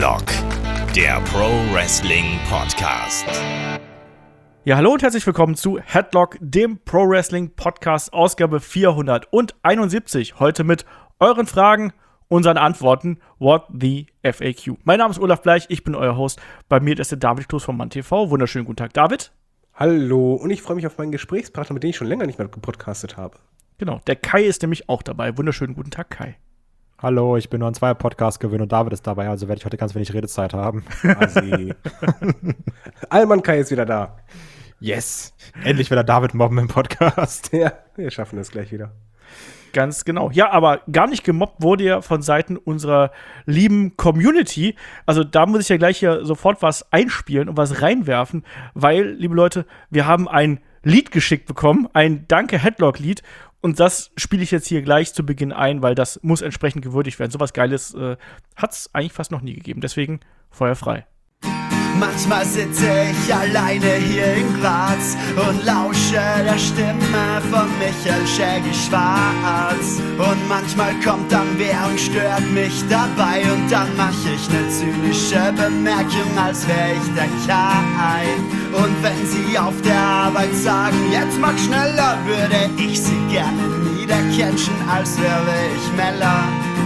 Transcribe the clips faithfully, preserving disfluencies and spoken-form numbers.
Headlock, der Pro Wrestling Podcast. Ja, hallo und herzlich willkommen zu Headlock, dem Pro Wrestling Podcast, Ausgabe vierhunderteinundsiebzig. Heute mit euren Fragen, unseren Antworten, What the F A Q. Mein Name ist Olaf Bleich, ich bin euer Host. Bei mir ist der David Kloß von MannTV. Wunderschönen guten Tag, David. Hallo, und ich freue mich auf meinen Gesprächspartner, mit dem ich schon länger nicht mehr gepodcastet habe. Genau, der Kai ist nämlich auch dabei. Wunderschönen guten Tag, Kai. Hallo, ich bin nur an zwei Podcasts gewöhnt und David ist dabei, also werde ich heute ganz wenig Redezeit haben. Alman Kai ist wieder da. Yes! Endlich wieder David mobben im Podcast. Ja, wir schaffen es gleich wieder. Ganz genau. Ja, aber gar nicht gemobbt wurde ja von Seiten unserer lieben Community. Also da muss ich ja gleich hier sofort was einspielen und was reinwerfen, weil, liebe Leute, wir haben ein Lied geschickt bekommen, ein Danke-Headlock-Lied. Und das spiele ich jetzt hier gleich zu Beginn ein, weil das muss entsprechend gewürdigt werden. Sowas Geiles äh, hat es eigentlich fast noch nie gegeben. Deswegen Feuer frei. Manchmal sitze ich alleine hier in Graz und lausche der Stimme von Michael Shaggy Schwarz. Und manchmal kommt dann wer und stört mich dabei und dann mach ich ne zynische Bemerkung, als wär ich der Kai. Und wenn sie auf der Arbeit sagen, jetzt mach schneller, würde ich sie gerne niederklatschen, als wäre ich Meller.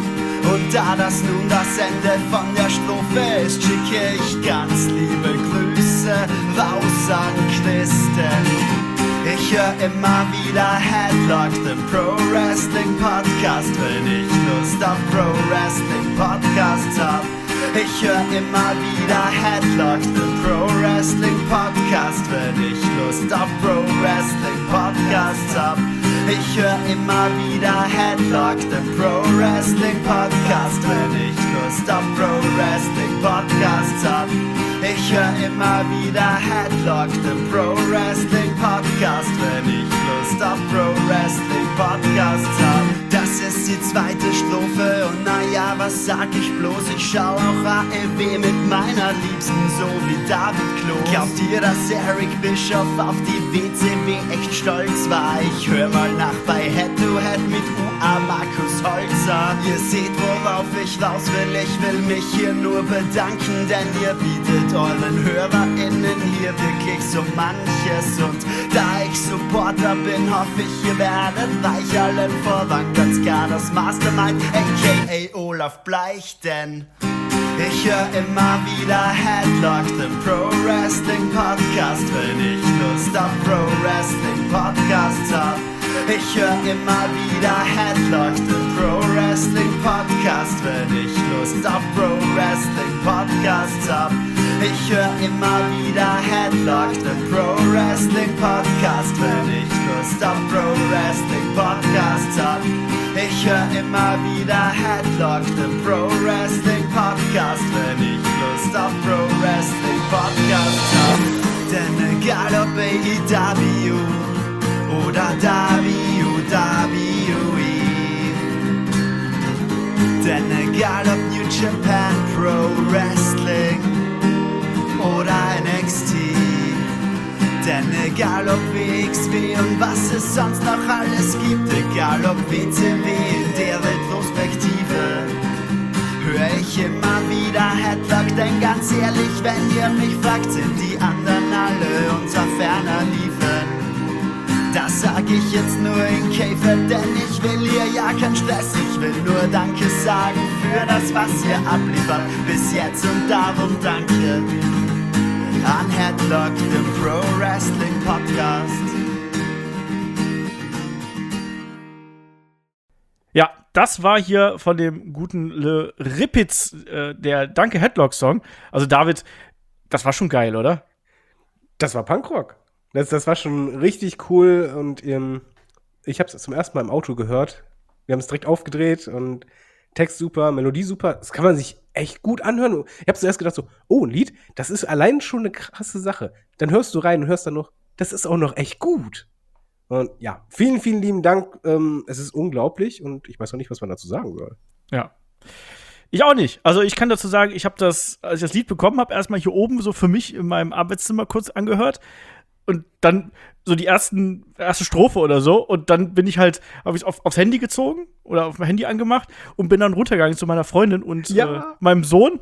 Und da das nun das Ende von der Strophe ist, schicke ich ganz liebe Grüße raus an Christen. Ich höre immer wieder Headlock, den Pro Wrestling Podcast, wenn ich Lust auf Pro Wrestling Podcasts hab. Ich höre immer wieder Headlock, den Pro Wrestling Podcast, wenn ich Lust auf Pro Wrestling Podcasts hab. Ich höre immer wieder Headlock, den Pro Wrestling Podcast, wenn ich Lust auf Pro Wrestling Podcasts hab. Ich höre immer wieder Headlock, den Pro Wrestling Podcast, wenn ich Lust auf Pro Wrestling Podcasts hab. Das ist die zweite Strophe und naja, was sag ich bloß? Ich schau auch A E W mit meiner Liebsten, so wie David Kloß. Glaubt ihr, dass Eric Bischoff auf die W C W echt stolz war? Ich hör mal nach bei Head to Head mit U A Markus Holzer. Ihr seht, worauf ich raus will, ich will mich hier nur bedanken, denn ihr bietet euren HörerInnen hier wirklich so manches. Und da ich Supporter bin, hoffe ich, ihr werdet reich, allen voran ganz klar das Mastermind, aka Olaf Bleich, denn ich höre immer wieder Headlock, den Pro Wrestling Podcast, wenn ich Lust auf Pro Wrestling Podcasts hab. Ich höre immer wieder Headlock, den Pro Wrestling Podcast, wenn ich Lust auf Pro Wrestling Podcasts hab. Ich höre immer wieder Headlock, den Pro Wrestling Podcast, wenn ich Lust auf Pro Wrestling Podcasts hab. Ich höre immer wieder Headlock, den Pro Wrestling Podcast, wenn ich Lust auf Pro Wrestling Podcasts hab. Denn egal ob A E W oder W W E, denn egal ob New Japan Pro Wrestling oder N X T, denn egal ob W X W und was es sonst noch alles gibt, egal ob W C W in der Retrospektive, hör ich immer wieder Headlock, denn ganz ehrlich, wenn ihr mich fragt, sind die anderen alle unser ferner Liefen. Das sag ich jetzt nur in Käfer, denn ich will hier ja keinen Stress. Ich will nur Danke sagen für das, was ihr abliefert bis jetzt und darum danke an Headlock, dem Pro Wrestling Podcast. Ja, das war hier von dem guten Le Ripitz, äh, der Danke Headlock Song. Also David, das war schon geil, oder? Das war Punkrock. Das, das war schon richtig cool und ähm, ich habe es zum ersten Mal im Auto gehört. Wir haben es direkt aufgedreht und Text super, Melodie super. Das kann man sich echt gut anhören. Ich habe zuerst gedacht so, oh, ein Lied, das ist allein schon eine krasse Sache. Dann hörst du rein und hörst dann noch, das ist auch noch echt gut. Und ja, vielen, vielen lieben Dank. Ähm, es ist unglaublich und ich weiß noch nicht, was man dazu sagen soll. Ja. Ich auch nicht. Also ich kann dazu sagen, ich habe das, als ich das Lied bekommen habe, erstmal hier oben so für mich in meinem Arbeitszimmer kurz angehört. Und dann so die ersten, erste Strophe oder so. Und dann bin ich halt, habe ich auf, aufs Handy gezogen oder auf mein Handy angemacht und bin dann runtergegangen zu meiner Freundin und ja. äh, meinem Sohn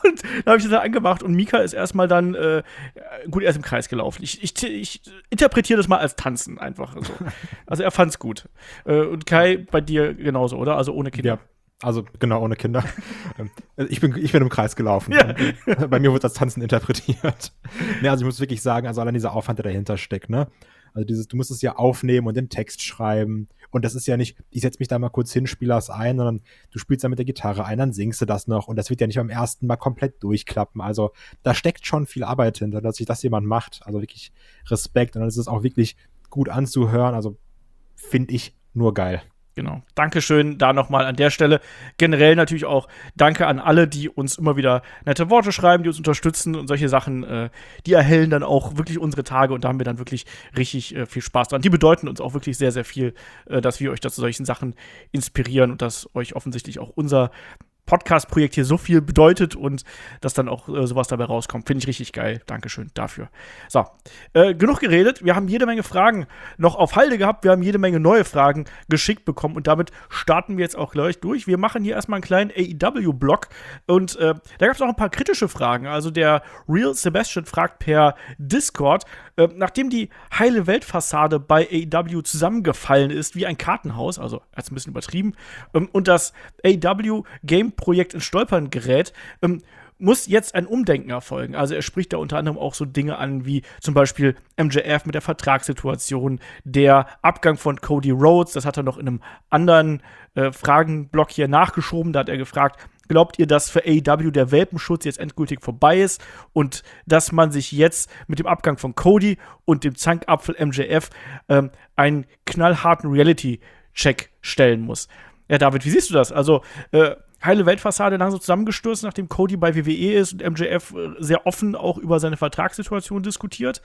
Und da habe ich das dann angemacht und Mika ist erstmal dann, äh, gut, er ist im Kreis gelaufen. Ich, ich, ich interpretiere das mal als Tanzen einfach so. Also er fand's gut. Äh, und Kai, bei dir genauso, oder? Also ohne Kinder. Ja, also genau, ohne Kinder. ich, bin, ich bin im Kreis gelaufen. Ja. Bei mir wird das Tanzen interpretiert. Nee, also ich muss wirklich sagen, also allein dieser Aufwand, der dahinter steckt, ne? Also dieses, du musst es ja aufnehmen und den Text schreiben. Und das ist ja nicht, ich setze mich da mal kurz hin, spiele das ein, sondern du spielst dann mit der Gitarre ein, dann singst du das noch. Und das wird ja nicht beim ersten Mal komplett durchklappen. Also da steckt schon viel Arbeit hinter, dass sich das jemand macht. Also wirklich Respekt. Und dann ist es auch wirklich gut anzuhören. Also finde ich nur geil. Genau. Dankeschön da nochmal an der Stelle. Generell natürlich auch danke an alle, die uns immer wieder nette Worte schreiben, die uns unterstützen und solche Sachen, äh, die erhellen dann auch wirklich unsere Tage und da haben wir dann wirklich richtig äh, viel Spaß dran. Die bedeuten uns auch wirklich sehr, sehr viel, äh, dass wir euch da zu solchen Sachen inspirieren und dass euch offensichtlich auch unser Podcast-Projekt hier so viel bedeutet und dass dann auch äh, sowas dabei rauskommt. Finde ich richtig geil. Dankeschön dafür. So, äh, genug geredet. Wir haben jede Menge Fragen noch auf Halde gehabt. Wir haben jede Menge neue Fragen geschickt bekommen und damit starten wir jetzt auch gleich durch. Wir machen hier erstmal einen kleinen A E W-Block und äh, da gab es auch ein paar kritische Fragen. Also der Real Sebastian fragt per Discord, äh, nachdem die heile Weltfassade bei A E W zusammengefallen ist wie ein Kartenhaus, also er hat es ein bisschen übertrieben, ähm, und das A E W Game Projekt in Stolpern gerät, ähm, muss jetzt ein Umdenken erfolgen. Also er spricht da unter anderem auch so Dinge an, wie zum Beispiel M J F mit der Vertragssituation, der Abgang von Cody Rhodes, das hat er noch in einem anderen äh, Fragenblock hier nachgeschoben, da hat er gefragt, glaubt ihr, dass für A E W der Welpenschutz jetzt endgültig vorbei ist und dass man sich jetzt mit dem Abgang von Cody und dem Zankapfel M J F ähm, einen knallharten Reality-Check stellen muss? Ja, David, wie siehst du das? Also, äh, heile Weltfassade langsam zusammengestürzt, nachdem Cody bei W W E ist und M J F äh, sehr offen auch über seine Vertragssituation diskutiert?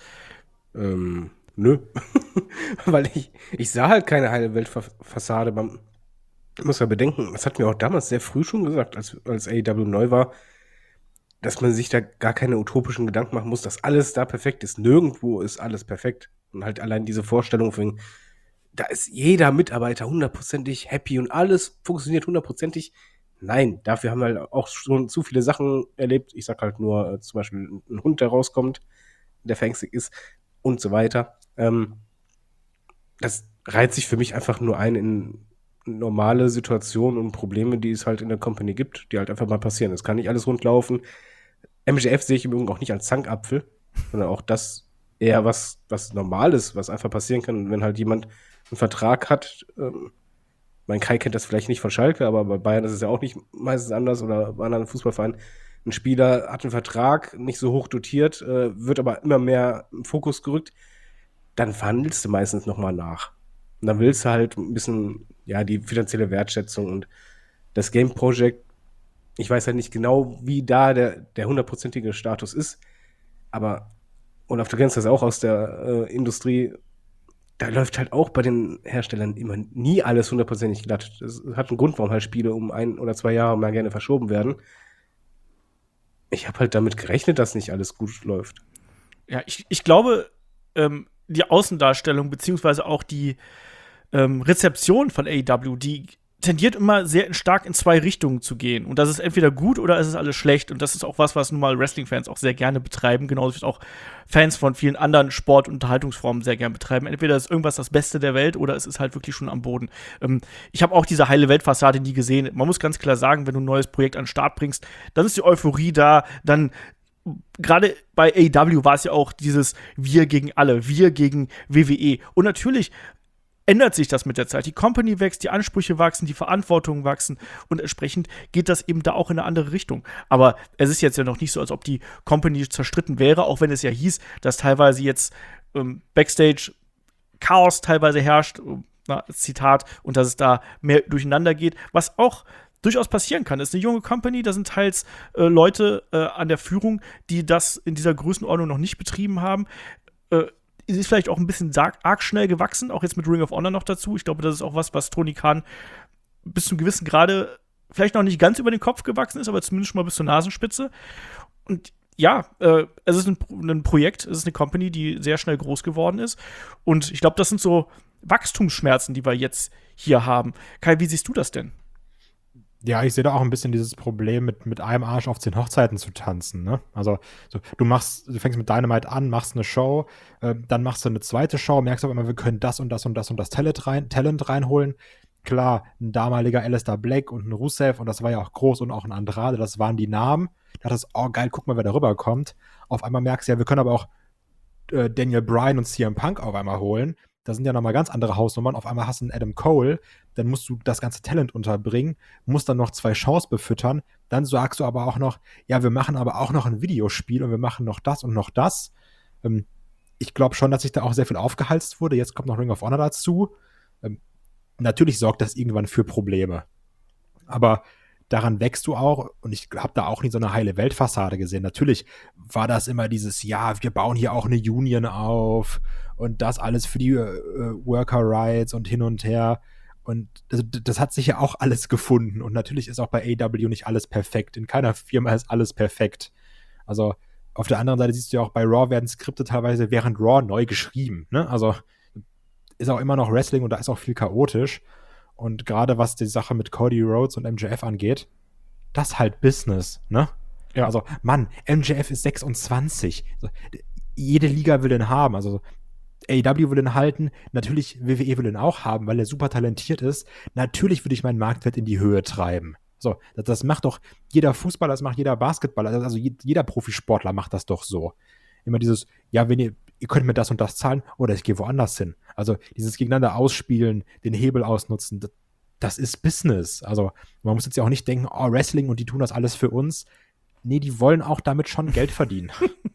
Ähm, nö. Weil ich, ich sah halt keine heile Weltfassade. Man muss ja bedenken, das hatten wir auch damals sehr früh schon gesagt, als, als A E W neu war, dass man sich da gar keine utopischen Gedanken machen muss, dass alles da perfekt ist. Nirgendwo ist alles perfekt. Und halt allein diese Vorstellung von, da ist jeder Mitarbeiter hundertprozentig happy und alles funktioniert hundertprozentig. Nein, dafür haben wir halt auch schon zu viele Sachen erlebt. Ich sag halt nur äh, zum Beispiel ein Hund, der rauskommt, der verängstigt ist und so weiter. Ähm, das reiht sich für mich einfach nur ein in normale Situationen und Probleme, die es halt in der Company gibt, die halt einfach mal passieren. Es kann nicht alles rundlaufen. M J F sehe ich im Übrigen auch nicht als Zankapfel, sondern auch das eher was, was Normales, was einfach passieren kann, wenn halt jemand einen Vertrag hat. Ähm, Mein Kai kennt das vielleicht nicht von Schalke, aber bei Bayern ist es ja auch nicht meistens anders oder bei anderen Fußballvereinen. Ein Spieler hat einen Vertrag, nicht so hoch dotiert, äh, wird aber immer mehr im Fokus gerückt. Dann verhandelst du meistens nochmal nach. Und dann willst du halt ein bisschen, ja, die finanzielle Wertschätzung und das Game Project. Ich weiß halt nicht genau, wie da der, der hundertprozentige Status ist, aber, und auf der Grenze ist auch aus der äh, Industrie, da läuft halt auch bei den Herstellern immer nie alles hundertprozentig glatt. Das hat einen Grund, warum halt Spiele um ein oder zwei Jahre mal gerne verschoben werden. Ich habe halt damit gerechnet, dass nicht alles gut läuft. Ja, ich, ich glaube, ähm, die Außendarstellung beziehungsweise auch die ähm, Rezeption von A E W, die tendiert immer sehr stark in zwei Richtungen zu gehen. Und das ist entweder gut oder es ist alles schlecht. Und das ist auch was, was nun mal Wrestling-Fans auch sehr gerne betreiben. Genauso wie auch Fans von vielen anderen Sport- und Unterhaltungsformen sehr gerne betreiben. Entweder ist irgendwas das Beste der Welt oder es ist halt wirklich schon am Boden. Ähm, ich habe auch diese heile Weltfassade nie gesehen. Man muss ganz klar sagen, wenn du ein neues Projekt an den Start bringst, dann ist die Euphorie da, dann gerade bei A E W war es ja auch dieses Wir gegen alle, wir gegen W W E. Und natürlich ändert sich das mit der Zeit. Die Company wächst, die Ansprüche wachsen, die Verantwortungen wachsen und entsprechend geht das eben da auch in eine andere Richtung. Aber es ist jetzt ja noch nicht so, als ob die Company zerstritten wäre, auch wenn es ja hieß, dass teilweise jetzt ähm, Backstage Chaos teilweise herrscht, na, Zitat, und dass es da mehr durcheinander geht, was auch durchaus passieren kann. Es ist eine junge Company, da sind teils äh, Leute äh, an der Führung, die das in dieser Größenordnung noch nicht betrieben haben. Äh, Sie ist vielleicht auch ein bisschen arg schnell gewachsen, auch jetzt mit Ring of Honor noch dazu. Ich glaube, das ist auch was, was Tony Khan bis zum gewissen Grade vielleicht noch nicht ganz über den Kopf gewachsen ist, aber zumindest schon mal bis zur Nasenspitze. Und ja, äh, es ist ein, ein Projekt, es ist eine Company, die sehr schnell groß geworden ist. Und ich glaube, das sind so Wachstumsschmerzen, die wir jetzt hier haben. Kai, wie siehst du das denn? Ja, ich sehe da auch ein bisschen dieses Problem, mit, mit einem Arsch auf zehn Hochzeiten zu tanzen, ne? Also, so, du machst, du fängst mit Dynamite an, machst eine Show, äh, dann machst du eine zweite Show, merkst aber immer, wir können das und das und das und das Talent, rein, Talent reinholen. Klar, ein damaliger Aleister Black und ein Rusev, und das war ja auch groß, und auch ein Andrade, das waren die Namen. Da dachtest, oh geil, guck mal, wer da rüberkommt. Auf einmal merkst du ja, wir können aber auch äh, Daniel Bryan und C M Punk auf einmal holen. Da sind ja nochmal ganz andere Hausnummern. Auf einmal hast du einen Adam Cole, dann musst du das ganze Talent unterbringen, musst dann noch zwei Shows befüttern. Dann sagst du aber auch noch, ja, wir machen aber auch noch ein Videospiel und wir machen noch das und noch das. Ähm, ich glaube schon, dass sich da auch sehr viel aufgehalst wurde. Jetzt kommt noch Ring of Honor dazu. Ähm, natürlich sorgt das irgendwann für Probleme. Aber daran wächst du auch, und ich habe da auch nie so eine heile Weltfassade gesehen. Natürlich war das immer dieses, ja, wir bauen hier auch eine Union auf und das alles für die äh, Worker Rights und hin und her. Und das, das hat sich ja auch alles gefunden. Und natürlich ist auch bei A E W nicht alles perfekt. In keiner Firma ist alles perfekt. Also auf der anderen Seite siehst du ja auch, bei Raw werden Skripte teilweise während Raw neu geschrieben. Ne? Also ist auch immer noch Wrestling und da ist auch viel chaotisch. Und gerade was die Sache mit Cody Rhodes und M J F angeht, das ist halt Business, ne? Ja. Also, Mann, M J F ist sechsundzwanzig. Also, jede Liga will ihn haben. Also, A E W will ihn halten. Natürlich, W W E will ihn auch haben, weil er super talentiert ist. Natürlich würde ich meinen Marktwert in die Höhe treiben. So, das, das macht doch jeder Fußballer, das macht jeder Basketballer, also jeder Profisportler macht das doch so. Immer dieses, ja, wenn ihr, ihr könnt mir das und das zahlen, oder ich gehe woanders hin. Also dieses gegeneinander ausspielen, den Hebel ausnutzen, das, das ist Business. Also man muss jetzt ja auch nicht denken, oh, Wrestling und die tun das alles für uns. Nee, die wollen auch damit schon Geld verdienen.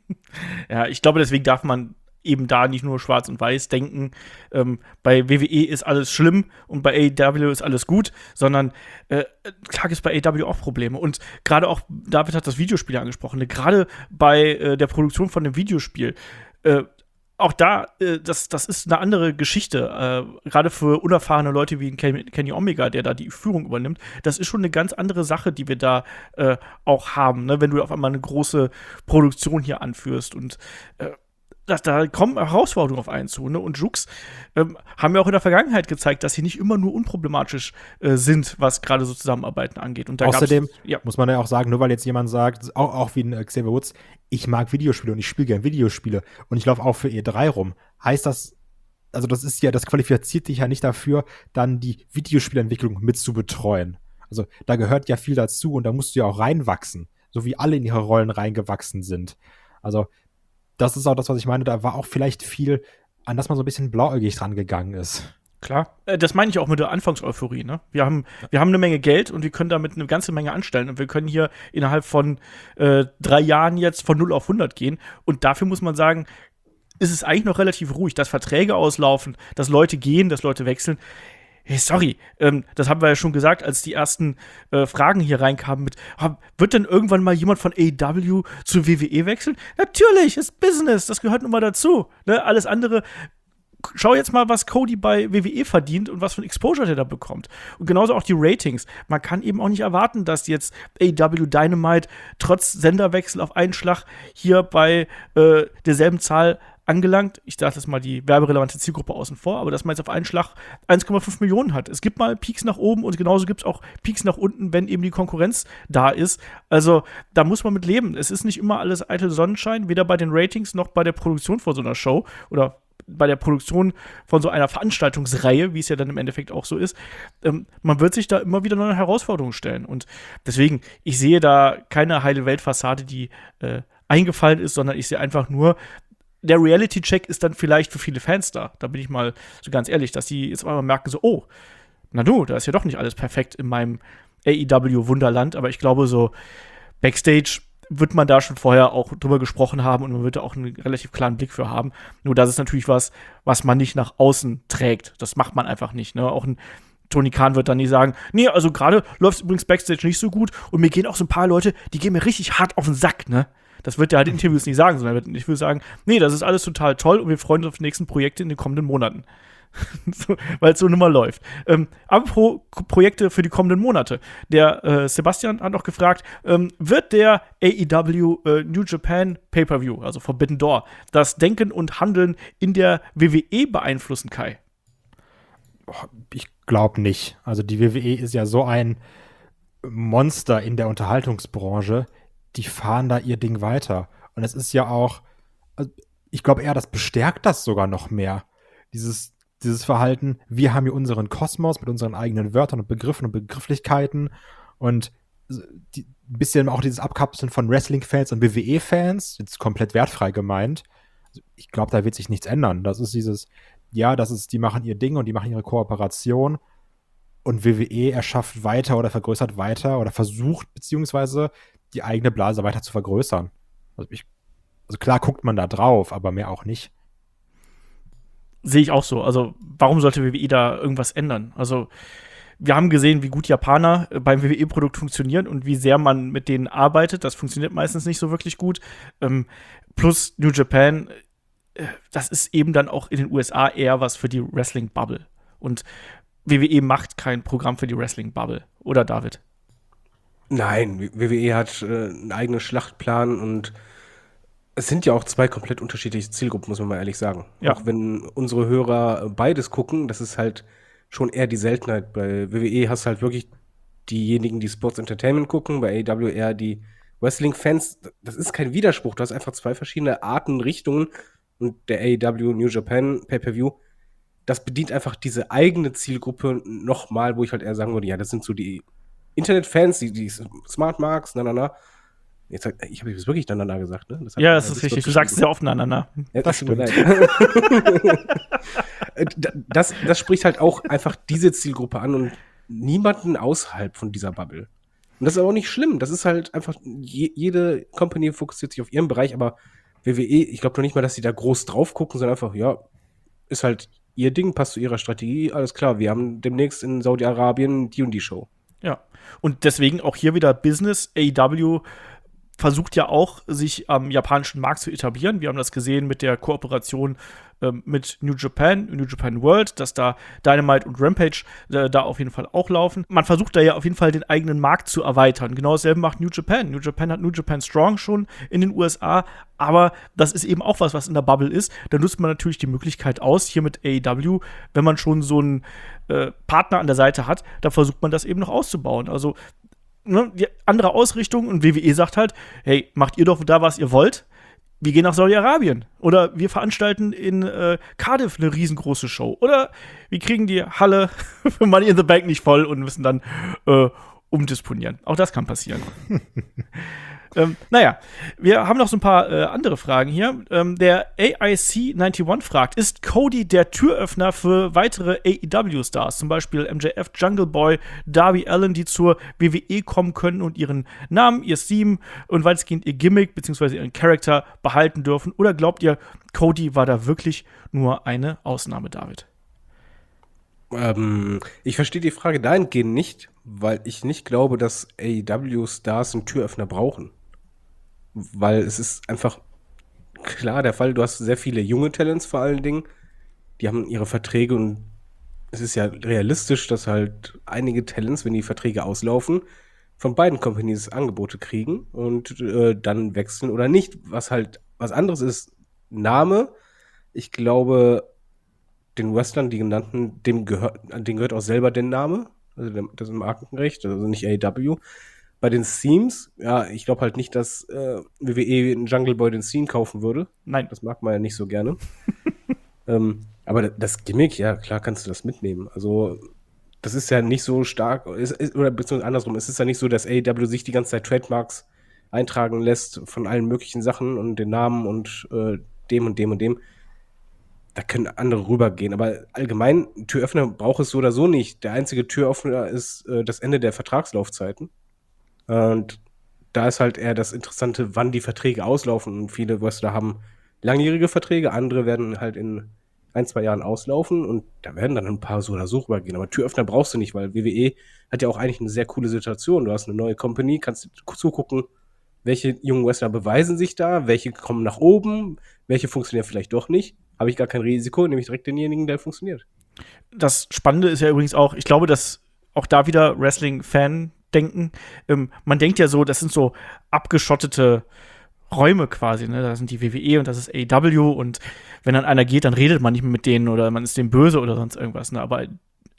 Ja, ich glaube, deswegen darf man eben da nicht nur schwarz und weiß denken, ähm, bei W W E ist alles schlimm und bei A E W ist alles gut, sondern äh, klar gibt es bei A E W auch Probleme. Und gerade auch, David hat das Videospiel angesprochen, ne? Gerade bei äh, der Produktion von einem Videospiel, äh, auch da, äh, das, das ist eine andere Geschichte. Äh, gerade für unerfahrene Leute wie Ken, Kenny Omega, der da die Führung übernimmt, das ist schon eine ganz andere Sache, die wir da äh, auch haben, ne? Wenn du auf einmal eine große Produktion hier anführst. Und äh, Da, da kommen Herausforderungen auf einen zu. Ne? Und Jux ähm, haben ja auch in der Vergangenheit gezeigt, dass sie nicht immer nur unproblematisch äh, sind, was gerade so Zusammenarbeiten angeht. Und da Außerdem ja. muss man ja auch sagen, nur weil jetzt jemand sagt, auch, auch wie ein äh, Xavier Woods, ich mag Videospiele und ich spiele gerne Videospiele und ich laufe auch für E drei rum, heißt das, also das ist ja, das qualifiziert dich ja nicht dafür, dann die Videospielentwicklung mit zu betreuen. Also da gehört ja viel dazu und da musst du ja auch reinwachsen, so wie alle in ihre Rollen reingewachsen sind. Also das ist auch das, was ich meine. Da war auch vielleicht viel, an das man so ein bisschen blauäugig dran gegangen ist. Klar. Äh, das meine ich auch mit der Anfangseuphorie. Ne? Wir haben, wir haben eine Menge Geld und wir können damit eine ganze Menge anstellen. Und wir können hier innerhalb von äh, drei Jahren jetzt von null auf hundert gehen. Und dafür muss man sagen, ist es eigentlich noch relativ ruhig, dass Verträge auslaufen, dass Leute gehen, dass Leute wechseln. Hey, sorry, ähm, das haben wir ja schon gesagt, als die ersten äh, Fragen hier reinkamen mit, oh, wird denn irgendwann mal jemand von A E W zu W W E wechseln? Natürlich, ist Business, das gehört nun mal dazu. Ne? Alles andere, schau jetzt mal, was Cody bei W W E verdient und was für ein Exposure der da bekommt. Und genauso auch die Ratings. Man kann eben auch nicht erwarten, dass jetzt A E W Dynamite trotz Senderwechsel auf einen Schlag hier bei äh, derselben Zahl angelangt, ich dachte jetzt mal die werberelevante Zielgruppe außen vor, aber dass man jetzt auf einen Schlag eins Komma fünf Millionen hat. Es gibt mal Peaks nach oben und genauso gibt es auch Peaks nach unten, wenn eben die Konkurrenz da ist. Also da muss man mit leben. Es ist nicht immer alles eitel Sonnenschein, weder bei den Ratings noch bei der Produktion von so einer Show oder bei der Produktion von so einer Veranstaltungsreihe, wie es ja dann im Endeffekt auch so ist. Ähm, man wird sich da immer wieder neue Herausforderungen stellen. Und deswegen, ich sehe da keine heile Weltfassade, die äh, eingefallen ist, sondern ich sehe einfach nur, der Reality-Check ist dann vielleicht für viele Fans da. Da bin ich mal so ganz ehrlich, dass die jetzt einmal merken so, oh, na du, da ist ja doch nicht alles perfekt in meinem A E W-Wunderland. Aber ich glaube, so Backstage wird man da schon vorher auch drüber gesprochen haben und man wird da auch einen relativ klaren Blick für haben. Nur das ist natürlich was, was man nicht nach außen trägt. Das macht man einfach nicht. Ne? Auch ein Tony Khan wird dann nie sagen, nee, also gerade läuft es übrigens Backstage nicht so gut und mir gehen auch so ein paar Leute, die gehen mir richtig hart auf den Sack, ne? Das wird er halt in Interviews nicht sagen, sondern ich würde sagen, nee, das ist alles total toll und wir freuen uns auf die nächsten Projekte in den kommenden Monaten. so, weil es so nimmer läuft. Ähm, apropos Projekte für die kommenden Monate. Der äh, Sebastian hat noch gefragt, ähm, wird der A E W äh, New Japan Pay-Per-View, also Forbidden Door, das Denken und Handeln in der W W E beeinflussen, Kai? Ich glaube nicht. Also die W W E ist ja so ein Monster in der Unterhaltungsbranche, die fahren da ihr Ding weiter. Und es ist ja auch, also ich glaube eher, das bestärkt das sogar noch mehr. Dieses, dieses Verhalten, wir haben hier unseren Kosmos mit unseren eigenen Wörtern und Begriffen und Begrifflichkeiten und die, ein bisschen auch dieses Abkapseln von Wrestling-Fans und W W E-Fans, jetzt komplett wertfrei gemeint. Also ich glaube, da wird sich nichts ändern. Das ist dieses, ja, das ist, die machen ihr Ding und die machen ihre Kooperation und W W E erschafft weiter oder vergrößert weiter oder versucht beziehungsweise die eigene Blase weiter zu vergrößern. Also, ich, also klar guckt man da drauf, aber mehr auch nicht. Sehe ich auch so. Also, warum sollte W W E da irgendwas ändern? Also, wir haben gesehen, wie gut Japaner beim W W E-Produkt funktionieren und wie sehr man mit denen arbeitet. Das funktioniert meistens nicht so wirklich gut. Ähm, plus New Japan, äh, das ist eben dann auch in den U S A eher was für die Wrestling-Bubble. Und W W E macht kein Programm für die Wrestling-Bubble. Oder, David? Nein, W W E hat äh, einen eigenen Schlachtplan und es sind ja auch zwei komplett unterschiedliche Zielgruppen, muss man mal ehrlich sagen. Ja. Auch wenn unsere Hörer beides gucken, das ist halt schon eher die Seltenheit. Bei W W E hast du halt wirklich diejenigen, die Sports Entertainment gucken, bei A E W eher die Wrestling-Fans. Das ist kein Widerspruch, du hast einfach zwei verschiedene Arten, Richtungen und der A E W New Japan Pay-Per-View, das bedient einfach diese eigene Zielgruppe nochmal, wo ich halt eher sagen würde, ja, das sind so die Internet-Fans, die, die Smart Marks, na, na, na. Jetzt, ich habe jetzt wirklich na, na, na gesagt, ne? Das hat, Ja, das äh, ist richtig. Du sagst es sehr oft aneinander. Ja, Das tut mir leid. das, das spricht halt auch einfach diese Zielgruppe an und niemanden außerhalb von dieser Bubble. Und das ist aber auch nicht schlimm. Das ist halt einfach, je, jede Company fokussiert sich auf ihren Bereich, aber W W E, ich glaube noch nicht mal, dass sie da groß drauf gucken, sondern einfach, ja, ist halt ihr Ding, passt zu ihrer Strategie, alles klar, wir haben demnächst in Saudi-Arabien die und die Show. Ja. Und deswegen auch hier wieder Business. A E W versucht ja auch, sich am japanischen Markt zu etablieren. Wir haben das gesehen mit der Kooperation ähm, mit New Japan, New Japan World, dass da Dynamite und Rampage äh, da auf jeden Fall auch laufen. Man versucht da ja auf jeden Fall den eigenen Markt zu erweitern. Genau dasselbe macht New Japan. New Japan hat New Japan Strong schon in den U S A, aber das ist eben auch was, was in der Bubble ist. Da nutzt man natürlich die Möglichkeit aus, hier mit A E W, wenn man schon so einen äh, Partner an der Seite hat, da versucht man das eben noch auszubauen. Also ne, die andere Ausrichtung und W W E sagt halt, hey, macht ihr doch da, was ihr wollt. Wir gehen nach Saudi-Arabien. Oder wir veranstalten in äh, Cardiff eine riesengroße Show. Oder wir kriegen die Halle für Money in the Bank nicht voll und müssen dann äh, umdisponieren. Auch das kann passieren. ähm, naja, wir haben noch so ein paar äh, andere Fragen hier. Ähm, der A I C einundneunzig fragt, ist Cody der Türöffner für weitere A E W-Stars? Zum Beispiel M J F, Jungle Boy, Darby Allin, die zur W W E kommen können und ihren Namen, ihr Theme und weitestgehend ihr Gimmick bzw. ihren Charakter behalten dürfen? Oder glaubt ihr, Cody war da wirklich nur eine Ausnahme, David? Ähm, ich verstehe die Frage dahingehend nicht, weil ich nicht glaube, dass A E W-Stars einen Türöffner brauchen. Weil es ist einfach klar der Fall, du hast sehr viele junge Talents vor allen Dingen, die haben ihre Verträge und es ist ja realistisch, dass halt einige Talents, wenn die Verträge auslaufen, von beiden Companies Angebote kriegen und äh, dann wechseln oder nicht. Was halt was anderes ist, Name. Ich glaube, den Wrestlern, die genannten, dem gehört, denen gehört auch selber der Name, also das ist Markenrecht, also nicht A E W. Bei den Themes, ja, ich glaube halt nicht, dass äh, W W E in Jungle Boy den Theme kaufen würde. Nein. Das mag man ja nicht so gerne. ähm, aber das Gimmick, ja, klar kannst du das mitnehmen. Also, das ist ja nicht so stark, ist, ist, oder beziehungsweise andersrum, es ist ja nicht so, dass A E W sich die ganze Zeit Trademarks eintragen lässt von allen möglichen Sachen und den Namen und äh, dem und dem und dem. Da können andere rübergehen. Aber allgemein, Türöffner braucht es so oder so nicht. Der einzige Türöffner ist äh, das Ende der Vertragslaufzeiten. Und da ist halt eher das Interessante, wann die Verträge auslaufen. Und viele Wrestler haben langjährige Verträge, andere werden halt in ein, zwei Jahren auslaufen und da werden dann ein paar so oder so rübergehen. Aber Türöffner brauchst du nicht, weil W W E hat ja auch eigentlich eine sehr coole Situation. Du hast eine neue Company, kannst zugucken, welche jungen Wrestler beweisen sich da, welche kommen nach oben, welche funktionieren vielleicht doch nicht. Habe ich gar kein Risiko, nehme ich direkt denjenigen, der funktioniert. Das Spannende ist ja übrigens auch, ich glaube, dass auch da wieder Wrestling-Fan denken. Ähm, man denkt ja so, das sind so abgeschottete Räume quasi, ne? Da sind die W W E und das ist A E W und wenn dann einer geht, dann redet man nicht mehr mit denen oder man ist dem böse oder sonst irgendwas, ne? Aber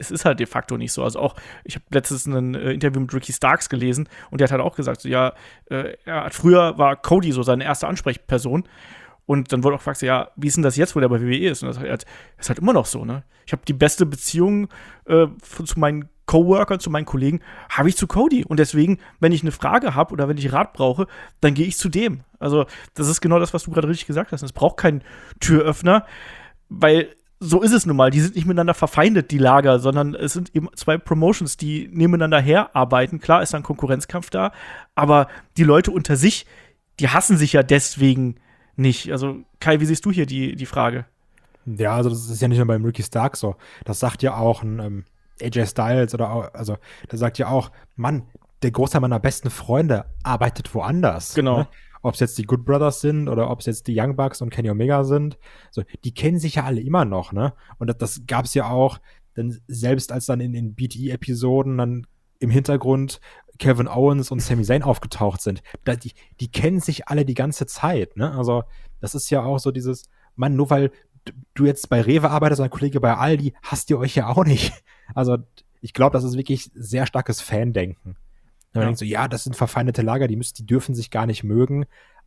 es ist halt de facto nicht so. Also auch, ich habe letztens ein äh, Interview mit Ricky Starks gelesen und der hat halt auch gesagt, so, ja, äh, er hat, früher war Cody so seine erste Ansprechperson. Und dann wurde auch gefragt, so, ja, wie ist denn das jetzt, wo der bei W W E ist? Und das ist halt, halt immer noch so, ne? Ich habe die beste Beziehung äh, zu meinen Coworkern, zu meinen Kollegen, habe ich zu Cody. Und deswegen, wenn ich eine Frage habe oder wenn ich Rat brauche, dann gehe ich zu dem. Also, das ist genau das, was du gerade richtig gesagt hast. Es braucht keinen Türöffner, weil so ist es nun mal. Die sind nicht miteinander verfeindet, die Lager, sondern es sind eben zwei Promotions, die nebeneinander herarbeiten. Klar ist da ein Konkurrenzkampf da, aber die Leute unter sich, die hassen sich ja deswegen nicht. Also, Kai, wie siehst du hier die, die Frage? Ja, also das ist ja nicht nur beim Ricky Stark so. Das sagt ja auch ein ähm, A J Styles oder auch, also der sagt ja auch, Mann, der Großteil meiner besten Freunde arbeitet woanders. Genau. Ne? Ob es jetzt die Good Brothers sind oder ob es jetzt die Young Bucks und Kenny Omega sind. So, die kennen sich ja alle immer noch, ne? Und das, das gab es ja auch, denn selbst als dann in den B T E-Episoden dann im Hintergrund Kevin Owens und Sami Zayn aufgetaucht sind. Da, die, die kennen sich alle die ganze Zeit, ne? Also, das ist ja auch so dieses, Mann, nur weil du jetzt bei Rewe arbeitest und ein Kollege bei Aldi, hasst ihr euch ja auch nicht. Also, ich glaube, das ist wirklich sehr starkes Fandenken. Man Ja. denkt so, ja, das sind verfeindete Lager, die müssen, die dürfen sich gar nicht mögen,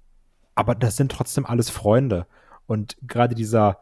aber das sind trotzdem alles Freunde. Und gerade dieser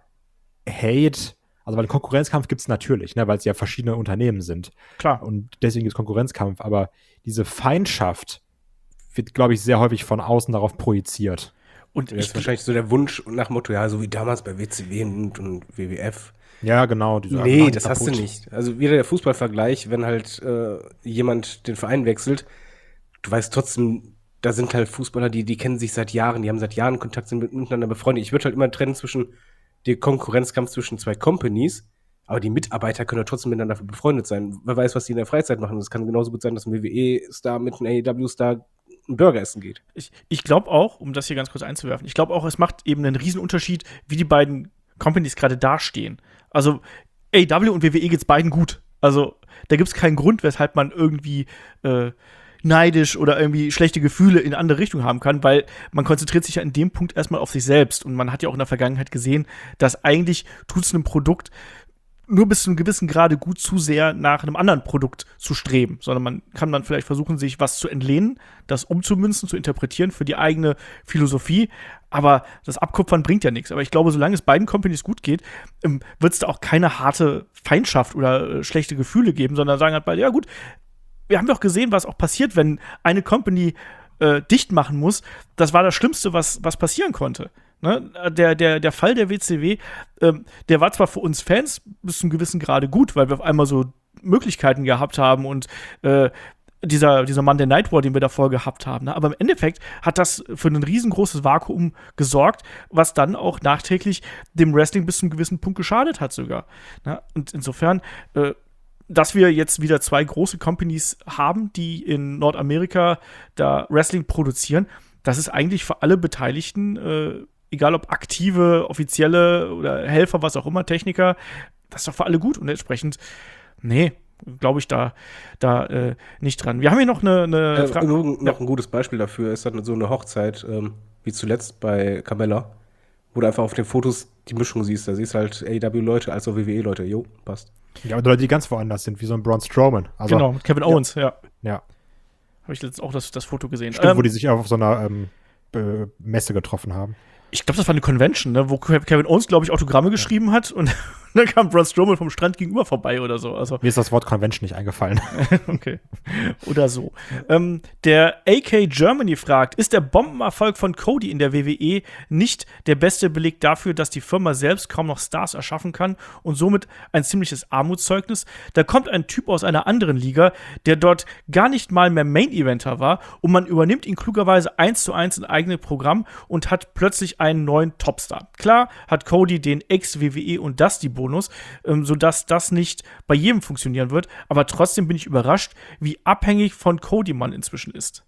Hate, also weil Konkurrenzkampf gibt es natürlich, ne, weil es ja verschiedene Unternehmen sind. Klar. Und deswegen ist Konkurrenzkampf, aber diese Feindschaft wird, glaube ich, sehr häufig von außen darauf projiziert. Und Das ich, ist wahrscheinlich so der Wunsch nach dem Motto, ja, so wie damals bei W C W und, und W W F. Ja, genau. Diese Nee, machen das hast du kaputt. nicht. Also wieder der Fußballvergleich, wenn halt äh, jemand den Verein wechselt, du weißt trotzdem, da sind halt Fußballer, die, die kennen sich seit Jahren, die haben seit Jahren Kontakt, sind mit- miteinander befreundet. Ich würde halt immer trennen zwischen dem Konkurrenzkampf zwischen zwei Companies, aber die Mitarbeiter können ja trotzdem miteinander befreundet sein. Wer weiß, was die in der Freizeit machen. Es kann genauso gut sein, dass ein W W E-Star mit einem A E W-Star einen Burger essen geht. ich, ich glaube auch, um das hier ganz kurz einzuwerfen, ich glaube auch, es macht eben einen riesen Unterschied, wie die beiden Companies gerade dastehen. Also A E W und W W E geht's beiden gut. Also da gibt's keinen Grund, weshalb man irgendwie äh, neidisch oder irgendwie schlechte Gefühle in eine andere Richtung haben kann, weil man konzentriert sich ja in dem Punkt erstmal auf sich selbst. Und man hat ja auch in der Vergangenheit gesehen, dass eigentlich tut es einem Produkt nur bis zu einem gewissen Grade gut, zu sehr nach einem anderen Produkt zu streben, sondern man kann dann vielleicht versuchen, sich was zu entlehnen, das umzumünzen, zu interpretieren für die eigene Philosophie, aber das Abkupfern bringt ja nichts. Aber ich glaube, solange es beiden Companies gut geht, ähm, wird es da auch keine harte Feindschaft oder äh, schlechte Gefühle geben, sondern sagen halt beide, ja gut, wir haben doch gesehen, was auch passiert, wenn eine Company äh, dicht machen muss. Das war das Schlimmste, was, was passieren konnte. Ne? Der, der, der Fall der W C W, ähm, der war zwar für uns Fans bis zu einem gewissen Grade gut, weil wir auf einmal so Möglichkeiten gehabt haben und äh, dieser, dieser Monday Night War, den wir davor gehabt haben. Ne? Aber im Endeffekt hat das für ein riesengroßes Vakuum gesorgt, was dann auch nachträglich dem Wrestling bis zu einem gewissen Punkt geschadet hat sogar. Ne? Und insofern äh, dass wir jetzt wieder zwei große Companies haben, die in Nordamerika da Wrestling produzieren, das ist eigentlich für alle Beteiligten, äh, egal ob aktive, offizielle oder Helfer, was auch immer, Techniker, das ist doch für alle gut und entsprechend, nee, glaube ich da, da äh, nicht dran. Wir haben hier noch eine, eine Äh, Frage. noch noch ein gutes Beispiel dafür ist dann so eine Hochzeit, ähm, wie zuletzt bei Carmella, wo du einfach auf den Fotos die Mischung siehst. Da siehst du halt A E W-Leute als auch W W E-Leute. Jo, passt. Ja, aber Leute, die ganz woanders sind, wie so ein Braun Strowman. Also, Genau, mit Kevin Owens, ja. Ja. Habe ich letztens auch das, das Foto gesehen. Stimmt, Ähm, wo die sich auf so einer ähm, äh, Messe getroffen haben. ich glaube, das war eine Convention, ne, wo Kevin Owens, glaube ich, Autogramme geschrieben hat und dann kam Braun Strowman vom Strand gegenüber vorbei oder so. Also, Mir ist das Wort Convention nicht eingefallen. okay. Oder so. Ähm, der A K Germany fragt, ist der Bombenerfolg von Cody in der W W E nicht der beste Beleg dafür, dass die Firma selbst kaum noch Stars erschaffen kann und somit ein ziemliches Armutszeugnis? Da kommt ein Typ aus einer anderen Liga, der dort gar nicht mal mehr Main-Eventer war und man übernimmt ihn klugerweise eins zu eins in eigene Programm und hat plötzlich einen neuen Topstar. Klar hat Cody den Ex-W W E und Dusty-Bonus, ähm, sodass das nicht bei jedem funktionieren wird, aber trotzdem bin ich überrascht, wie abhängig von Cody man inzwischen ist.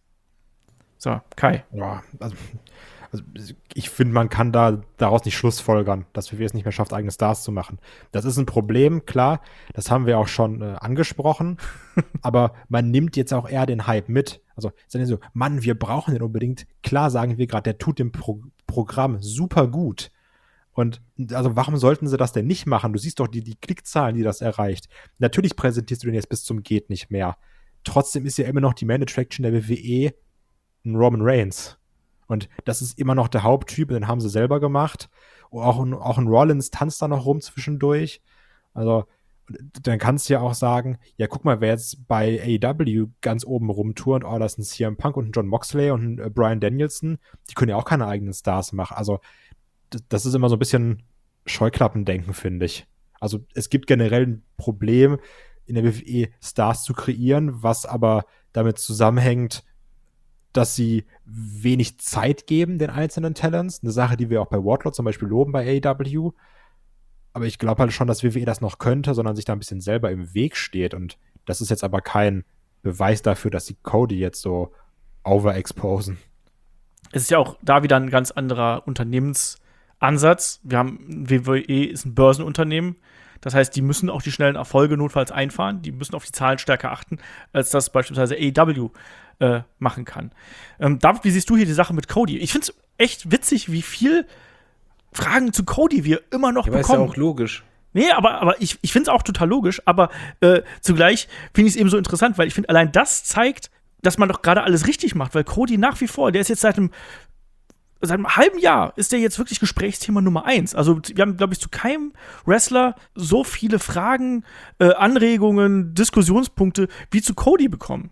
So, Kai. Ja, also, also ich finde, man kann da daraus nicht schlussfolgern, dass W W E es nicht mehr schafft, eigene Stars zu machen. Das ist ein Problem, klar, das haben wir auch schon äh, angesprochen, aber man nimmt jetzt auch eher den Hype mit. Also, ist dann so, Mann, wir brauchen den unbedingt. Klar sagen wir gerade, der tut dem Pro- Programm super gut. Und also warum sollten sie das denn nicht machen? Du siehst doch die, die Klickzahlen, die das erreicht. Natürlich präsentierst du den jetzt bis zum Geht nicht mehr. Trotzdem ist ja immer noch die Main Attraction der W W E ein Roman Reigns. Und das ist immer noch der Haupttyp, den haben sie selber gemacht. Und auch ein, auch ein Rollins tanzt da noch rum zwischendurch. Also dann kannst du ja auch sagen, ja, guck mal, wer jetzt bei A E W ganz oben rumturnt, oh, das ist ein C M Punk und ein John Moxley und ein Bryan Danielson, die können ja auch keine eigenen Stars machen. Also das ist immer so ein bisschen Scheuklappendenken, finde ich. Also es gibt generell ein Problem, in der W W E Stars zu kreieren, was aber damit zusammenhängt, dass sie wenig Zeit geben den einzelnen Talents. Eine Sache, die wir auch bei Wardlow zum Beispiel loben bei A E W. Aber ich glaube halt schon, dass W W E das noch könnte, sondern sich da ein bisschen selber im Weg steht. Und das ist jetzt aber kein Beweis dafür, dass sie Cody jetzt so overexposen. Es ist ja auch da wieder ein ganz anderer Unternehmensansatz. Wir haben, W W E ist ein Börsenunternehmen. Das heißt, die müssen auch die schnellen Erfolge notfalls einfahren. Die müssen auf die Zahlen stärker achten, als das beispielsweise A E W äh, machen kann. Ähm, David, wie siehst du hier die Sache mit Cody? Ich finde es echt witzig, wie viel Fragen zu Cody wir immer noch ja, aber bekommen. Ist ja auch logisch. Nee, aber, aber ich, ich finde es auch total logisch, aber äh, zugleich finde ich es eben so interessant, weil ich finde, allein das zeigt, dass man doch gerade alles richtig macht, weil Cody nach wie vor, der ist jetzt seit einem, seit einem halben Jahr, ist der jetzt wirklich Gesprächsthema Nummer eins. Also wir haben, glaube ich, zu keinem Wrestler so viele Fragen, äh, Anregungen, Diskussionspunkte wie zu Cody bekommen.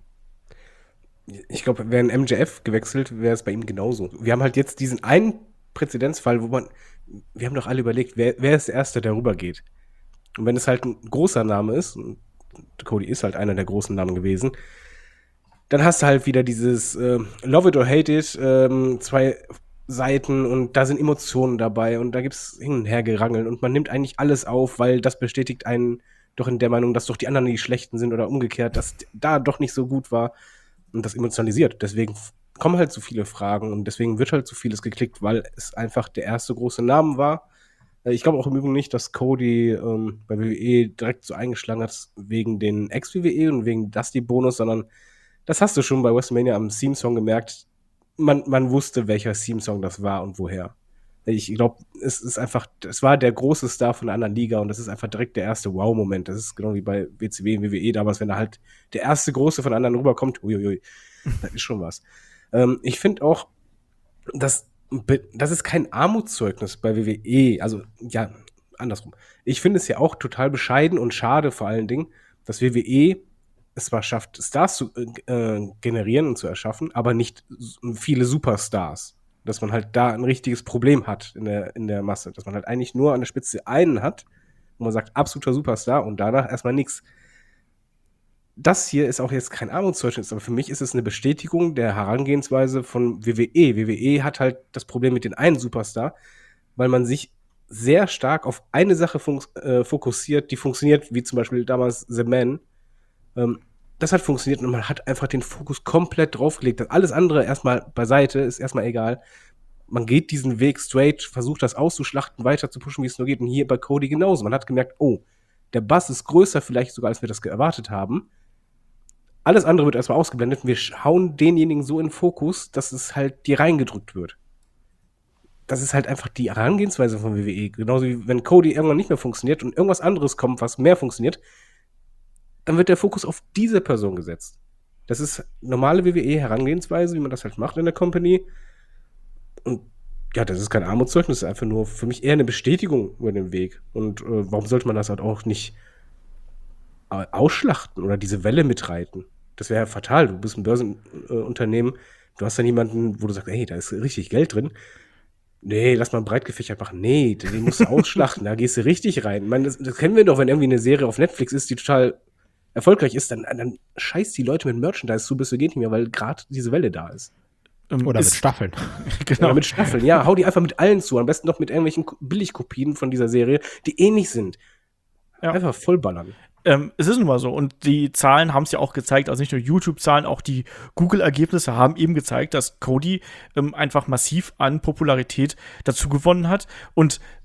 Ich glaube, wäre ein M J F gewechselt, wäre es bei ihm genauso. Wir haben halt jetzt diesen einen Präzedenzfall, wo man, wir haben doch alle überlegt, wer, wer ist der Erste, der rübergeht. Und wenn es halt ein großer Name ist, und Cody ist halt einer der großen Namen gewesen, dann hast du halt wieder dieses äh, Love it or hate it, ähm, zwei Seiten und da sind Emotionen dabei und da gibt's hin und her gerangeln und man nimmt eigentlich alles auf, weil das bestätigt einen doch in der Meinung, dass doch die anderen die Schlechten sind oder umgekehrt, dass da doch nicht so gut war und das emotionalisiert. Deswegen kommen halt so viele Fragen und deswegen wird halt so vieles geklickt, weil es einfach der erste große Name war. Ich glaube auch im Übrigen nicht, dass Cody ähm, bei W W E direkt so eingeschlagen hat wegen den Ex-W W E und wegen Dusty-Bonus, sondern das hast du schon bei WrestleMania am Theme-Song gemerkt. Man, man wusste, welcher Theme-Song das war und woher. Ich glaube, es ist einfach, es war der große Star von einer anderen Liga und das ist einfach direkt der erste Wow-Moment. Das ist genau wie bei W C W und W W E damals, wenn da halt der erste große von anderen rüberkommt. Uiuiui, das ist schon was. ähm, ich finde auch, dass das ist kein Armutszeugnis bei W W E. Also, ja, andersrum. Ich finde es ja auch total bescheiden und schade vor allen Dingen, dass W W E es zwar schafft, Stars zu äh, generieren und zu erschaffen, aber nicht viele Superstars. Dass man halt da ein richtiges Problem hat in der, in der Masse. Dass man halt eigentlich nur an der Spitze einen hat, wo man sagt, absoluter Superstar und danach erstmal nichts. Das hier ist auch jetzt kein Armutszeugnis, aber für mich ist es eine Bestätigung der Herangehensweise von W W E. W W E hat halt das Problem mit den einen Superstar, weil man sich sehr stark auf eine Sache fun- äh, fokussiert, die funktioniert, wie zum Beispiel damals The Man. Ähm, das hat funktioniert und man hat einfach den Fokus komplett draufgelegt. Das alles andere erstmal beiseite, ist erstmal egal. Man geht diesen Weg straight, versucht das auszuschlachten, weiter zu pushen, wie es nur geht. Und hier bei Cody genauso. Man hat gemerkt, oh, der Bass ist größer vielleicht sogar, als wir das erwartet haben. Alles andere wird erstmal ausgeblendet und wir hauen denjenigen so in den Fokus, dass es halt dir reingedrückt wird. Das ist halt einfach die Herangehensweise von W W E. Genauso wie wenn Cody irgendwann nicht mehr funktioniert und irgendwas anderes kommt, was mehr funktioniert, dann wird der Fokus auf diese Person gesetzt. Das ist normale W W E-Herangehensweise, wie man das halt macht in der Company. Und ja, das ist kein Armutszeugnis, das ist einfach nur für mich eher eine Bestätigung über den Weg. Und äh, warum sollte man das halt auch nicht äh, ausschlachten oder diese Welle mitreiten? Das wäre ja fatal. Du bist ein Börsenunternehmen, äh, du hast dann jemanden, wo du sagst, ey, da ist richtig Geld drin. Nee, lass mal breit gefächert machen. Nee, den musst du ausschlachten, da gehst du richtig rein. Ich meine, das, das kennen wir doch, wenn irgendwie eine Serie auf Netflix ist, die total erfolgreich ist, dann, dann scheißt die Leute mit Merchandise zu, bis du geht nicht mehr, weil gerade diese Welle da ist. Oder ist, mit Staffeln. Genau. Oder mit Staffeln, ja. Hau die einfach mit allen zu. Am besten noch mit irgendwelchen Billigkopien von dieser Serie, die ähnlich sind. Ja. Einfach vollballern. Ähm, es ist nun mal so. Und die Zahlen haben es ja auch gezeigt, also nicht nur YouTube-Zahlen, auch die Google-Ergebnisse haben eben gezeigt, dass Cody ähm, einfach massiv an Popularität dazu gewonnen hat. Und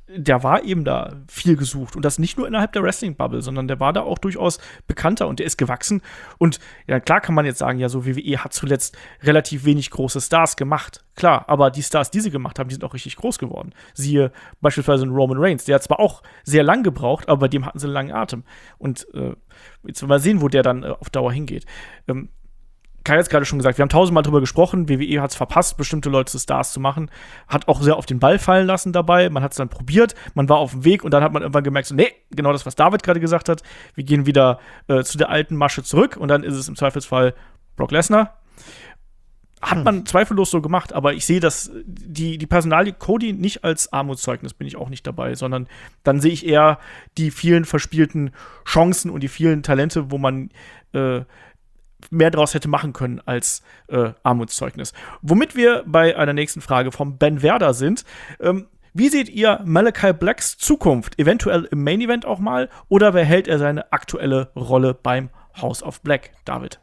der war eben da viel gesucht. Und das nicht nur innerhalb der Wrestling-Bubble, sondern der war da auch durchaus bekannter und der ist gewachsen. Und ja, klar kann man jetzt sagen, ja, so W W E hat zuletzt relativ wenig große Stars gemacht. Klar, aber die Stars, die sie gemacht haben, die sind auch richtig groß geworden. Siehe beispielsweise Roman Reigns, der hat zwar auch sehr lang gebraucht, aber bei dem hatten sie einen langen Atem. Und äh, jetzt mal sehen, wo der dann äh, auf Dauer hingeht. Ähm, Kai hat es gerade schon gesagt, wir haben tausendmal drüber gesprochen, W W E hat es verpasst, bestimmte Leute zu Stars zu machen, hat auch sehr auf den Ball fallen lassen dabei, man hat es dann probiert, man war auf dem Weg und dann hat man irgendwann gemerkt, so, nee, genau das, was David gerade gesagt hat, wir gehen wieder äh, zu der alten Masche zurück und dann ist es im Zweifelsfall Brock Lesnar. Hat man zweifellos so gemacht, aber ich sehe das, die, die Personalie Cody nicht als Armutszeugnis, bin ich auch nicht dabei, sondern dann sehe ich eher die vielen verspielten Chancen und die vielen Talente, wo man äh, mehr draus hätte machen können als äh, Armutszeugnis. Womit wir bei einer nächsten Frage vom Ben Werder sind. Ähm, wie seht ihr Malachi Blacks Zukunft? Eventuell im Main Event auch mal? Oder behält er seine aktuelle Rolle beim House of Black? David?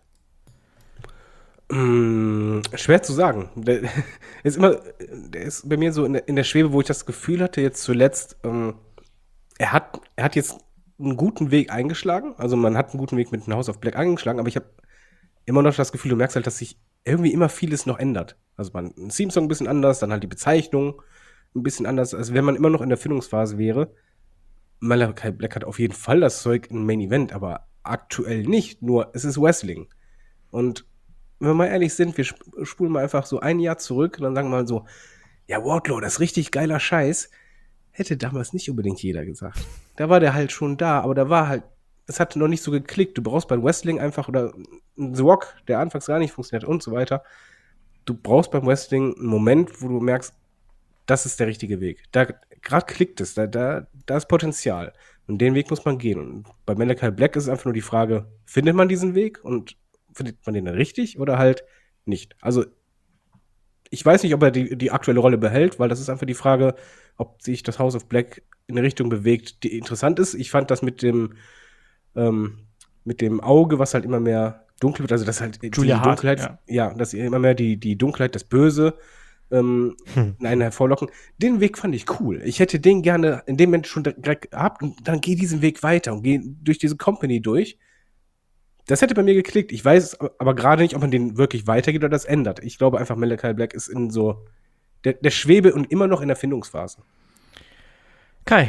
Mm, schwer zu sagen. Der ist immer, der ist bei mir so in der, in der Schwebe, wo ich das Gefühl hatte, jetzt zuletzt, ähm, er hat, er hat jetzt einen guten Weg eingeschlagen. Also man hat einen guten Weg mit dem House of Black eingeschlagen, aber ich habe immer noch das Gefühl, du merkst halt, dass sich irgendwie immer vieles noch ändert. Also man, ein Theme-Song ein bisschen anders, dann halt die Bezeichnung ein bisschen anders, als wenn man immer noch in der Findungsphase wäre. Malachi Black hat auf jeden Fall das Zeug im Main Event, aber aktuell nicht, nur es ist Wrestling. Und wenn wir mal ehrlich sind, wir sp- spulen mal einfach so ein Jahr zurück und dann sagen wir mal so, ja, Wardlow, das ist richtig geiler Scheiß. Hätte damals nicht unbedingt jeder gesagt. Da war der halt schon da, aber da war halt, es hat noch nicht so geklickt. Du brauchst beim Wrestling einfach, oder The Rock, der anfangs gar nicht funktioniert und so weiter. Du brauchst beim Wrestling einen Moment, wo du merkst, das ist der richtige Weg. Da gerade klickt es, da, da, da ist Potenzial. Und den Weg muss man gehen. Und bei Malachi Black ist es einfach nur die Frage, findet man diesen Weg und findet man den dann richtig oder halt nicht? Also ich weiß nicht, ob er die, die aktuelle Rolle behält, weil das ist einfach die Frage, ob sich das House of Black in eine Richtung bewegt, die interessant ist. Ich fand das mit dem ähm, mit dem Auge, was halt immer mehr dunkel wird, also das halt Julia die Hart, Dunkelheit, ja. ja, dass immer mehr die, die Dunkelheit, das Böse ähm, Hm. in einen hervorlocken. Den Weg fand ich cool. Ich hätte den gerne in dem Moment schon direkt gehabt und dann geh diesen Weg weiter und geh durch diese Company durch. Das hätte bei mir geklickt. Ich weiß aber gerade nicht, ob man den wirklich weitergeht oder das ändert. Ich glaube einfach, Malachi Black ist in so der, der Schwebe und immer noch in der Findungsphase. Kai.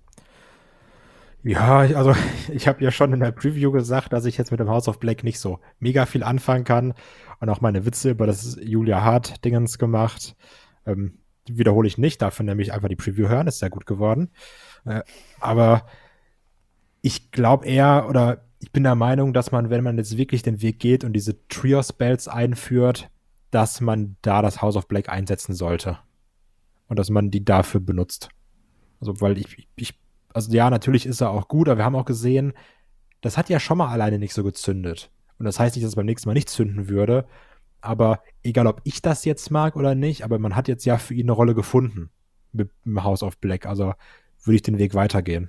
Ja, ich- also ich habe ja schon in der Preview gesagt, dass ich jetzt mit dem House of Black nicht so mega viel anfangen kann und auch meine Witze über das Julia Hart-Dingens gemacht. Ähm, die wiederhole ich nicht, dafür nämlich einfach die Preview hören, ist sehr gut geworden. Äh, aber ich glaube eher, oder ich bin der Meinung, dass man, wenn man jetzt wirklich den Weg geht und diese Trios-Belts einführt, dass man da das House of Black einsetzen sollte. Und dass man die dafür benutzt. Also, weil ich, ich also ja, natürlich ist er auch gut, aber wir haben auch gesehen, das hat ja schon mal alleine nicht so gezündet. Und das heißt nicht, dass es beim nächsten Mal nicht zünden würde. Aber egal, ob ich das jetzt mag oder nicht, aber man hat jetzt ja für ihn eine Rolle gefunden mit dem House of Black. Also würde ich den Weg weitergehen.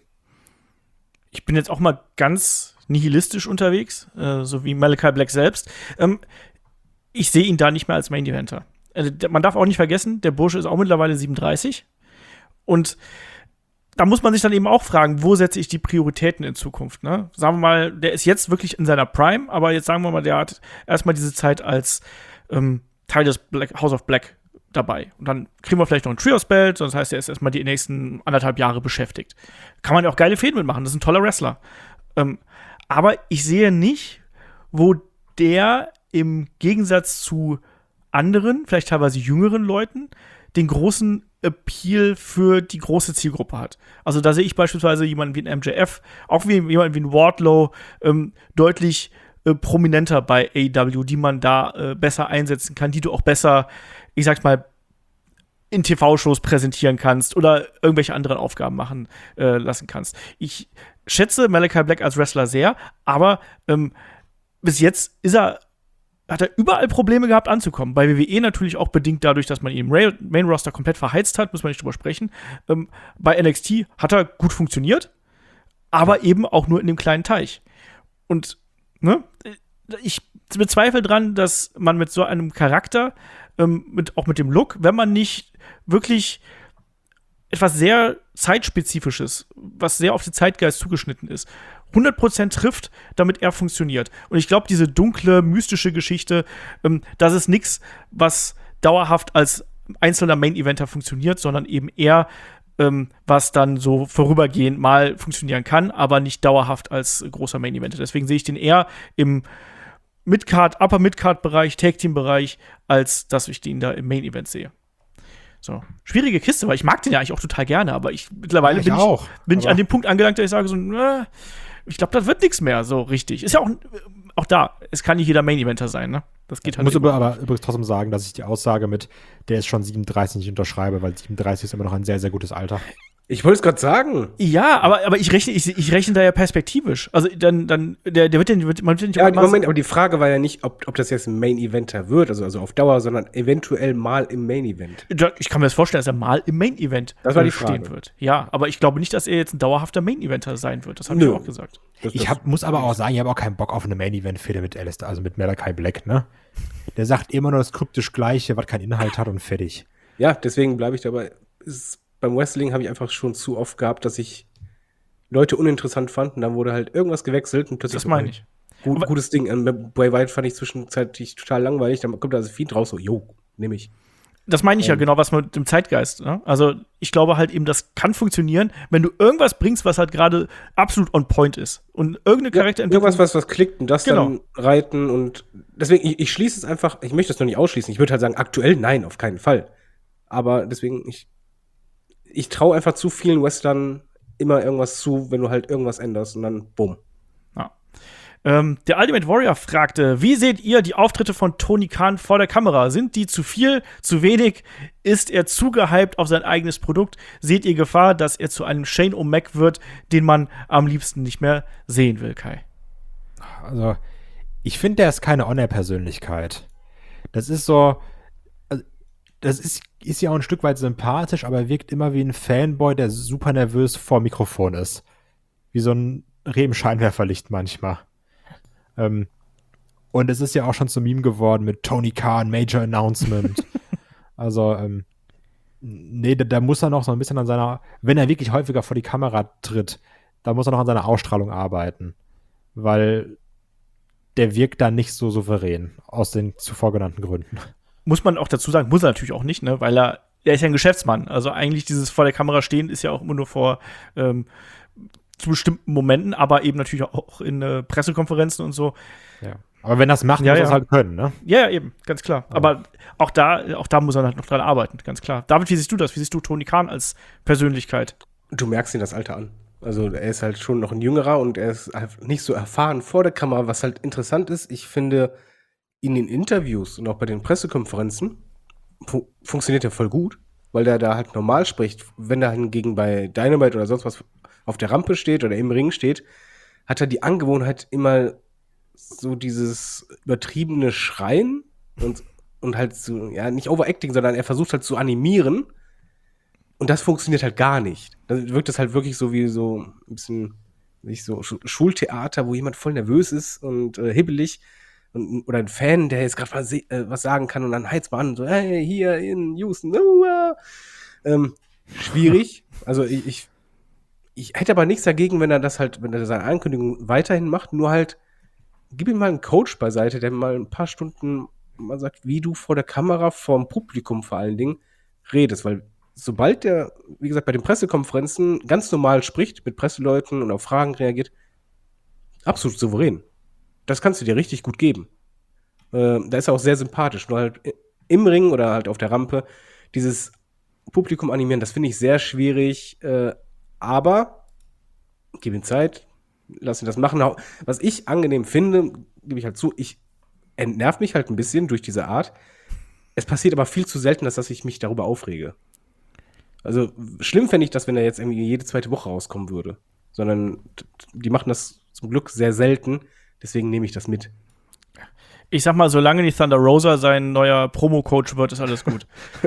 Ich bin jetzt auch mal ganz nihilistisch unterwegs, äh, so wie Malachi Black selbst. Ähm, ich sehe ihn da nicht mehr als Main Eventer. Also, der- man darf auch nicht vergessen, der Bursche ist auch mittlerweile siebenunddreißig. Und da muss man sich dann eben auch fragen, wo setze ich die Prioritäten in Zukunft, ne? Sagen wir mal, der ist jetzt wirklich in seiner Prime, aber jetzt sagen wir mal, der hat erstmal diese Zeit als ähm, Teil des Black, House of Black dabei. Und dann kriegen wir vielleicht noch ein Trios-Belt, das heißt, er ist erstmal die nächsten anderthalb Jahre beschäftigt. Kann man ja auch geile Fäden mitmachen, das ist ein toller Wrestler. Ähm, aber ich sehe nicht, wo der im Gegensatz zu anderen, vielleicht teilweise jüngeren Leuten, den großen Appeal für die große Zielgruppe hat. Also da sehe ich beispielsweise jemanden wie ein M J F, auch wie jemanden wie ein Wardlow, ähm, deutlich äh, prominenter bei A E W, die man da äh, besser einsetzen kann, die du auch besser, ich sag's mal, in T V-Shows präsentieren kannst oder irgendwelche anderen Aufgaben machen äh, lassen kannst. Ich schätze Malachi Black als Wrestler sehr, aber ähm, bis jetzt ist er hat er überall Probleme gehabt anzukommen. Bei W W E natürlich auch bedingt dadurch, dass man ihn im Ra- Main-Roster komplett verheizt hat, muss man nicht drüber sprechen. Ähm, bei N X T hat er gut funktioniert, aber eben auch nur in dem kleinen Teich. Und ne, ich bezweifle dran, dass man mit so einem Charakter, ähm, mit, auch mit dem Look, wenn man nicht wirklich etwas sehr Zeitspezifisches, was sehr auf den Zeitgeist zugeschnitten ist, hundert Prozent trifft, damit er funktioniert. Und ich glaube, diese dunkle, mystische Geschichte, ähm, das ist nichts, was dauerhaft als einzelner Main-Eventer funktioniert, sondern eben eher, ähm, was dann so vorübergehend mal funktionieren kann, aber nicht dauerhaft als großer Main-Eventer. Deswegen sehe ich den eher im Mid-Card, Upper-Mid-Card-Bereich, Tag-Team-Bereich, als dass ich den da im Main-Event sehe. So, schwierige Kiste, weil ich mag den ja eigentlich auch total gerne, aber ich mittlerweile Ja, ich bin, auch, ich, bin ich aber- an dem Punkt angelangt, dass ich sage so, äh, ich glaube, das wird nichts mehr so richtig. Ist ja auch, auch da, es kann nicht jeder Main-Eventer sein, ne? Das geht Ich halt muss immer. aber, aber übrigens trotzdem sagen, dass ich die Aussage mit, der ist schon siebenunddreißig nicht unterschreibe, weil siebenunddreißig ist immer noch ein sehr, sehr gutes Alter. Ich wollte es gerade sagen. Ja, aber, aber ich rechne, ich, ich rechne da ja perspektivisch. Also dann, dann, der, der wird den, wird, man wird den nicht Ja, auf einmal- Moment, aber die Frage war ja nicht, ob, ob das jetzt ein Main-Eventer wird, also, also auf Dauer, sondern eventuell mal im Main-Event. Da- Ich kann mir das vorstellen, dass er mal im Main-Event Das war die äh, stehen Frage. wird. Ja, aber ich glaube nicht, dass er jetzt ein dauerhafter Main-Eventer sein wird. Das habe ich Nö. ja auch gesagt. Das, Ich hab, muss aber auch sagen, ich habe auch keinen Bock auf eine Main-Event-Fehde mit Alistair, also mit Malachi Black, ne? Der sagt immer nur das kryptisch Gleiche, was keinen Inhalt hat und fertig. Ja, deswegen bleibe ich dabei. Es, beim Wrestling habe ich einfach schon zu oft gehabt, dass ich Leute uninteressant fand und dann wurde halt irgendwas gewechselt und plötzlich Das meine ich. Gut, Aber- gutes Ding. Ähm, Bray Wyatt fand ich zwischenzeitlich total langweilig, dann kommt da das Feed raus, so, jo, nehme ich. Das meine ich ja Ähm. genau, was mit dem Zeitgeist. Ne? Also ich glaube halt eben, das kann funktionieren, wenn du irgendwas bringst, was halt gerade absolut on point ist. Und irgendeine Charakterentwicklung. Irgendwas, was, was klickt und das Genau. dann reiten und deswegen, ich, ich schließe es einfach, ich möchte es noch nicht ausschließen. Ich würde halt sagen, aktuell nein, auf keinen Fall. Aber deswegen, ich, ich traue einfach zu vielen Western immer irgendwas zu, wenn du halt irgendwas änderst und dann bumm. Ja. Ähm, der Ultimate Warrior fragte, wie seht ihr die Auftritte von Tony Khan vor der Kamera? Sind die zu viel, zu wenig? Ist er zu gehypt auf sein eigenes Produkt? Seht ihr Gefahr, dass er zu einem Shane O'Mac wird, den man am liebsten nicht mehr sehen will, Kai? Also, ich finde, der ist keine On-Air-Persönlichkeit. Das ist so, also, das ist, ist ja auch ein Stück weit sympathisch, aber er wirkt immer wie ein Fanboy, der super nervös vor dem Mikrofon ist. Wie so ein Rebenscheinwerferlicht manchmal. Ähm, und es ist ja auch schon zum Meme geworden mit Tony Khan, Major Announcement. Also, ähm, nee, da, da muss er noch so ein bisschen an seiner, wenn er wirklich häufiger vor die Kamera tritt, da muss er noch an seiner Ausstrahlung arbeiten. Weil der wirkt dann nicht so souverän, aus den zuvor genannten Gründen. Muss man auch dazu sagen, muss er natürlich auch nicht, ne? Weil er, er ist ja ein Geschäftsmann. Also eigentlich dieses vor der Kamera stehen ist ja auch immer nur vor ähm, zu bestimmten Momenten, aber eben natürlich auch in äh, Pressekonferenzen und so. Ja. Aber wenn das macht, Ja, muss er ja. es halt können, ne? Ja, ja, eben, ganz klar. Aber auch da, auch da muss er halt noch dran arbeiten, ganz klar. David, wie siehst du das? Wie siehst du Tony Khan als Persönlichkeit? Du merkst ihn das Alter an. Also er ist halt schon noch ein Jüngerer und er ist halt nicht so erfahren vor der Kamera, was halt interessant ist. Ich finde, in den Interviews und auch bei den Pressekonferenzen fu funktioniert er voll gut, weil der da halt normal spricht. Wenn er hingegen bei Dynamite oder sonst was auf der Rampe steht oder im Ring steht, hat er die Angewohnheit, immer so dieses übertriebene Schreien und, und halt so, ja, nicht Overacting, sondern er versucht halt zu animieren. Und das funktioniert halt gar nicht. Dann wirkt es halt wirklich so wie so ein bisschen nicht so Schu- Schultheater, wo jemand voll nervös ist und äh, hibbelig. Und, oder ein Fan, der jetzt gerade was, äh, was sagen kann und dann heizt man an, so, hey, hier in Houston, uh, uh. Ähm, schwierig. Also ich, ich, ich hätte aber nichts dagegen, wenn er das halt, wenn er seine Ankündigung weiterhin macht, nur halt, gib ihm mal einen Coach beiseite, der mal ein paar Stunden mal sagt, wie du vor der Kamera, vor dem Publikum vor allen Dingen, redest, weil sobald der, wie gesagt, bei den Pressekonferenzen ganz normal spricht, mit Presseleuten und auf Fragen reagiert, absolut souverän. Das kannst du dir richtig gut geben. Äh, da ist er auch sehr sympathisch. Nur halt im Ring oder halt auf der Rampe dieses Publikum animieren, das finde ich sehr schwierig. Äh, aber gib ihm Zeit, lass ihn das machen. Was ich angenehm finde, gebe ich halt zu, ich entnervt mich halt ein bisschen durch diese Art. Es passiert aber viel zu selten, dass ich mich darüber aufrege. Also schlimm fände ich das, wenn er jetzt irgendwie jede zweite Woche rauskommen würde. Sondern t- die machen das zum Glück sehr selten. Deswegen nehme ich das mit. Ich sag mal, solange nicht Thunder Rosa sein neuer Promo-Coach wird, ist alles gut.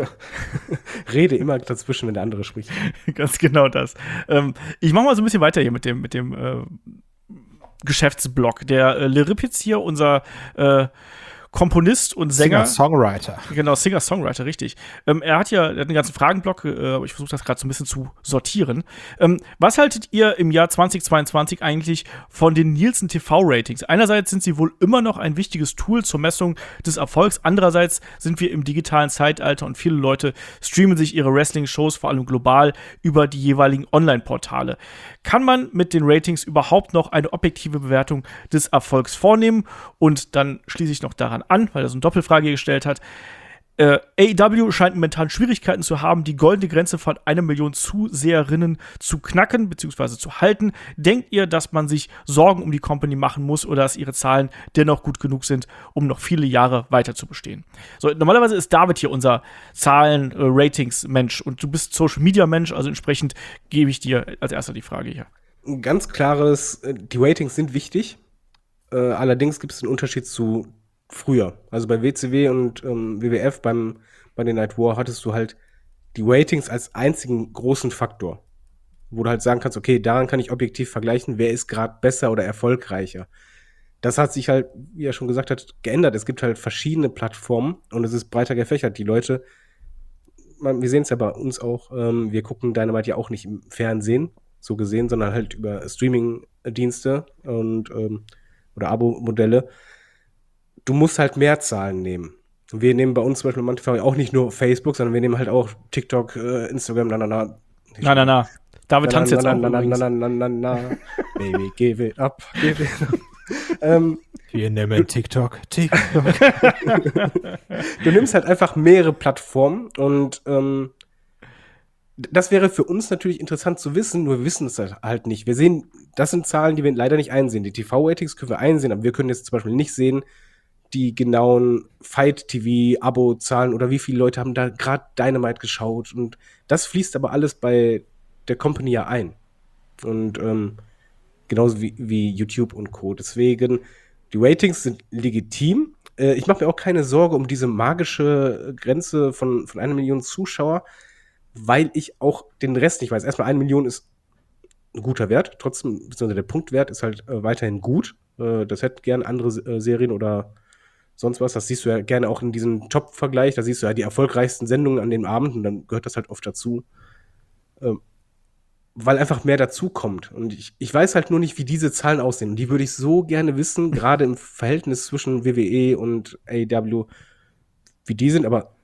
Rede immer dazwischen, wenn der andere spricht. Ganz genau das. Ähm, ich mach mal so ein bisschen weiter hier mit dem, mit dem äh, Geschäftsblock. Der äh, Lerip jetzt hier, unser äh, Komponist und Sänger. Singer-Songwriter. Genau, Singer-Songwriter, richtig. Ähm, er hat ja er hat einen ganzen Fragenblock, äh, aber ich versuche das gerade so ein bisschen zu sortieren. Ähm, was haltet ihr im Jahr zweitausendzweiundzwanzig eigentlich von den Nielsen T V-Ratings? Einerseits sind sie wohl immer noch ein wichtiges Tool zur Messung des Erfolgs. Andererseits sind wir im digitalen Zeitalter und viele Leute streamen sich ihre Wrestling-Shows vor allem global über die jeweiligen Online-Portale. Kann man mit den Ratings überhaupt noch eine objektive Bewertung des Erfolgs vornehmen? Und dann schließe ich noch daran an, weil er so eine Doppelfrage gestellt hat. Äh, A E W scheint momentan Schwierigkeiten zu haben, die goldene Grenze von einer Million Zuseherinnen zu knacken bzw. zu halten. Denkt ihr, dass man sich Sorgen um die Company machen muss oder dass ihre Zahlen dennoch gut genug sind, um noch viele Jahre weiter zu bestehen? So, normalerweise ist David hier unser Zahlen-Ratings-Mensch und du bist Social-Media-Mensch, also entsprechend gebe ich dir als erster die Frage hier. Ein ganz klares, äh, die Ratings sind wichtig. Äh, allerdings gibt es einen Unterschied zu früher. Also bei W C W und ähm, W W F beim Monday Night War hattest du halt die Ratings als einzigen großen Faktor, wo du halt sagen kannst, okay, daran kann ich objektiv vergleichen, wer ist gerade besser oder erfolgreicher. Das hat sich halt, wie er schon gesagt hat, geändert. Es gibt halt verschiedene Plattformen und es ist breiter gefächert. Die Leute, man, wir sehen es ja bei uns auch, ähm, wir gucken Dynamite ja auch nicht im Fernsehen, so gesehen, sondern halt über Streaming-Dienste und ähm, oder Abo-Modelle. Du musst halt mehr Zahlen nehmen. Wir nehmen bei uns zum Beispiel im MannTV auch nicht nur Facebook, sondern wir nehmen halt auch TikTok, äh, Instagram, na, na, na. Na, na, na. David tanzt jetzt auch na, na, übrigens. na, na, na, na, na. Baby, give it up, give it up. ähm, Wir nehmen TikTok, TikTok. du nimmst halt einfach mehrere Plattformen und ähm, das wäre für uns natürlich interessant zu wissen, nur wir wissen es halt nicht. Wir sehen, das sind Zahlen, die wir leider nicht einsehen. Die T V-Ratings können wir einsehen, aber wir können jetzt zum Beispiel nicht sehen, die genauen Fight-T V-Abo-Zahlen oder wie viele Leute haben da gerade Dynamite geschaut. Und das fließt aber alles bei der Company ja ein. Und ähm, genauso wie, wie YouTube und Co. Deswegen, die Ratings sind legitim. Äh, ich mache mir auch keine Sorge um diese magische Grenze von, von einer Million Zuschauer, weil ich auch den Rest nicht weiß. Erstmal eine Million ist ein guter Wert, trotzdem, beziehungsweise der Punktwert ist halt äh, weiterhin gut. Äh, das hätten gern andere äh, Serien oder sonst was. Das siehst du ja gerne auch in diesem Top-Vergleich. Da siehst du ja die erfolgreichsten Sendungen an den Abend und dann gehört das halt oft dazu. Äh, weil einfach mehr dazu kommt. Und ich, ich weiß halt nur nicht, wie diese Zahlen aussehen. Und die würde ich so gerne wissen, gerade im Verhältnis zwischen W W E und A E W, wie die sind, aber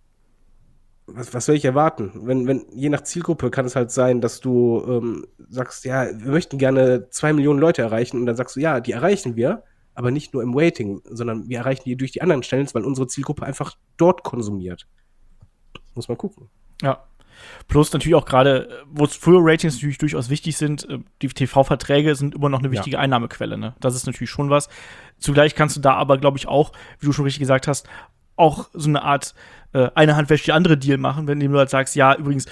Was, was soll ich erwarten? Wenn, wenn, je nach Zielgruppe kann es halt sein, dass du ähm, sagst, ja, wir möchten gerne zwei Millionen Leute erreichen und dann sagst du, ja, die erreichen wir, aber nicht nur im Waiting, sondern wir erreichen die durch die anderen Channels, weil unsere Zielgruppe einfach dort konsumiert. Muss man gucken. Ja. Plus natürlich auch gerade, wo früher Ratings natürlich durchaus wichtig sind, die T V-Verträge sind immer noch eine wichtige ja. Einnahmequelle. Ne? Das ist natürlich schon was. Zugleich kannst du da aber, glaube ich, auch, wie du schon richtig gesagt hast, auch so eine Art äh, eine Hand wäscht die andere Deal machen, wenn du halt sagst, ja, übrigens,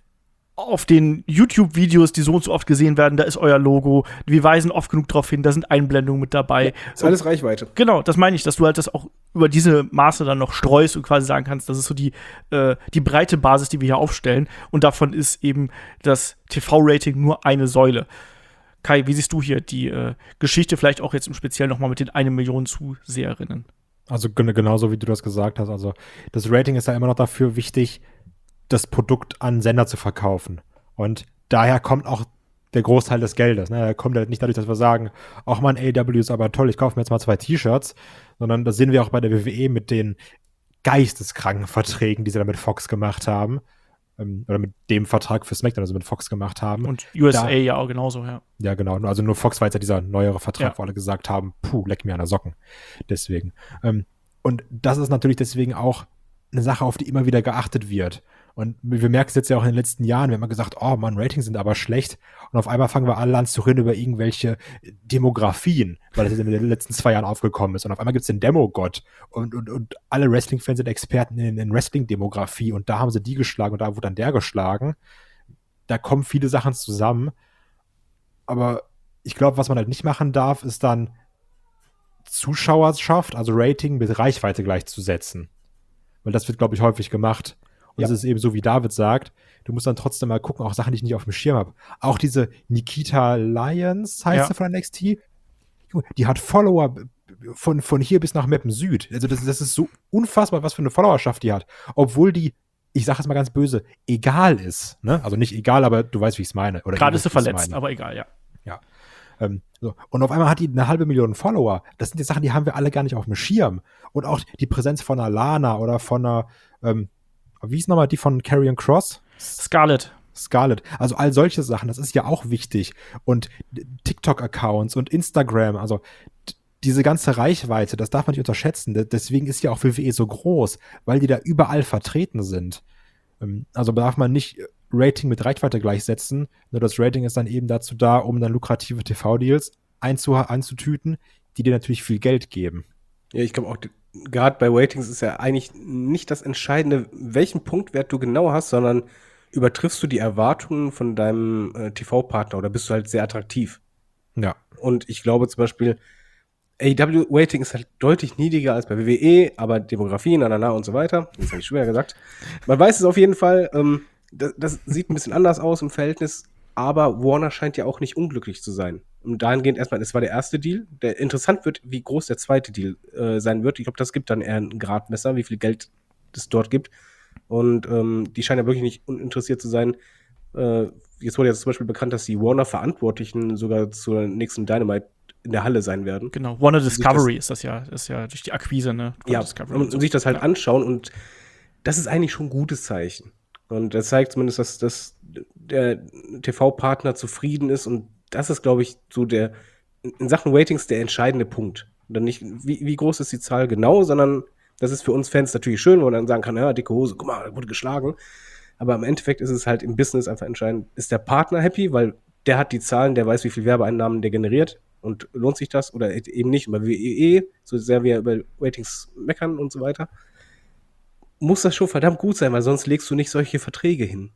auf den YouTube-Videos, die so und so oft gesehen werden, da ist euer Logo. Wir weisen oft genug darauf hin, da sind Einblendungen mit dabei. Ja, ist alles Reichweite. Genau, das meine ich, dass du halt das auch über diese Maße dann noch streust und quasi sagen kannst, das ist so die, äh, die breite Basis, die wir hier aufstellen. Und davon ist eben das T V-Rating nur eine Säule. Kai, wie siehst du hier die äh, Geschichte vielleicht auch jetzt im Speziellen noch mal mit den eine Million Zuseherinnen? Also genauso wie du das gesagt hast. Also das Rating ist ja immer noch dafür wichtig, das Produkt an Sender zu verkaufen. Und daher kommt auch der Großteil des Geldes. Ne? Er kommt halt nicht dadurch, dass wir sagen, ach man, A E W ist aber toll, ich kaufe mir jetzt mal zwei T-Shirts, sondern das sehen wir auch bei der W W E mit den geisteskranken Verträgen, die sie da mit Fox gemacht haben. Ähm, oder mit dem Vertrag für SmackDown, also mit Fox gemacht haben. Und U S A da, ja auch genauso, ja. Ja, genau. Also nur Fox war jetzt ja dieser neuere Vertrag, ja. wo alle gesagt haben, puh, leck mir an der Socken. Deswegen. Ähm, und das ist natürlich deswegen auch eine Sache, auf die immer wieder geachtet wird. Und wir merken es jetzt ja auch in den letzten Jahren, wir haben immer gesagt, oh Mann, Ratings sind aber schlecht. Und auf einmal fangen wir alle an zu reden über irgendwelche Demografien, weil das jetzt in den letzten zwei Jahren aufgekommen ist. Und auf einmal gibt es den Demogott. Und, und, und alle Wrestling-Fans sind Experten in, in Wrestling-Demografie. Und da haben sie die geschlagen und da wurde dann der geschlagen. Da kommen viele Sachen zusammen. Aber ich glaube, was man halt nicht machen darf, ist dann Zuschauerschaft, also Rating mit Reichweite gleichzusetzen. Weil das wird, glaube ich, häufig gemacht. Und es ja. ist eben so, wie David sagt, du musst dann trotzdem mal gucken, auch Sachen, die ich nicht auf dem Schirm habe. Auch diese Nikita Lyons, heißt ja. sie von N X T, die hat Follower von, von hier bis nach Meppen Süd. Also das, das ist so unfassbar, was für eine Followerschaft die hat. Obwohl die, ich sage es mal ganz böse, egal ist. Ne? Also nicht egal, aber du weißt, wie ich es meine. Gerade ist sie verletzt, aber egal, ja. Ja. Ähm, so. Und auf einmal hat die eine halbe Million Follower. Das sind die Sachen, die haben wir alle gar nicht auf dem Schirm. Und auch die Präsenz von einer Lana oder von einer, ähm, wie hieß nochmal die von Karrion Cross? Scarlett. Scarlett. Also all solche Sachen, das ist ja auch wichtig. Und TikTok-Accounts und Instagram, also d- diese ganze Reichweite, das darf man nicht unterschätzen. D- Deswegen ist ja auch W W E so groß, weil die da überall vertreten sind. Ähm, Also darf man nicht Rating mit Reichweite gleichsetzen. Nur das Rating ist dann eben dazu da, um dann lukrative T V-Deals einzu- einzutüten, die dir natürlich viel Geld geben. Ja, ich glaube auch, gerade bei Ratings ist ja eigentlich nicht das Entscheidende, welchen Punktwert du genau hast, sondern übertriffst du die Erwartungen von deinem äh, T V-Partner oder bist du halt sehr attraktiv? Ja. Und ich glaube zum Beispiel, A E W-Rating ist halt deutlich niedriger als bei W W E, aber Demografie, na, na, na und so weiter. Das habe ich schon wieder gesagt. Man weiß es auf jeden Fall. Ähm, das, das sieht ein bisschen anders aus im Verhältnis, aber Warner scheint ja auch nicht unglücklich zu sein. Und dahingehend erstmal, das war der erste Deal. Der interessant wird, wie groß der zweite Deal äh, sein wird. Ich glaube, das gibt dann eher ein Gradmesser, wie viel Geld es dort gibt. Und ähm, die scheinen ja wirklich nicht uninteressiert zu sein. Äh, jetzt wurde ja zum Beispiel bekannt, dass die Warner-Verantwortlichen sogar zur nächsten Dynamite in der Halle sein werden. Genau, Warner sich Discovery ist das ja, ist ja durch die Akquise, ne? Warner Ja, Discovery und, und so. und sich das halt Ja. anschauen. Und das ist eigentlich schon ein gutes Zeichen. Und das zeigt zumindest, dass, dass der T V-Partner zufrieden ist. Und das ist, glaube ich, so der in Sachen Ratings der entscheidende Punkt. Und dann nicht, wie, wie groß ist die Zahl genau, sondern das ist für uns Fans natürlich schön, wo man dann sagen kann, ja, dicke Hose, guck mal, da wurde geschlagen. Aber im Endeffekt ist es halt im Business einfach entscheidend, ist der Partner happy, weil der hat die Zahlen, der weiß, wie viel Werbeeinnahmen der generiert und lohnt sich das oder eben nicht. Und bei W W E, so sehr wir über Ratings meckern und so weiter, muss das schon verdammt gut sein, weil sonst legst du nicht solche Verträge hin.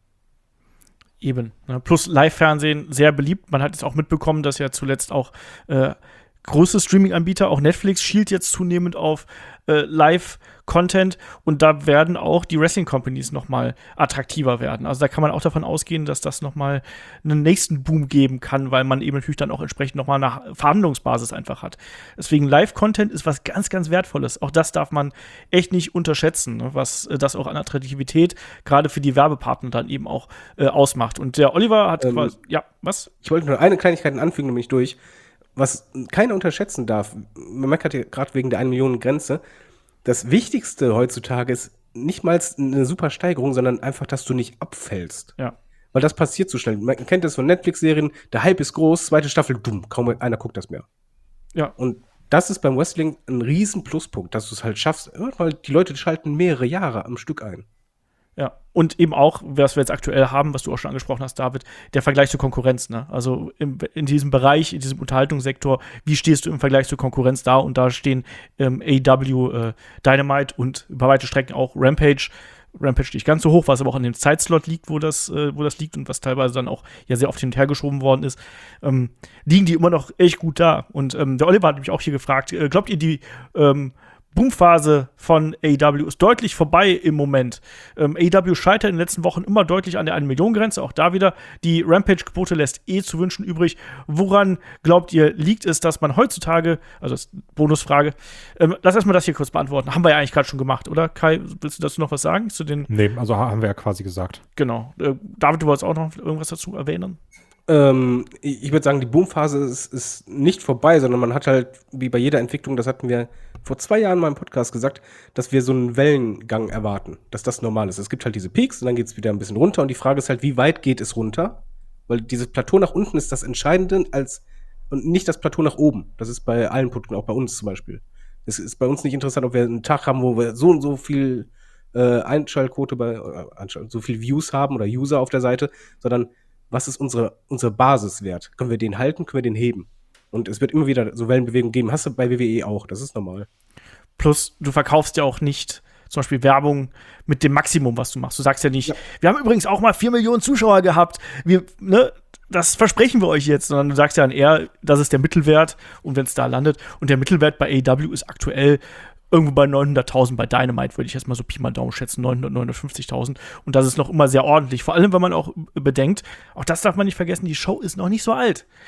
Eben. Ne? Plus Live-Fernsehen sehr beliebt. Man hat jetzt auch mitbekommen, dass ja zuletzt auch äh, große Streaming-Anbieter, auch Netflix, schielt jetzt zunehmend auf äh, Live-Content und da werden auch die Wrestling-Companies noch mal attraktiver werden. Also da kann man auch davon ausgehen, dass das noch mal einen nächsten Boom geben kann, weil man eben natürlich dann auch entsprechend noch mal eine Verhandlungsbasis einfach hat. Deswegen Live-Content ist was ganz, ganz Wertvolles. Auch das darf man echt nicht unterschätzen, ne? Was äh, das auch an Attraktivität gerade für die Werbepartner dann eben auch äh, ausmacht. Und der Oliver hat Ähm, quasi, ja, was? Ich wollte nur eine Kleinigkeit anfügen, nämlich durch. Was keiner unterschätzen darf, man meckert ja gerade wegen der eine Million Grenze, das Wichtigste heutzutage ist nicht mal eine super Steigerung, sondern einfach, dass du nicht abfällst. Ja. Weil das passiert so schnell. Man kennt das von Netflix-Serien, der Hype ist groß, zweite Staffel, dumm, kaum einer guckt das mehr. Ja. Und das ist beim Wrestling ein riesen Pluspunkt, dass du es halt schaffst, weil die Leute schalten mehrere Jahre am Stück ein. Ja, und eben auch, was wir jetzt aktuell haben, was du auch schon angesprochen hast, David, der Vergleich zur Konkurrenz. Ne? Also im, in diesem Bereich, in diesem Unterhaltungssektor, wie stehst du im Vergleich zur Konkurrenz da? Und da stehen ähm, A E W, äh, Dynamite und über weite Strecken auch Rampage. Rampage nicht ganz so hoch, was aber auch an dem Zeitslot liegt, wo das, äh, wo das liegt und was teilweise dann auch ja sehr oft hin und her geschoben worden ist, ähm, liegen die immer noch echt gut da. Und ähm, der Oliver hat mich auch hier gefragt, äh, glaubt ihr, die ähm, Boomphase von A E W ist deutlich vorbei im Moment. Ähm, A E W scheitert in den letzten Wochen immer deutlich an der eine Million Grenze. Auch da wieder, die Rampage-Quote lässt eh zu wünschen übrig. Woran glaubt ihr, liegt es, dass man heutzutage, also das ist eine Bonusfrage, ähm, lass erstmal das hier kurz beantworten. Haben wir ja eigentlich gerade schon gemacht, oder? Kai, willst du dazu noch was sagen? Zu den, Nee, also ha- haben wir ja quasi gesagt. genau. Äh, David, du wolltest auch noch irgendwas dazu erwähnen? Ähm, ich ich würde sagen, die Boomphase ist, ist nicht vorbei, sondern man hat halt, wie bei jeder Entwicklung, das hatten wir vor zwei Jahren mal im Podcast gesagt, dass wir so einen Wellengang erwarten, dass das normal ist. Es gibt halt diese Peaks und dann geht es wieder ein bisschen runter und die Frage ist halt, wie weit geht es runter? Weil dieses Plateau nach unten ist das Entscheidende als und nicht das Plateau nach oben. Das ist bei allen Produkten, auch bei uns zum Beispiel. Es ist bei uns nicht interessant, ob wir einen Tag haben, wo wir so und so viel äh, Einschaltquote bei, äh, Einschalt, so viel Views haben oder User auf der Seite, sondern was ist unsere, unsere Basiswert? Können wir den halten? Können wir den heben? Und es wird immer wieder so Wellenbewegungen geben. Hast du bei W W E auch. Das ist normal. Plus, du verkaufst ja auch nicht zum Beispiel Werbung mit dem Maximum, was du machst. Du sagst ja nicht, ja. Wir haben übrigens auch mal vier Millionen Zuschauer gehabt. Wir, ne, das versprechen wir euch jetzt. Sondern du sagst ja dann eher, das ist der Mittelwert. Und wenn es da landet. Und der Mittelwert bei A E W ist aktuell irgendwo bei neunhunderttausend. Bei Dynamite würde ich jetzt mal so Pi mal Daumen schätzen, neunhundert, neunhundertfünfzigtausend. Und das ist noch immer sehr ordentlich. Vor allem, wenn man auch bedenkt, auch das darf man nicht vergessen, die Show ist noch nicht so alt.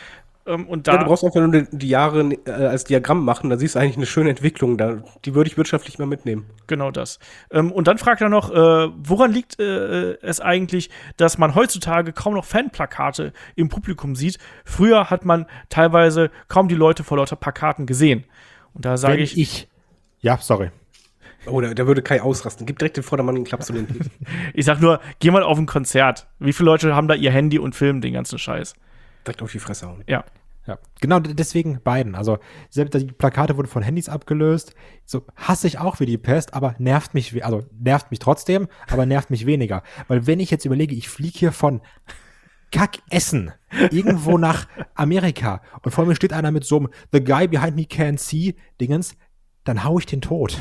Ähm, und da Ja, du brauchst einfach nur die, die Jahre äh, als Diagramm machen, da siehst du eigentlich eine schöne Entwicklung. Da, die würde ich wirtschaftlich mal mitnehmen. Genau das. Ähm, und dann fragt er noch, äh, woran liegt äh, es eigentlich, dass man heutzutage kaum noch Fanplakate im Publikum sieht? Früher hat man teilweise kaum die Leute vor lauter Plakaten gesehen. Und da sage Wenn ich, ich. Ja, sorry. Oh, da, da würde Kai ausrasten. Gib direkt den Vordermann und klappst du den Tisch. ich sag nur, geh mal auf ein Konzert. Wie viele Leute haben da ihr Handy und filmen den ganzen Scheiß? Direkt auf die Fresse hauen. Ja. Ja, genau d- deswegen beiden. Also, selbst die Plakate wurden von Handys abgelöst. So hasse ich auch wie die Pest, aber nervt mich, we- also nervt mich trotzdem, aber nervt mich weniger. Weil wenn ich jetzt überlege, ich fliege hier von Kackessen irgendwo nach Amerika und vor mir steht einer mit so einem The Guy Behind Me Can't See Dingens, dann hau ich den tot.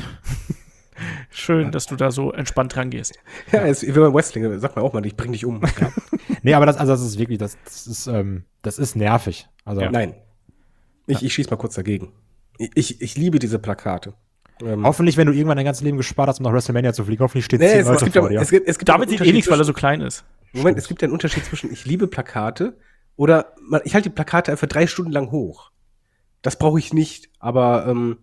Schön, dass du da so entspannt rangehst. Ja, es, wie beim Wrestling, sag mal auch mal, ich bring dich um. Ja. Nee, aber das, also das ist wirklich, das, das ist, ähm, das ist nervig. Also, Ja. Nein. Ich, ich schieß mal kurz dagegen. Ich, ich, ich liebe diese Plakate. Ähm, hoffentlich, wenn du irgendwann dein ganzes Leben gespart hast, um nach WrestleMania zu fliegen, hoffentlich steht nee, zehn es, es, Leute gibt vor ja, dir. es gibt, es gibt David einen sieht eh nichts, weil er Unterschied so klein ist. zwischen- Moment, es gibt ja einen Unterschied zwischen ich liebe Plakate oder man, ich halte die Plakate einfach drei Stunden lang hoch. Das brauche ich nicht, aber ähm,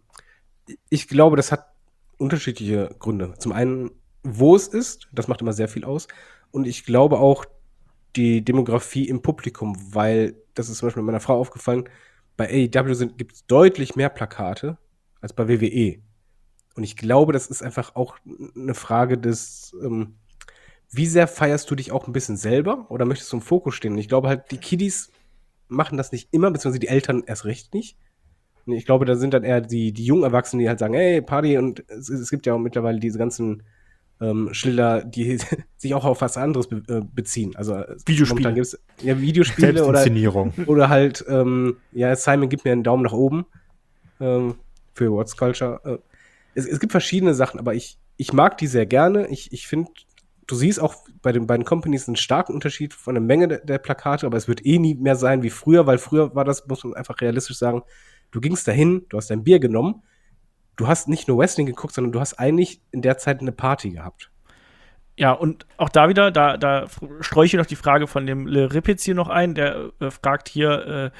ich glaube, das hat unterschiedliche Gründe. Zum einen, wo es ist, das macht immer sehr viel aus. Und ich glaube auch die Demografie im Publikum, weil, das ist zum Beispiel meiner Frau aufgefallen, bei A E W gibt es deutlich mehr Plakate als bei W W E. Und ich glaube, das ist einfach auch eine Frage des, ähm, wie sehr feierst du dich auch ein bisschen selber oder möchtest du im Fokus stehen? Und ich glaube halt, die Kiddies machen das nicht immer, beziehungsweise die Eltern erst recht nicht. Und ich glaube, da sind dann eher die, die jungen Erwachsenen, die halt sagen, hey, Party, und es, es gibt ja auch mittlerweile diese ganzen ähm, Schilder, die sich auch auf was anderes be äh, beziehen. Also äh, Videospiele. momentan gibt's ja Videospiele oder, Selbstinszenierung. oder halt, ähm, ja, Simon gibt mir einen Daumen nach oben ähm, für What's Culture. Äh, es, es gibt verschiedene Sachen, aber ich, ich mag die sehr gerne. Ich, ich finde, du siehst auch bei den beiden Companies einen starken Unterschied von der Menge der, der Plakate, aber es wird eh nie mehr sein wie früher, weil früher war das, muss man einfach realistisch sagen, du gingst dahin, du hast dein Bier genommen, du hast nicht nur Wrestling geguckt, sondern du hast eigentlich in der Zeit eine Party gehabt. Ja, und auch da wieder, da, da streue ich hier noch die Frage von dem Le Ripitz hier noch ein, der äh, fragt hier, äh,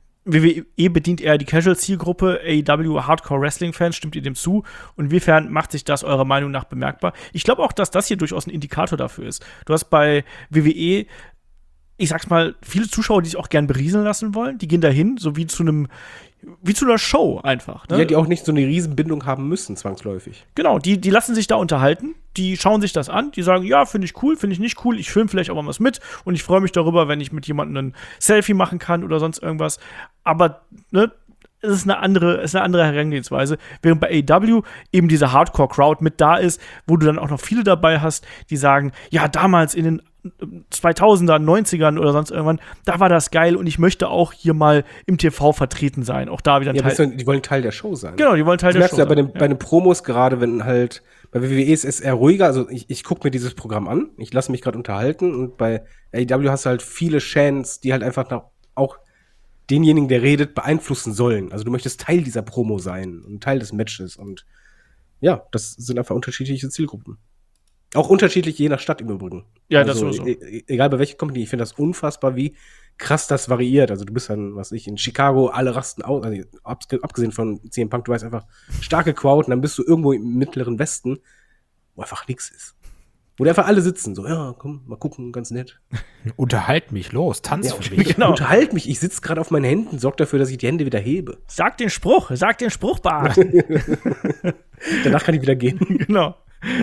W W E bedient eher die Casual-Zielgruppe, A E W Hardcore-Wrestling-Fans, stimmt ihr dem zu? Und inwiefern macht sich das eurer Meinung nach bemerkbar? Ich glaube auch, dass das hier durchaus ein Indikator dafür ist. Du hast bei W W E, ich sag's mal, viele Zuschauer, die sich auch gern berieseln lassen wollen, die gehen dahin, so wie zu einem, wie zu einer Show einfach. Ne? Ja, die auch nicht so eine Riesenbindung haben müssen, zwangsläufig. Genau, die, die lassen sich da unterhalten, die schauen sich das an, die sagen, ja, finde ich cool, finde ich nicht cool, ich filme vielleicht auch mal was mit und ich freue mich darüber, wenn ich mit jemandem ein Selfie machen kann oder sonst irgendwas. Aber, ne, es ist eine andere, es ist eine andere Herangehensweise, während bei A E W eben diese Hardcore-Crowd mit da ist, wo du dann auch noch viele dabei hast, die sagen, ja, damals in den zweitausendern, neunzigern oder sonst irgendwann, da war das geil und ich möchte auch hier mal im T V vertreten sein. Auch da wieder ein Ja, Teil. aber die wollen Teil der Show sein. Genau, die wollen Teil Das der merkst Show du ja bei sein. den, bei den Promos gerade, wenn halt, bei W W E ist es eher ruhiger, also ich, ich gucke mir dieses Programm an, ich lasse mich gerade unterhalten und bei A E W hast du halt viele Chants, die halt einfach nach, auch denjenigen, der redet, beeinflussen sollen. Also du möchtest Teil dieser Promo sein und Teil des Matches und ja, das sind einfach unterschiedliche Zielgruppen. Auch unterschiedlich je nach Stadt im Übrigen. Ja, das also, sowieso. e- egal bei welcher Company, ich finde das unfassbar, wie krass das variiert. Also du bist dann, was weiß ich, in Chicago, alle rasten aus, also abs- abgesehen von C M Punk, du weißt einfach starke Crowd und dann bist du irgendwo im mittleren Westen, wo einfach nichts ist. Wo einfach alle sitzen, so, ja, komm, mal gucken, ganz nett. Unterhalt mich, los, tanz Ja, für mich. Genau. Unterhalt mich, ich sitze gerade auf meinen Händen, sorg dafür, dass ich die Hände wieder hebe. Sag den Spruch, sag den Spruch, Bart. Danach kann ich wieder gehen. Genau.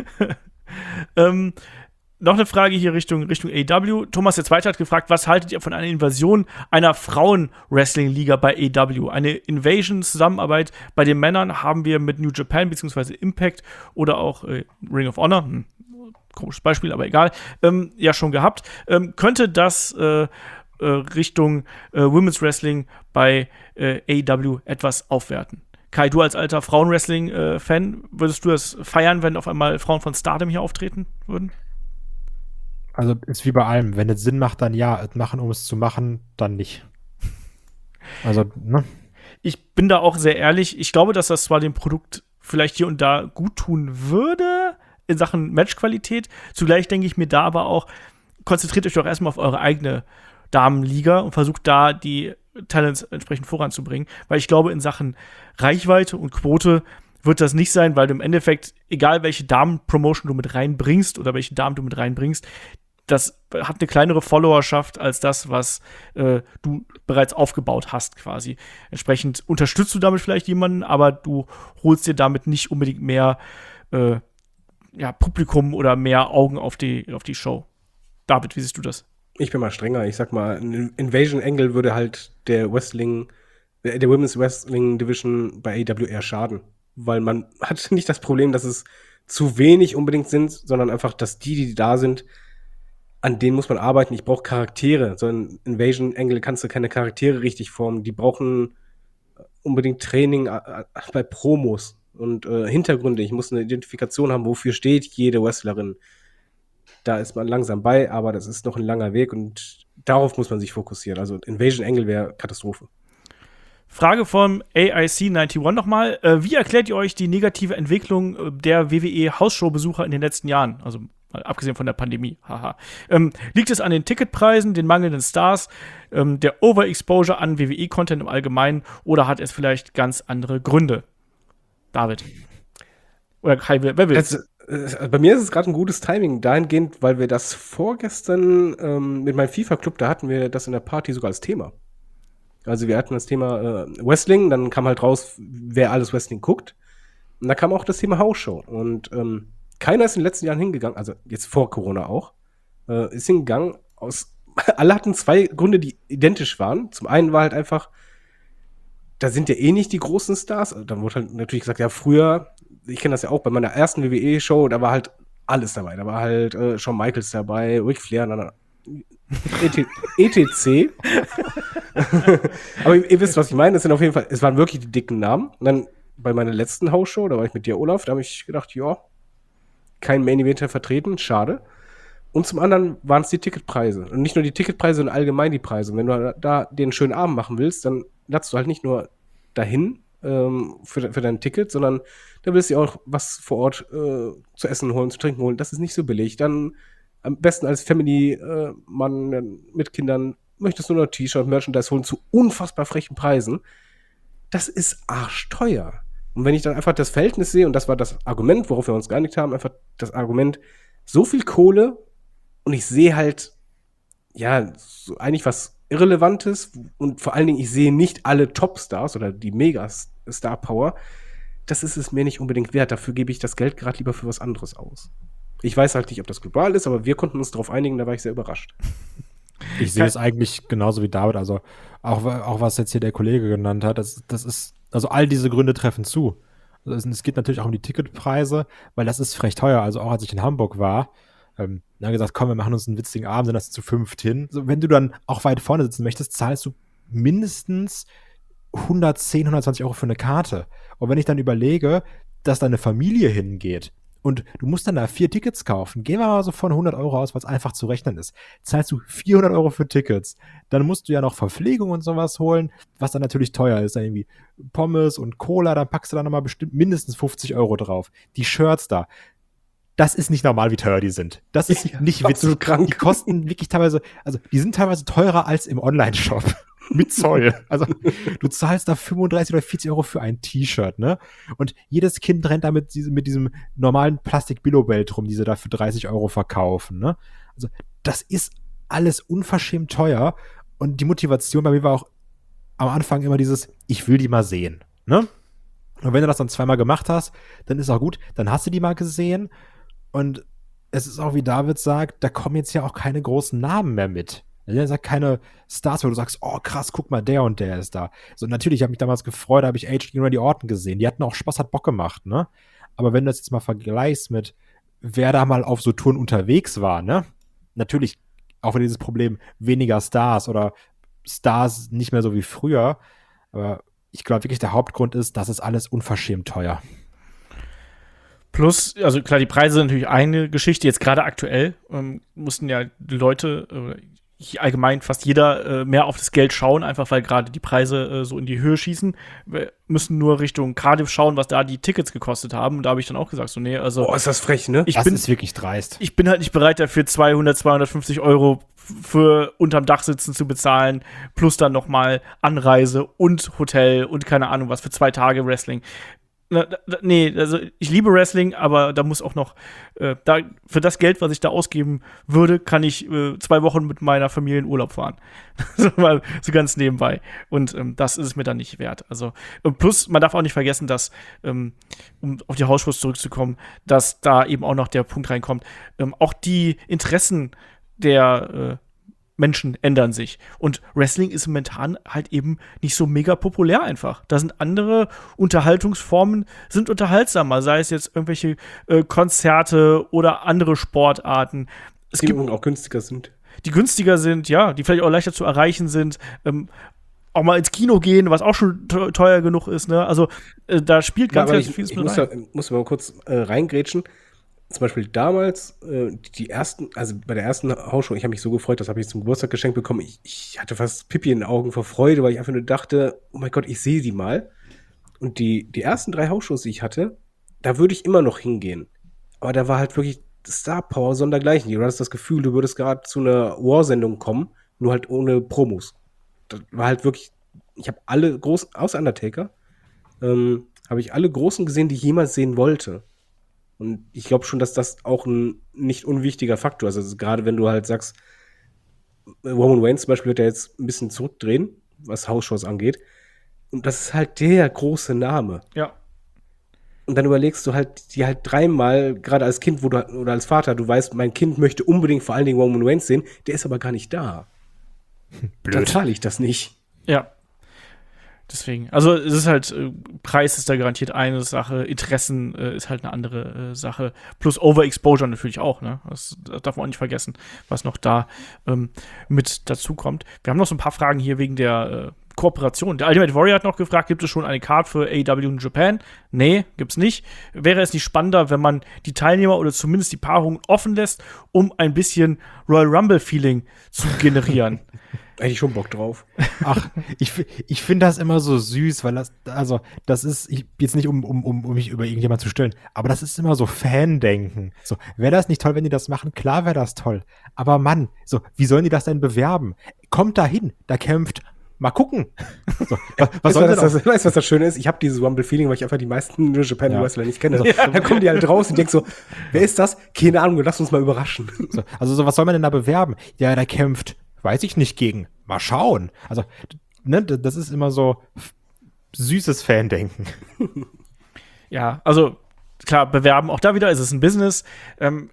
ähm, noch eine Frage hier Richtung, Richtung A E W. Thomas der Zweite hat gefragt, was haltet ihr von einer Invasion einer Frauen-Wrestling-Liga bei A E W? Eine Invasion-Zusammenarbeit bei den Männern haben wir mit New Japan bzw. Impact oder auch äh, Ring of Honor, hm, komisches Beispiel, aber egal, ähm, ja schon gehabt. Ähm, könnte das äh, äh, Richtung äh, Women's Wrestling bei äh, A E W etwas aufwerten? Kai, du als alter Frauenwrestling-Fan, würdest du das feiern, wenn auf einmal Frauen von Stardom hier auftreten würden? Also ist wie bei allem, wenn es Sinn macht, dann ja, es machen, um es zu machen, dann nicht. Also, ne? Ich bin da auch sehr ehrlich. Ich glaube, dass das zwar dem Produkt vielleicht hier und da gut tun würde in Sachen Matchqualität. Zugleich denke ich mir da aber auch, konzentriert euch doch erstmal auf eure eigene Damenliga und versucht da die Talents entsprechend voranzubringen. Weil ich glaube, in Sachen Reichweite und Quote wird das nicht sein, weil du im Endeffekt, egal welche Damen-Promotion du mit reinbringst oder welche Damen du mit reinbringst, das hat eine kleinere Followerschaft als das, was äh, du bereits aufgebaut hast quasi. Entsprechend unterstützt du damit vielleicht jemanden, aber du holst dir damit nicht unbedingt mehr äh, ja, Publikum oder mehr Augen auf die, auf die Show. David, wie siehst du das? Ich bin mal strenger. Ich sag mal, ein Invasion Angle würde halt der Wrestling, der Women's Wrestling Division bei A E W eher schaden. Weil man hat nicht das Problem, dass es zu wenig unbedingt sind, sondern einfach, dass die, die da sind, an denen muss man arbeiten. Ich brauche Charaktere. So ein Invasion Angle kannst du keine Charaktere richtig formen. Die brauchen unbedingt Training äh, bei Promos und äh, Hintergründe. Ich muss eine Identifikation haben, wofür steht jede Wrestlerin. Da ist man langsam bei, aber das ist noch ein langer Weg und darauf muss man sich fokussieren. Also Invasion Angle wäre Katastrophe. Frage vom A I C einundneunzig nochmal. Äh, wie erklärt ihr euch die negative Entwicklung der W W E-Hausshow-Besucher in den letzten Jahren? Also mal abgesehen von der Pandemie. Haha. Ähm, liegt es an den Ticketpreisen, den mangelnden Stars, ähm, der Overexposure an W W E-Content im Allgemeinen oder hat es vielleicht ganz andere Gründe? David. Oder Kai, wer will? Das, äh, bei mir ist es gerade ein gutes Timing dahingehend, weil wir das vorgestern ähm, mit meinem FIFA-Club, da hatten wir das in der Party sogar als Thema. Also wir hatten das Thema äh, Wrestling, dann kam halt raus, wer alles Wrestling guckt. Und da kam auch das Thema Hausshow. Und ähm, keiner ist in den letzten Jahren hingegangen, also jetzt vor Corona auch, äh, ist hingegangen aus, alle hatten zwei Gründe, die identisch waren. Zum einen war halt einfach, da sind ja eh nicht die großen Stars. Dann wurde halt natürlich gesagt, ja früher, ich kenne das ja auch, bei meiner ersten W W E-Show, da war halt alles dabei. Da war halt äh, Shawn Michaels dabei, Ric Flair, dann E T C Aber ihr, ihr wisst, was ich meine. Das sind auf jeden Fall, es waren wirklich die dicken Namen. Und dann bei meiner letzten Hausshow, da war ich mit dir, Olaf, da habe ich gedacht, ja, kein Main Eventer vertreten, schade. Und zum anderen waren es die Ticketpreise. Und nicht nur die Ticketpreise, sondern allgemein die Preise. Und wenn du da den schönen Abend machen willst, dann ladst du halt nicht nur dahin ähm, für, für dein Ticket, sondern da willst du auch was vor Ort äh, zu essen holen, zu trinken holen. Das ist nicht so billig. Dann am besten als Family-Mann äh, mit Kindern möchtest du nur T-Shirt, Merchandise holen zu unfassbar frechen Preisen. Das ist arschteuer. Und wenn ich dann einfach das Verhältnis sehe, und das war das Argument, worauf wir uns geeinigt haben, einfach das Argument, so viel Kohle und ich sehe halt, ja, so eigentlich was Irrelevantes und vor allen Dingen, ich sehe nicht alle Topstars oder die Mega-Star-Power, das ist es mir nicht unbedingt wert. Dafür gebe ich das Geld gerade lieber für was anderes aus. Ich weiß halt nicht, ob das global ist, aber wir konnten uns darauf einigen, da war ich sehr überrascht. Ich sehe es eigentlich genauso wie David, also auch, auch was jetzt hier der Kollege genannt hat, das, das ist, also all diese Gründe treffen zu. Also es geht natürlich auch um die Ticketpreise, weil das ist frech teuer. Also auch als ich in Hamburg war, ähm, dann haben wir gesagt, komm, wir machen uns einen witzigen Abend, sind das zu fünft hin. So, wenn du dann auch weit vorne sitzen möchtest, zahlst du mindestens hundertzehn, hundertzwanzig Euro für eine Karte. Und wenn ich dann überlege, dass da eine Familie hingeht, und du musst dann da vier Tickets kaufen. Gehen wir mal so von hundert Euro aus, weil es einfach zu rechnen ist. Zahlst du vierhundert Euro für Tickets. Dann musst du ja noch Verpflegung und sowas holen, was dann natürlich teuer ist. Dann irgendwie Pommes und Cola, dann packst du da nochmal bestimmt mindestens fünfzig Euro drauf. Die Shirts da. Das ist nicht normal, wie teuer die sind. Das ist ja, nicht witzig. Krank. Die kosten wirklich teilweise, also die sind teilweise teurer als im Online-Shop. Mit Zoll. Also du zahlst da fünfunddreißig oder vierzig Euro für ein T-Shirt, ne? Und jedes Kind rennt da mit, mit diesem normalen Plastik-Billo-Belt rum, die sie da für dreißig Euro verkaufen, ne? Also das ist alles unverschämt teuer. Und die Motivation bei mir war auch am Anfang immer dieses, ich will die mal sehen, ne? Und wenn du das dann zweimal gemacht hast, dann ist auch gut, dann hast du die mal gesehen. Und es ist auch, wie David sagt, da kommen jetzt ja auch keine großen Namen mehr mit. Da sagt keine Stars, wo du sagst, oh krass, guck mal, der und der ist da. So, natürlich, ich habe mich damals gefreut, da habe ich Age gegen Randy Orton gesehen. Die hatten auch Spaß, hat Bock gemacht, ne? Aber wenn du das jetzt mal vergleichst mit, wer da mal auf so Touren unterwegs war, ne? Natürlich auch wieder dieses Problem, weniger Stars oder Stars nicht mehr so wie früher. Aber ich glaube wirklich, der Hauptgrund ist, das ist alles unverschämt teuer. Plus, also klar, die Preise sind natürlich eine Geschichte. Jetzt gerade aktuell ähm, mussten ja die Leute, äh, allgemein fast jeder, äh, mehr auf das Geld schauen, einfach weil gerade die Preise äh, so in die Höhe schießen. Wir müssen nur Richtung Cardiff schauen, was da die Tickets gekostet haben. Und da habe ich dann auch gesagt, so nee, also Oh, ist das frech, ne? ich das bin, ist wirklich dreist. Ich bin halt nicht bereit dafür, zweihundert, zweihundertfünfzig Euro für unterm Dach sitzen zu bezahlen, plus dann noch mal Anreise und Hotel und keine Ahnung was für zwei Tage Wrestling. Na, da, nee, also ich liebe Wrestling, aber da muss auch noch, äh, da, für das Geld, was ich da ausgeben würde, kann ich äh, zwei Wochen mit meiner Familie in Urlaub fahren. so, mal, so ganz nebenbei. Und ähm, das ist es mir dann nicht wert. Also, und plus, man darf auch nicht vergessen, dass, ähm, um auf die Hausshows zurückzukommen, dass da eben auch noch der Punkt reinkommt, ähm, auch die Interessen der äh, Menschen ändern sich. Und Wrestling ist momentan halt eben nicht so mega populär einfach. Da sind andere Unterhaltungsformen, sind unterhaltsamer, sei es jetzt irgendwelche äh, Konzerte oder andere Sportarten. Es die gibt auch günstiger sind. Die günstiger sind, ja, die vielleicht auch leichter zu erreichen sind. Ähm, auch mal ins Kino gehen, was auch schon teuer genug ist. Ne? Also äh, da spielt ganz, ja, ganz ich, vieles ich mit muss, rein. da, muss mal kurz äh, reingrätschen. Zum Beispiel damals, äh, die ersten, also bei der ersten Hausshow, ich habe mich so gefreut, das habe ich zum Geburtstag geschenkt bekommen. Ich, ich hatte fast Pipi in den Augen vor Freude, weil ich einfach nur dachte, oh mein Gott, ich sehe die mal. Und die, die ersten drei Hausshows, die ich hatte, da würde ich immer noch hingehen. Aber da war halt wirklich Star Power sondergleichen. Du hattest das Gefühl, du würdest gerade zu einer War-Sendung kommen, nur halt ohne Promos. Das war halt wirklich, ich habe alle großen, außer Undertaker, ähm, habe ich alle Großen gesehen, die ich jemals sehen wollte. Und ich glaube schon, dass das auch ein nicht unwichtiger Faktor ist. Also gerade wenn du halt sagst, Roman Reigns zum Beispiel wird ja jetzt ein bisschen zurückdrehen, was Hausshows angeht. Und das ist halt der große Name. Ja. Und dann überlegst du halt, die halt dreimal, gerade als Kind wo du, oder als Vater, du weißt, mein Kind möchte unbedingt vor allen Dingen Roman Reigns sehen, der ist aber gar nicht da. Blöd. Dann zahle ich das nicht. Ja. Deswegen, also es ist halt, äh, Preis ist da garantiert eine Sache, Interessen äh, ist halt eine andere äh, Sache, plus Overexposure natürlich auch, ne? Das, das darf man auch nicht vergessen, was noch da ähm, mit dazu kommt. Wir haben noch so ein paar Fragen hier wegen der äh, Kooperation. Der Ultimate Warrior hat noch gefragt, gibt es schon eine Card für A E W in Japan? Nee, gibt's nicht. Wäre es nicht spannender, wenn man die Teilnehmer oder zumindest die Paarungen offen lässt, um ein bisschen Royal Rumble-Feeling zu generieren? Hätte ich schon Bock drauf. Ach, ich, ich finde das immer so süß, weil das, also, das ist, ich, jetzt nicht, um, um, um mich über irgendjemand zu stellen, aber das ist immer so Fan-Denken. So, wäre das nicht toll, wenn die das machen? Klar wäre das toll. Aber Mann, so, wie sollen die das denn bewerben? Kommt da hin, da kämpft, mal gucken. So, was was soll weißt, denn was, weißt, was das Schöne ist? Ich habe dieses Rumble-Feeling, weil ich einfach die meisten New Japan Ja. Wrestler nicht kenne. Ja. Dann kommen die halt raus und denken so, wer ist das? Keine Ahnung, lass uns mal überraschen. So, also, so, was soll man denn da bewerben? Ja, da kämpft, weiß ich nicht, gegen. Mal schauen. Also, ne, das ist immer so f- süßes Fan-Denken. Ja, also klar, bewerben, auch da wieder ist es ein Business. Ähm,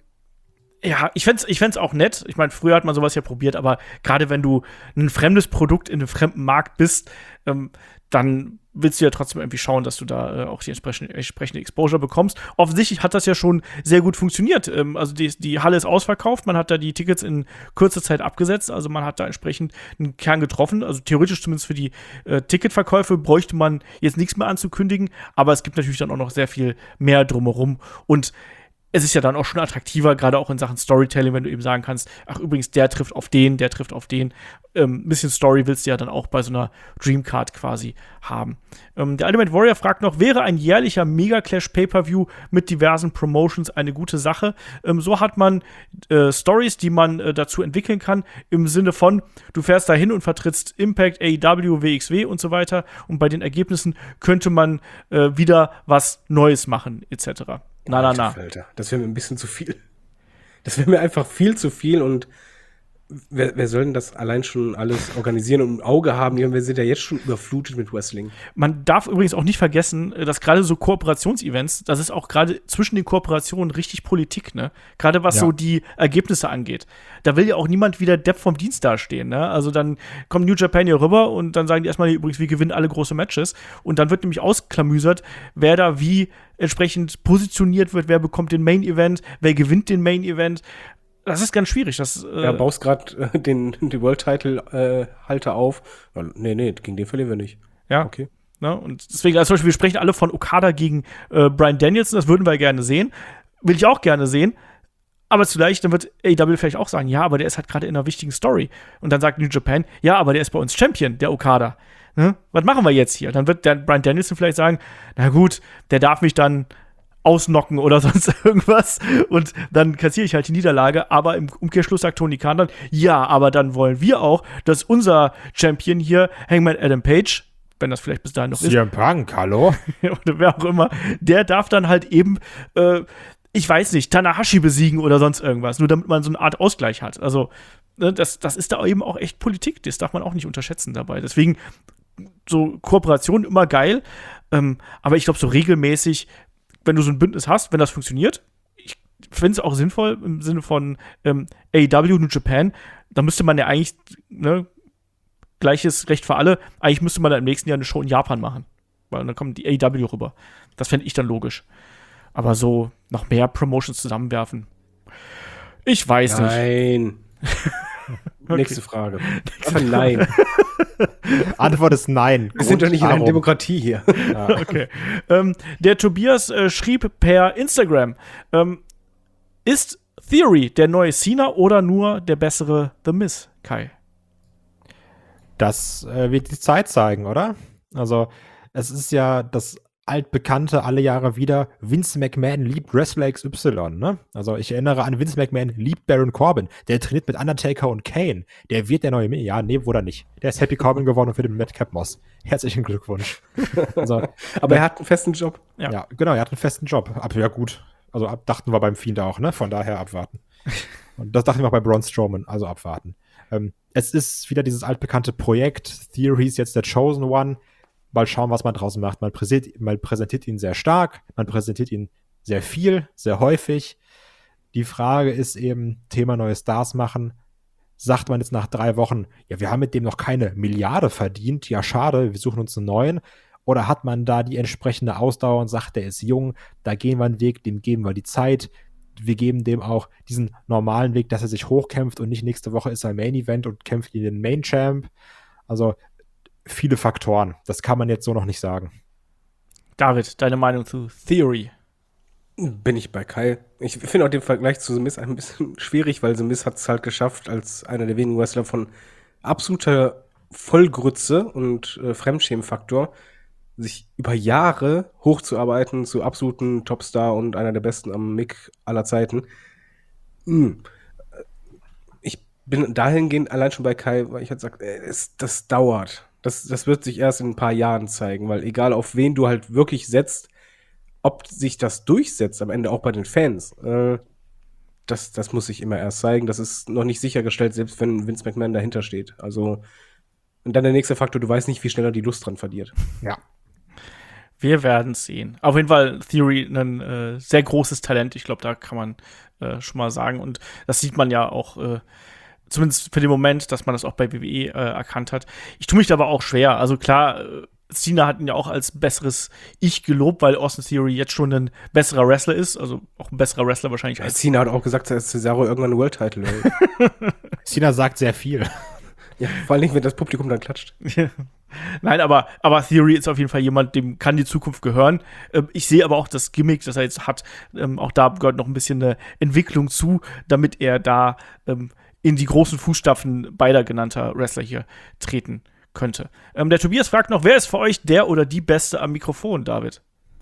ja, ich fänd's, ich fänd's auch nett. Ich meine, früher hat man sowas ja probiert, aber gerade wenn du ein fremdes Produkt in einem fremden Markt bist, ähm, dann willst du ja trotzdem irgendwie schauen, dass du da äh, auch die entsprechende, entsprechende Exposure bekommst. Offensichtlich hat das ja schon sehr gut funktioniert. Ähm, also die, die Halle ist ausverkauft, man hat da die Tickets in kurzer Zeit abgesetzt, also man hat da entsprechend einen Kern getroffen. Also theoretisch zumindest für die äh, Ticketverkäufe bräuchte man jetzt nichts mehr anzukündigen, aber es gibt natürlich dann auch noch sehr viel mehr drumherum. Und es ist ja dann auch schon attraktiver, gerade auch in Sachen Storytelling, wenn du eben sagen kannst, ach übrigens, der trifft auf den, der trifft auf den. Ähm, ein bisschen Story willst du ja dann auch bei so einer Dreamcard quasi haben. Ähm, der Ultimate Warrior fragt noch, wäre ein jährlicher Mega-Clash-Pay-Per-View mit diversen Promotions eine gute Sache? Ähm, so hat man äh, Stories, die man äh, dazu entwickeln kann, im Sinne von, du fährst da hin und vertrittst Impact, A E W, W X W und so weiter und bei den Ergebnissen könnte man äh, wieder was Neues machen, et cetera. Na, na, na. Alter, das wäre mir ein bisschen zu viel. Das wäre mir einfach viel zu viel und wer, wer soll denn das allein schon alles organisieren und im Auge haben? Wir sind ja jetzt schon überflutet mit Wrestling. Man darf übrigens auch nicht vergessen, dass gerade so Kooperationsevents, das ist auch gerade zwischen den Kooperationen richtig Politik, ne? Gerade was Ja. so die Ergebnisse angeht. Da will ja auch niemand wieder Depp vom Dienst dastehen, ne? Also dann kommt New Japan hier rüber und dann sagen die erstmal, übrigens, wir gewinnen alle große Matches. Und dann wird nämlich ausklamüsert, wer da wie entsprechend positioniert wird, wer bekommt den Main Event, wer gewinnt den Main Event. Das ist ganz schwierig. Das, äh, Ja, baust gerade äh, den, den World-Title-Halter auf. Ja, nee, nee, gegen den verlieren wir nicht. ja. Okay. Ne? Und deswegen, also zum Beispiel, wir sprechen alle von Okada gegen äh, Bryan Danielson, das würden wir gerne sehen. Will ich auch gerne sehen. Aber zugleich, dann wird A E W vielleicht auch sagen, ja, aber der ist halt gerade in einer wichtigen Story. Und dann sagt New Japan, ja, aber der ist bei uns Champion, der Okada. Ne? Was machen wir jetzt hier? Dann wird der Bryan Danielson vielleicht sagen, na gut, der darf mich dann ausnocken oder sonst irgendwas. Und dann kassiere ich halt die Niederlage. Aber im Umkehrschluss sagt Tony Khan dann, ja, aber dann wollen wir auch, dass unser Champion hier, Hangman Adam Page, wenn das vielleicht bis dahin noch ist, C M Punk, hallo? oder wer auch immer, der darf dann halt eben, äh, ich weiß nicht, Tanahashi besiegen oder sonst irgendwas, nur damit man so eine Art Ausgleich hat. Also, ne, das, das ist da eben auch echt Politik, das darf man auch nicht unterschätzen dabei. Deswegen, so Kooperation immer geil, ähm, aber ich glaube, so regelmäßig, wenn du so ein Bündnis hast, wenn das funktioniert, ich finde es auch sinnvoll im Sinne von ähm, A E W, New Japan, da müsste man ja eigentlich, ne, gleiches Recht für alle, eigentlich müsste man dann im nächsten Jahr eine Show in Japan machen, weil dann kommt die A E W rüber. Das fände ich dann logisch. Aber so noch mehr Promotions zusammenwerfen, ich weiß nicht. Nein. Okay. Nächste Frage. Aber nein. Antwort ist nein. Wir sind doch nicht in einer Darum. Demokratie hier. Ja. Okay. ähm, der Tobias äh, schrieb per Instagram, ähm, ist Theory der neue Cena oder nur der bessere The Miz, Kai? Das äh, wird die Zeit zeigen, oder? Also, es ist ja das altbekannte alle Jahre wieder, Vince McMahon liebt Wrestler X Y, ne? Also, ich erinnere an Vince McMahon liebt Baron Corbin. Der trainiert mit Undertaker und Kane. Der wird der neue, ja, nee, wurde er nicht. Der ist Happy Corbin geworden und für den Madcap Moss. Herzlichen Glückwunsch. Also, Aber er hat einen festen Job. Ja. ja. genau, er hat einen festen Job. Aber ja, gut. Also, ab, dachten wir beim Fiend auch, ne? Von daher abwarten. Und das dachten wir auch bei Braun Strowman, also abwarten. Ähm, es ist wieder dieses altbekannte Projekt. Theory ist jetzt der Chosen One. Mal schauen, was man draußen macht. Man präsentiert, man präsentiert ihn sehr stark, man präsentiert ihn sehr viel, sehr häufig. Die Frage ist eben, Thema neue Stars machen. Sagt man jetzt nach drei Wochen, ja, wir haben mit dem noch keine Milliarde verdient, ja, schade, wir suchen uns einen neuen. Oder hat man da die entsprechende Ausdauer und sagt, der ist jung, da gehen wir einen Weg, dem geben wir die Zeit. Wir geben dem auch diesen normalen Weg, dass er sich hochkämpft und nicht nächste Woche ist er Main Event und kämpft in den Main Champ. Also viele Faktoren. Das kann man jetzt so noch nicht sagen. David, deine Meinung zu Theory? Bin ich bei Kai. Ich finde auch den Vergleich zu The Miz ein bisschen schwierig, weil The Miz hat es halt geschafft, als einer der wenigen Wrestler von absoluter Vollgrütze und äh, Fremdschämenfaktor sich über Jahre hochzuarbeiten zu absoluten Topstar und einer der besten am Mic aller Zeiten. Hm. Ich bin dahingehend allein schon bei Kai, weil ich halt sage, äh, es, das dauert. Das, das wird sich erst in ein paar Jahren zeigen, weil egal auf wen du halt wirklich setzt, ob sich das durchsetzt, am Ende auch bei den Fans, äh, das, das muss sich immer erst zeigen. Das ist noch nicht sichergestellt, selbst wenn Vince McMahon dahinter steht. Also, und dann der nächste Faktor, du weißt nicht, wie schnell er die Lust dran verliert. Ja. Wir werden sehen. Auf jeden Fall Theory ein äh, sehr großes Talent. Ich glaube, da kann man äh, schon mal sagen. Und das sieht man ja auch, äh, zumindest für den Moment, dass man das auch bei W W E äh, erkannt hat. Ich tue mich da aber auch schwer. Also klar, äh, Cena hat ihn ja auch als besseres Ich gelobt, weil Austin Theory jetzt schon ein besserer Wrestler ist. Also auch ein besserer Wrestler wahrscheinlich Ja, als Cena hat auch gesagt, dass Cesaro irgendwann einen World Title hält. Cena sagt sehr viel. Ja, vor allem, wenn das Publikum dann klatscht. Nein, aber, aber Theory ist auf jeden Fall jemand, dem kann die Zukunft gehören. Ähm, ich sehe aber auch das Gimmick, das er jetzt hat, ähm, auch da gehört noch ein bisschen eine Entwicklung zu, damit er da ähm, in die großen Fußstapfen beider genannter Wrestler hier treten könnte. Ähm, der Tobias fragt noch, wer ist für euch der oder die Beste am Mikrofon, David?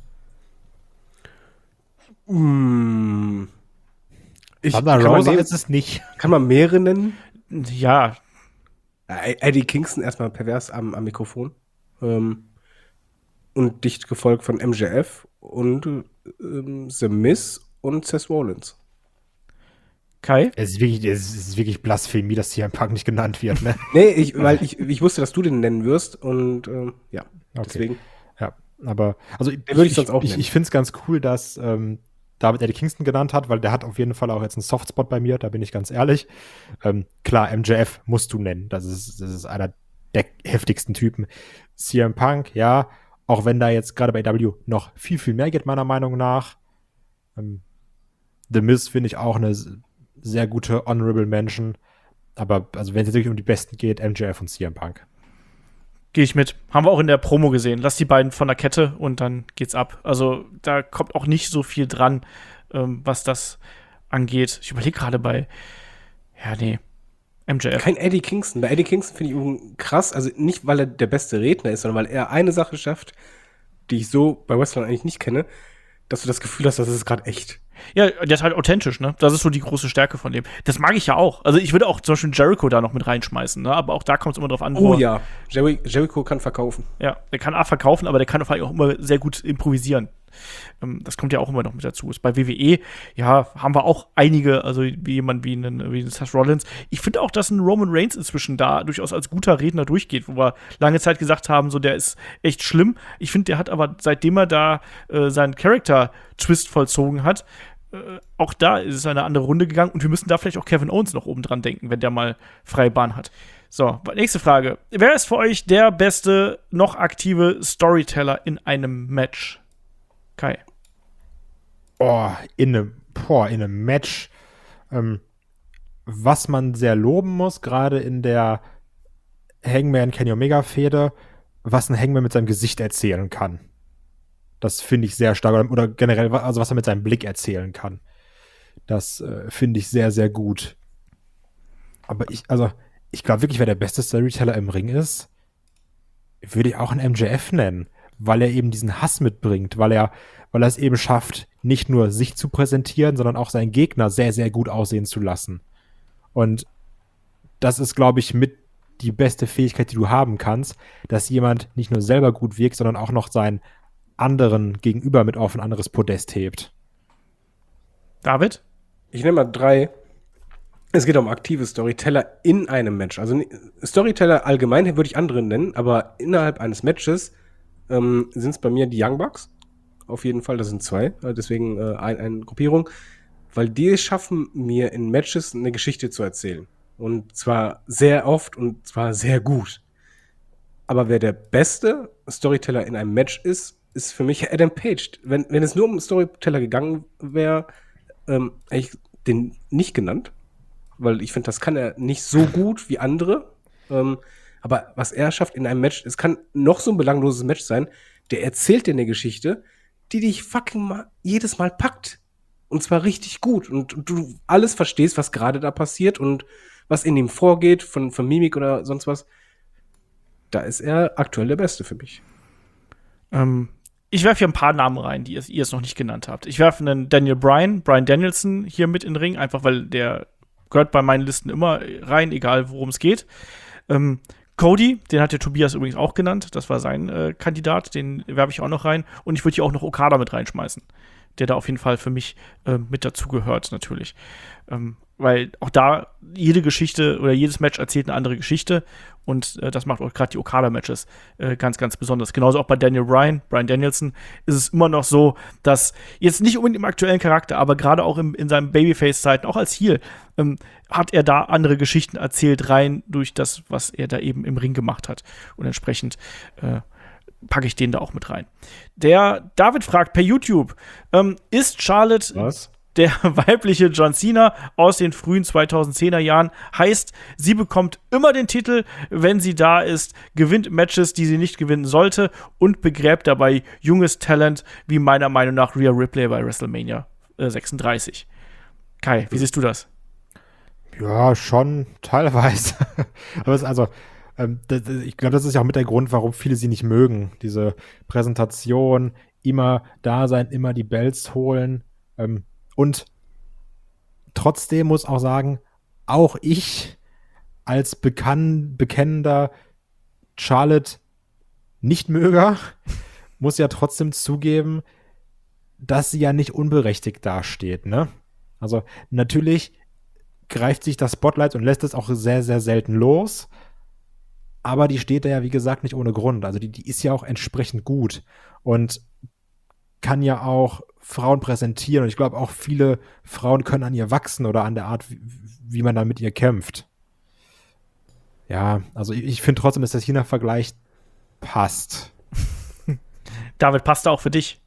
Mm. Ich, Thunder kann, man Rosa nehmen, ist es nicht. kann man mehrere nennen? Ja, Äh, Eddie Kingston erstmal pervers am, am Mikrofon. Ähm, und dicht gefolgt von M J F und ähm, The Miz und Seth Rollins. Kai? Es ist wirklich, es ist wirklich Blasphemie, dass C M Punk nicht genannt wird, ne? Nee, ich, weil ich, ich wusste, dass du den nennen wirst und ähm, ja, Okay. deswegen. Ja, aber also Den würde ich sonst auch ich, nennen. ich finde es ganz cool, dass ähm, David Eddie Kingston genannt hat, weil der hat auf jeden Fall auch jetzt einen Softspot bei mir, da bin ich ganz ehrlich. Ähm, klar, M J F musst du nennen, das ist, das ist einer der heftigsten Typen. C M Punk, ja, auch wenn da jetzt gerade bei A E W noch viel, viel mehr geht, meiner Meinung nach. Ähm, The Miz finde ich auch eine sehr gute Honorable Mention, aber also wenn es jetzt wirklich um die Besten geht, M J F und C M Punk. Gehe ich mit. Haben wir auch in der Promo gesehen. Lass die beiden von der Kette und dann geht's ab. Also da kommt auch nicht so viel dran, ähm, was das angeht. Ich überlege gerade bei, ja, nee, M J F. Kein Eddie Kingston. Bei Eddie Kingston finde ich übrigens krass, also nicht, weil er der beste Redner ist, sondern weil er eine Sache schafft, die ich so bei Wrestlern eigentlich nicht kenne. dass du das Gefühl hast, das ist gerade echt. Ja, der ist halt authentisch, ne? Das ist so die große Stärke von dem. Das mag ich ja auch. Also ich würde auch zum Beispiel Jericho da noch mit reinschmeißen, ne? Aber auch da kommt es immer drauf an, wo Oh ja, Jerry, Jericho kann verkaufen. Ja, der kann A verkaufen, aber der kann vor allem auch immer sehr gut improvisieren. Ähm, das kommt ja auch immer noch mit dazu. Ist bei W W E, ja, haben wir auch einige, also wie jemand wie einen, wie einen Seth Rollins. Ich finde auch, dass ein Roman Reigns inzwischen da durchaus als guter Redner durchgeht, wo wir lange Zeit gesagt haben, so der ist echt schlimm. Ich finde, der hat aber, seitdem er da äh, seinen Character-Twist vollzogen hat, äh, auch da ist es eine andere Runde gegangen und wir müssen da vielleicht auch Kevin Owens noch oben dran denken, wenn der mal freie Bahn hat. So, nächste Frage. Wer ist für euch der beste noch aktive Storyteller in einem Match? Kai. Oh, in einem, boah, in einem Match, ähm, was man sehr loben muss, gerade in der Hangman Kenny Omega Fehde, was ein Hangman mit seinem Gesicht erzählen kann. Das finde ich sehr stark. Oder, oder generell, also was er mit seinem Blick erzählen kann. Das äh, finde ich sehr, sehr gut. Aber ich, also, ich glaube wirklich, wer der beste Storyteller im Ring ist, würde ich auch einen M J F nennen, weil er eben diesen Hass mitbringt, weil er, weil er es eben schafft, nicht nur sich zu präsentieren, sondern auch seinen Gegner sehr, sehr gut aussehen zu lassen. Und das ist, glaube ich, mit die beste Fähigkeit, die du haben kannst, dass jemand nicht nur selber gut wirkt, sondern auch noch seinen anderen Gegenüber mit auf ein anderes Podest hebt. David? Ich nenne mal drei. Es geht um aktive Storyteller in einem Match. Also Storyteller allgemein würde ich andere nennen, aber innerhalb eines Matches ähm, sind es bei mir die Young Bucks. Auf jeden Fall, das sind zwei. Deswegen äh, ein, eine Gruppierung. Weil die es schaffen, mir in Matches eine Geschichte zu erzählen. Und zwar sehr oft und zwar sehr gut. Aber wer der beste Storyteller in einem Match ist, ist für mich Adam Page. Wenn, wenn es nur um Storyteller gegangen wäre, ähm, hätte ich den nicht genannt. Weil ich finde, das kann er nicht so gut wie andere. Ähm, aber was er schafft in einem Match, es kann noch so ein belangloses Match sein, der erzählt dir eine Geschichte, die dich fucking mal, jedes Mal packt. Und zwar richtig gut. Und, und du alles verstehst, was gerade da passiert und was in ihm vorgeht, von, von Mimik oder sonst was. Da ist er aktuell der Beste für mich. Ähm, ich werfe hier ein paar Namen rein, die ihr es noch nicht genannt habt. Ich werfe einen Daniel Bryan, Bryan Danielson hier mit in den Ring, einfach weil der gehört bei meinen Listen immer rein, egal worum es geht. Ähm, Cody, den hat der Tobias übrigens auch genannt. Das war sein äh, Kandidat, den werfe ich auch noch rein. Und ich würde hier auch noch Okada mit reinschmeißen, der da auf jeden Fall für mich äh, mit dazu gehört, natürlich. Ähm, weil auch da jede Geschichte oder jedes Match erzählt eine andere Geschichte und äh, das macht auch gerade die Okada-Matches äh, ganz, ganz besonders. Genauso auch bei Daniel Bryan, Bryan Danielson, ist es immer noch so, dass jetzt nicht unbedingt im aktuellen Charakter, aber gerade auch im, in seinen Babyface-Zeiten, auch als Heel, ähm, hat er da andere Geschichten erzählt rein durch das, was er da eben im Ring gemacht hat. Und entsprechend äh, packe ich den da auch mit rein. Der David fragt per YouTube, ähm, ist Charlotte Was? der weibliche John Cena aus den frühen zweitausendzehner Jahren? Heißt, sie bekommt immer den Titel, wenn sie da ist, gewinnt Matches, die sie nicht gewinnen sollte und begräbt dabei junges Talent, wie meiner Meinung nach Rhea Ripley bei WrestleMania äh, sechsunddreißig. Kai, wie siehst du das? Ja, schon teilweise. Aber es ist also, ähm, das, ich glaube, das ist ja auch mit der Grund, warum viele sie nicht mögen. Diese Präsentation, immer da sein, immer die Belts holen. Ähm, und trotzdem muss auch sagen, auch ich als bekann, bekennender Charlotte Nichtmöger muss ja trotzdem zugeben, dass sie ja nicht unberechtigt dasteht, ne? Also natürlich greift sich das Spotlight und lässt es auch sehr, sehr selten los. Aber die steht da ja, wie gesagt, nicht ohne Grund. Also die, die ist ja auch entsprechend gut und kann ja auch Frauen präsentieren. Und ich glaube, auch viele Frauen können an ihr wachsen oder an der Art, wie, wie man da mit ihr kämpft. Ja, also ich, ich finde trotzdem, dass der China-Vergleich passt. David, passt da auch für dich?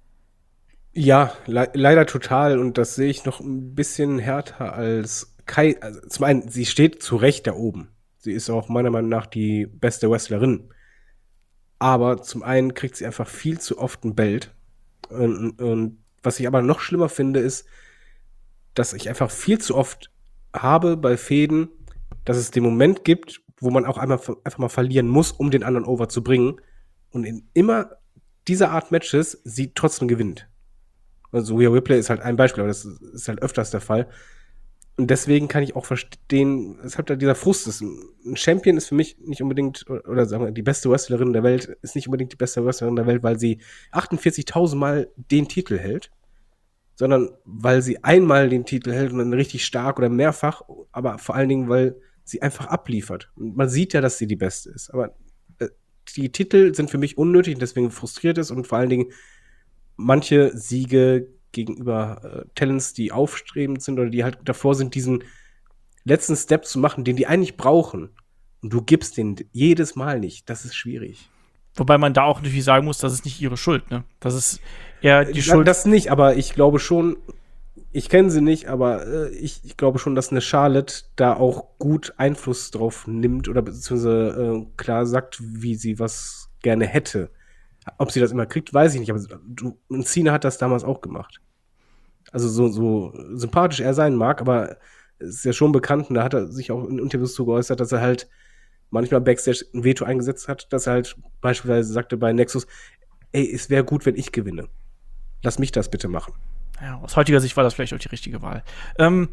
Ja, le- leider total. Und das sehe ich noch ein bisschen härter als Kai. Also zum einen, sie steht zu Recht da oben. Sie ist auch meiner Meinung nach die beste Wrestlerin. Aber zum einen kriegt sie einfach viel zu oft ein Belt. Und, und was ich aber noch schlimmer finde, ist, dass ich einfach viel zu oft habe bei Fäden, dass es den Moment gibt, wo man auch einmal einfach mal verlieren muss, um den anderen over zu bringen. Und in immer dieser Art Matches sie trotzdem gewinnt. Also Rhea Ripley ist halt ein Beispiel, aber das ist halt öfters der Fall. Und deswegen kann ich auch verstehen, es hat halt dieser Frust ist. Ein Champion ist für mich nicht unbedingt, oder sagen wir, die beste Wrestlerin der Welt ist nicht unbedingt die beste Wrestlerin der Welt, weil sie achtundvierzigtausend Mal den Titel hält, sondern weil sie einmal den Titel hält und dann richtig stark oder mehrfach, aber vor allen Dingen, weil sie einfach abliefert. Und man sieht ja, dass sie die Beste ist. Aber äh, die Titel sind für mich unnötig und deswegen frustriert es und vor allen Dingen manche Siege gegenüber äh, Talents, die aufstrebend sind oder die halt davor sind, diesen letzten Step zu machen, den die eigentlich brauchen. Und du gibst den jedes Mal nicht. Das ist schwierig. Wobei man da auch natürlich sagen muss, das ist nicht ihre Schuld, ne? Das ist eher die Äh, Schuld. Das nicht, aber ich glaube schon, ich kenne sie nicht, aber äh, ich, ich glaube schon, dass eine Charlotte da auch gut Einfluss drauf nimmt oder beziehungsweise äh, klar sagt, wie sie was gerne hätte. Ob sie das immer kriegt, weiß ich nicht, aber du, und Cena hat das damals auch gemacht. Also so, so sympathisch er sein mag, aber es ist ja schon bekannt, und da hat er sich auch in Interviews zu geäußert, dass er halt manchmal Backstage ein Veto eingesetzt hat, dass er halt beispielsweise sagte bei Nexus, ey, es wäre gut, wenn ich gewinne. Lass mich das bitte machen. Ja, aus heutiger Sicht war das vielleicht auch die richtige Wahl. Ähm,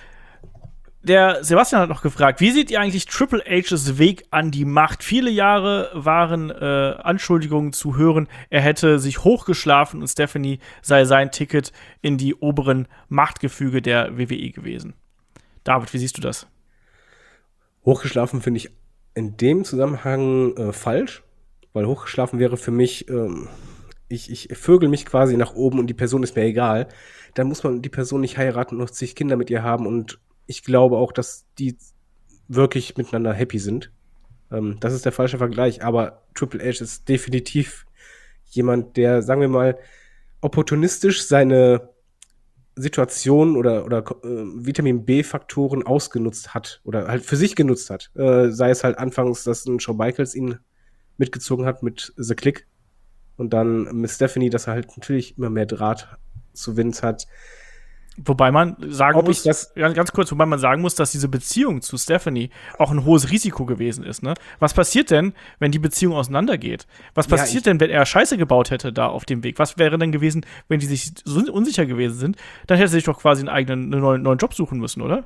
Der Sebastian hat noch gefragt, wie seht ihr eigentlich Triple H's Weg an die Macht? Viele Jahre waren äh, Anschuldigungen zu hören, er hätte sich hochgeschlafen und Stephanie sei sein Ticket in die oberen Machtgefüge der W W E gewesen. David, wie siehst du das? Hochgeschlafen finde ich in dem Zusammenhang äh, falsch, weil hochgeschlafen wäre für mich, ähm, ich, ich vögel mich quasi nach oben und die Person ist mir egal. Dann muss man die Person nicht heiraten und noch zig Kinder mit ihr haben und ich glaube auch, dass die wirklich miteinander happy sind. Ähm, das ist der falsche Vergleich, aber Triple H ist definitiv jemand, der, sagen wir mal, opportunistisch seine Situation oder, oder äh, Vitamin-B-Faktoren ausgenutzt hat oder halt für sich genutzt hat. Äh, sei es halt anfangs, dass ein Shawn Michaels ihn mitgezogen hat mit The Click und dann mit Stephanie, dass er halt natürlich immer mehr Draht zu Vince hat. Wobei man sagen Ob muss, ich das- ganz, ganz kurz, wobei man sagen muss, dass diese Beziehung zu Stephanie auch ein hohes Risiko gewesen ist. Ne? Was passiert denn, wenn die Beziehung auseinandergeht? Was Ja, passiert ich- denn, wenn er Scheiße gebaut hätte da auf dem Weg? Was wäre denn gewesen, wenn die sich so unsicher gewesen sind? Dann hätte er sich doch quasi einen eigenen einen neuen, neuen Job suchen müssen, oder?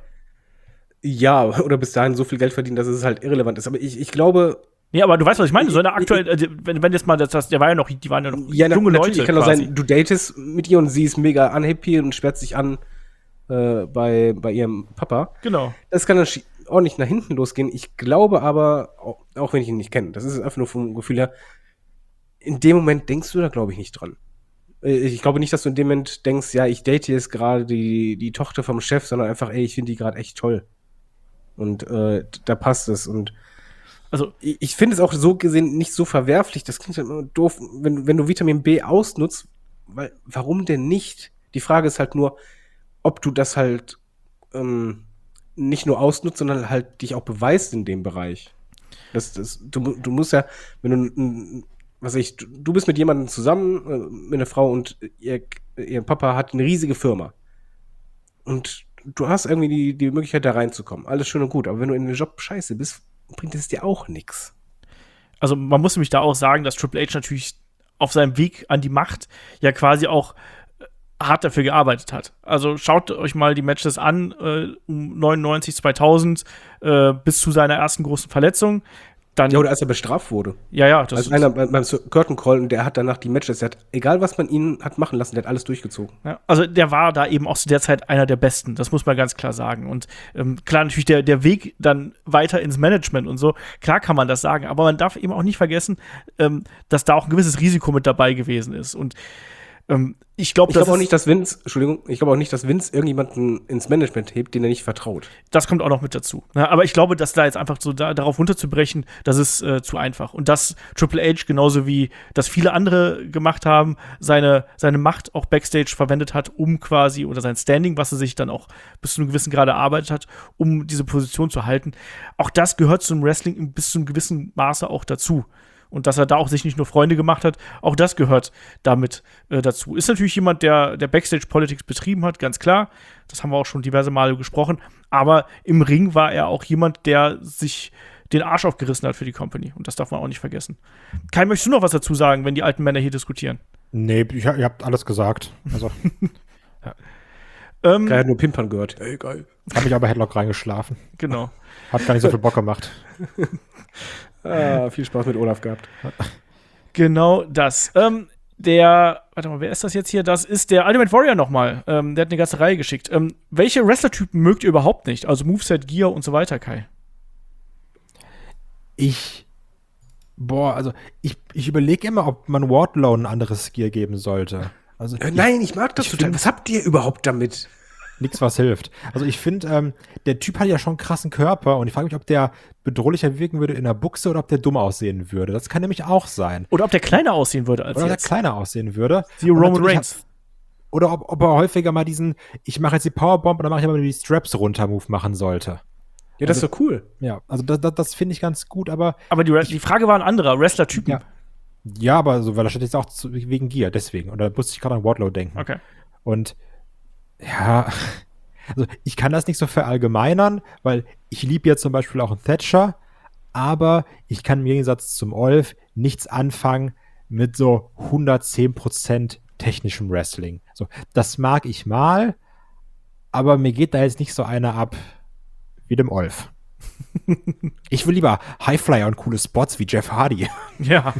Ja, oder bis dahin so viel Geld verdienen, dass es halt irrelevant ist. Aber ich, ich glaube, Nee, aber du weißt, was ich meine. So eine aktuell, äh, wenn, wenn jetzt mal das, das, der war ja noch, die waren ja noch ja, na, junge natürlich Leute kann auch quasi. sein, du datest mit ihr und sie ist mega unhappy und sperrt sich an äh, bei, bei ihrem Papa. Genau. Das kann dann schi- ordentlich nach hinten losgehen. Ich glaube aber, auch, auch wenn ich ihn nicht kenne, das ist einfach nur vom Gefühl her, in dem Moment denkst du da, glaube ich, nicht dran. Äh, Ich glaube nicht, dass du in dem Moment denkst, ja, ich date jetzt gerade die, die Tochter vom Chef, sondern einfach, ey, ich finde die gerade echt toll. Und äh, da passt es. Und Also, ich ich finde es auch so gesehen nicht so verwerflich. Das klingt halt immer doof, wenn, wenn du Vitamin B ausnutzt, weil, warum denn nicht? Die Frage ist halt nur, ob du das halt ähm, nicht nur ausnutzt, sondern halt dich auch beweist in dem Bereich. Das, das, du, mu- du musst ja, wenn du, n- was weiß ich, du, du bist mit jemandem zusammen, äh, mit einer Frau und ihr, ihr Papa hat eine riesige Firma. Und du hast irgendwie die, die Möglichkeit, da reinzukommen. Alles schön und gut. Aber wenn du in den Job scheiße bist, bringt es dir auch nichts. also man muss nämlich da auch sagen, dass Triple H natürlich auf seinem Weg an die Macht ja quasi auch äh, hart dafür gearbeitet hat. Also schaut euch mal die Matches an, äh, um neunundneunzig, zweitausend, äh, bis zu seiner ersten großen Verletzung. Dann, Ja, oder als er bestraft wurde. ja, ja, das Als ist, einer beim, beim Curtain Call, und der hat danach die Matches, der hat, egal was man ihn hat machen lassen, der hat alles durchgezogen. ja, also der war da eben auch zu der Zeit einer der Besten, das muss man ganz klar sagen. Und ähm, klar, natürlich der, der Weg dann weiter ins Management und so, klar kann man das sagen, aber man darf eben auch nicht vergessen, ähm, dass da auch ein gewisses Risiko mit dabei gewesen ist. Und ähm, ich glaube, Ich das, glaube auch ist- nicht, dass Vince, Entschuldigung, ich glaube auch nicht, dass Vince irgendjemanden ins Management hebt, den er nicht vertraut. das kommt auch noch mit dazu. Ne? Aber ich glaube, dass da jetzt einfach so da, darauf runterzubrechen, das ist äh, zu einfach. Und dass Triple H genauso wie das viele andere gemacht haben, seine, seine Macht auch Backstage verwendet hat, um quasi, oder sein Standing, was er sich dann auch bis zu einem gewissen Grad erarbeitet hat, um diese Position zu halten. Auch das gehört zum Wrestling bis zu einem gewissen Maße auch dazu. Und dass er da auch sich nicht nur Freunde gemacht hat, auch das gehört damit äh, dazu. Ist natürlich jemand, der, der Backstage-Politics betrieben hat, ganz klar. Das haben wir auch schon diverse Male gesprochen. Aber im Ring war er auch jemand, der sich den Arsch aufgerissen hat für die Company. Und das darf man auch nicht vergessen. Kai, möchtest du noch was dazu sagen, wenn die alten Männer hier diskutieren? Nee, ich, ihr habt alles gesagt. Also, Ähm, Er hat nur Pimpern gehört. Ey, geil. habe mich aber Headlock reingeschlafen. genau. Hat gar nicht so viel Bock gemacht. Ah, viel Spaß mit Olaf gehabt. Genau das. Ähm, der, warte mal, wer ist das jetzt hier? Das ist der Ultimate Warrior nochmal. Ähm, der hat eine ganze Reihe geschickt. Ähm, welche Wrestler-Typen mögt ihr überhaupt nicht? Also Moveset, Gear und so weiter, Kai. Ich, boah, also ich, ich überlege immer, ob man Wardlow ein anderes Gear geben sollte. Also Äh, Nein, ich mag das ich total. find- Was habt ihr überhaupt damit? nichts, was hilft. Also ich finde, ähm, der Typ hat ja schon einen krassen Körper und ich frage mich, ob der bedrohlicher wirken würde in der Buchse oder ob der dumm aussehen würde. Das kann nämlich auch sein. Oder ob der kleiner aussehen würde als Oder ob der jetzt. kleiner aussehen würde. Siehe Und Roman natürlich Reigns. hat- Oder ob, ob er häufiger mal diesen, ich mache jetzt die Powerbomb und dann mache ich aber nur die Straps runter Move machen sollte. Ja, das ist doch cool. Ja, also das, das, das finde ich ganz gut, aber Aber die, die Frage war ein anderer, Wrestler-Typen. Ja. ja, aber so, weil da steht jetzt auch zu, wegen Gear, deswegen. Und da musste ich gerade an Wardlow denken. Okay. Und ja, also ich kann das nicht so verallgemeinern, weil ich liebe jetzt zum Beispiel auch einen Thatcher, aber ich kann im Gegensatz zum Olf nichts anfangen mit so hundertzehn Prozent technischem Wrestling. So, das mag ich mal, aber mir geht da jetzt nicht so einer ab wie dem Olf. Ich will lieber Highflyer und coole Spots wie Jeff Hardy. Ja.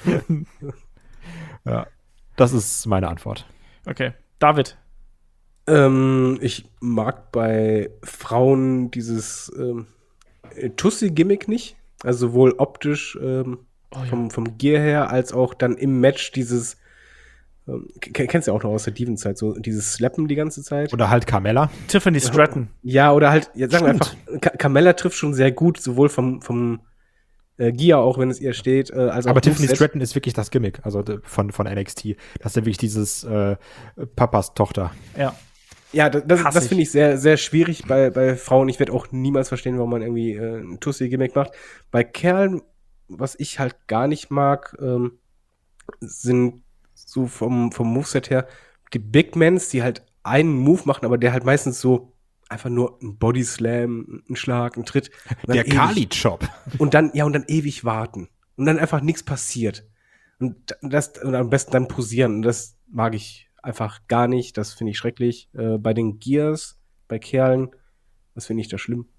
Ja, das ist meine Antwort. Okay. David. Ähm, ich mag bei Frauen dieses ähm, Tussi-Gimmick nicht. Also sowohl optisch ähm, Oh, ja. vom, vom Gear her, als auch dann im Match dieses ähm, k- kennst du ja auch noch aus der Diven-Zeit, so dieses Slappen die ganze Zeit. Oder halt Carmella. Tiffany Stratton. Ja, oder halt, ja, sagen wir Stimmt. einfach, Ka- Carmella trifft schon sehr gut, sowohl vom, vom äh, Gear, auch wenn es ihr steht, äh, als auch Aber Tiffany Moveset. Stratton ist wirklich das Gimmick, also de- von, von N X T. Das ist ja wirklich dieses äh, Papas Tochter. Ja. Ja, das, das, Hass das ich. finde ich sehr, sehr schwierig bei, bei Frauen. Ich werde auch niemals verstehen, warum man irgendwie äh, ein Tussi-Gimmick macht. Bei Kerlen, was ich halt gar nicht mag, ähm, sind so vom, vom Moveset her die Big Mans, die halt einen Move machen, aber der halt meistens so einfach nur ein Bodyslam, ein Schlag, ein Tritt. Und dann Der ewig- Kali-Chop. Und dann, ja, und dann ewig warten. Und dann einfach nichts passiert. Und das, und am besten dann posieren. Und das mag ich einfach gar nicht. Das finde ich schrecklich. Äh, bei den Gears, bei Kerlen, das finde ich da schlimm.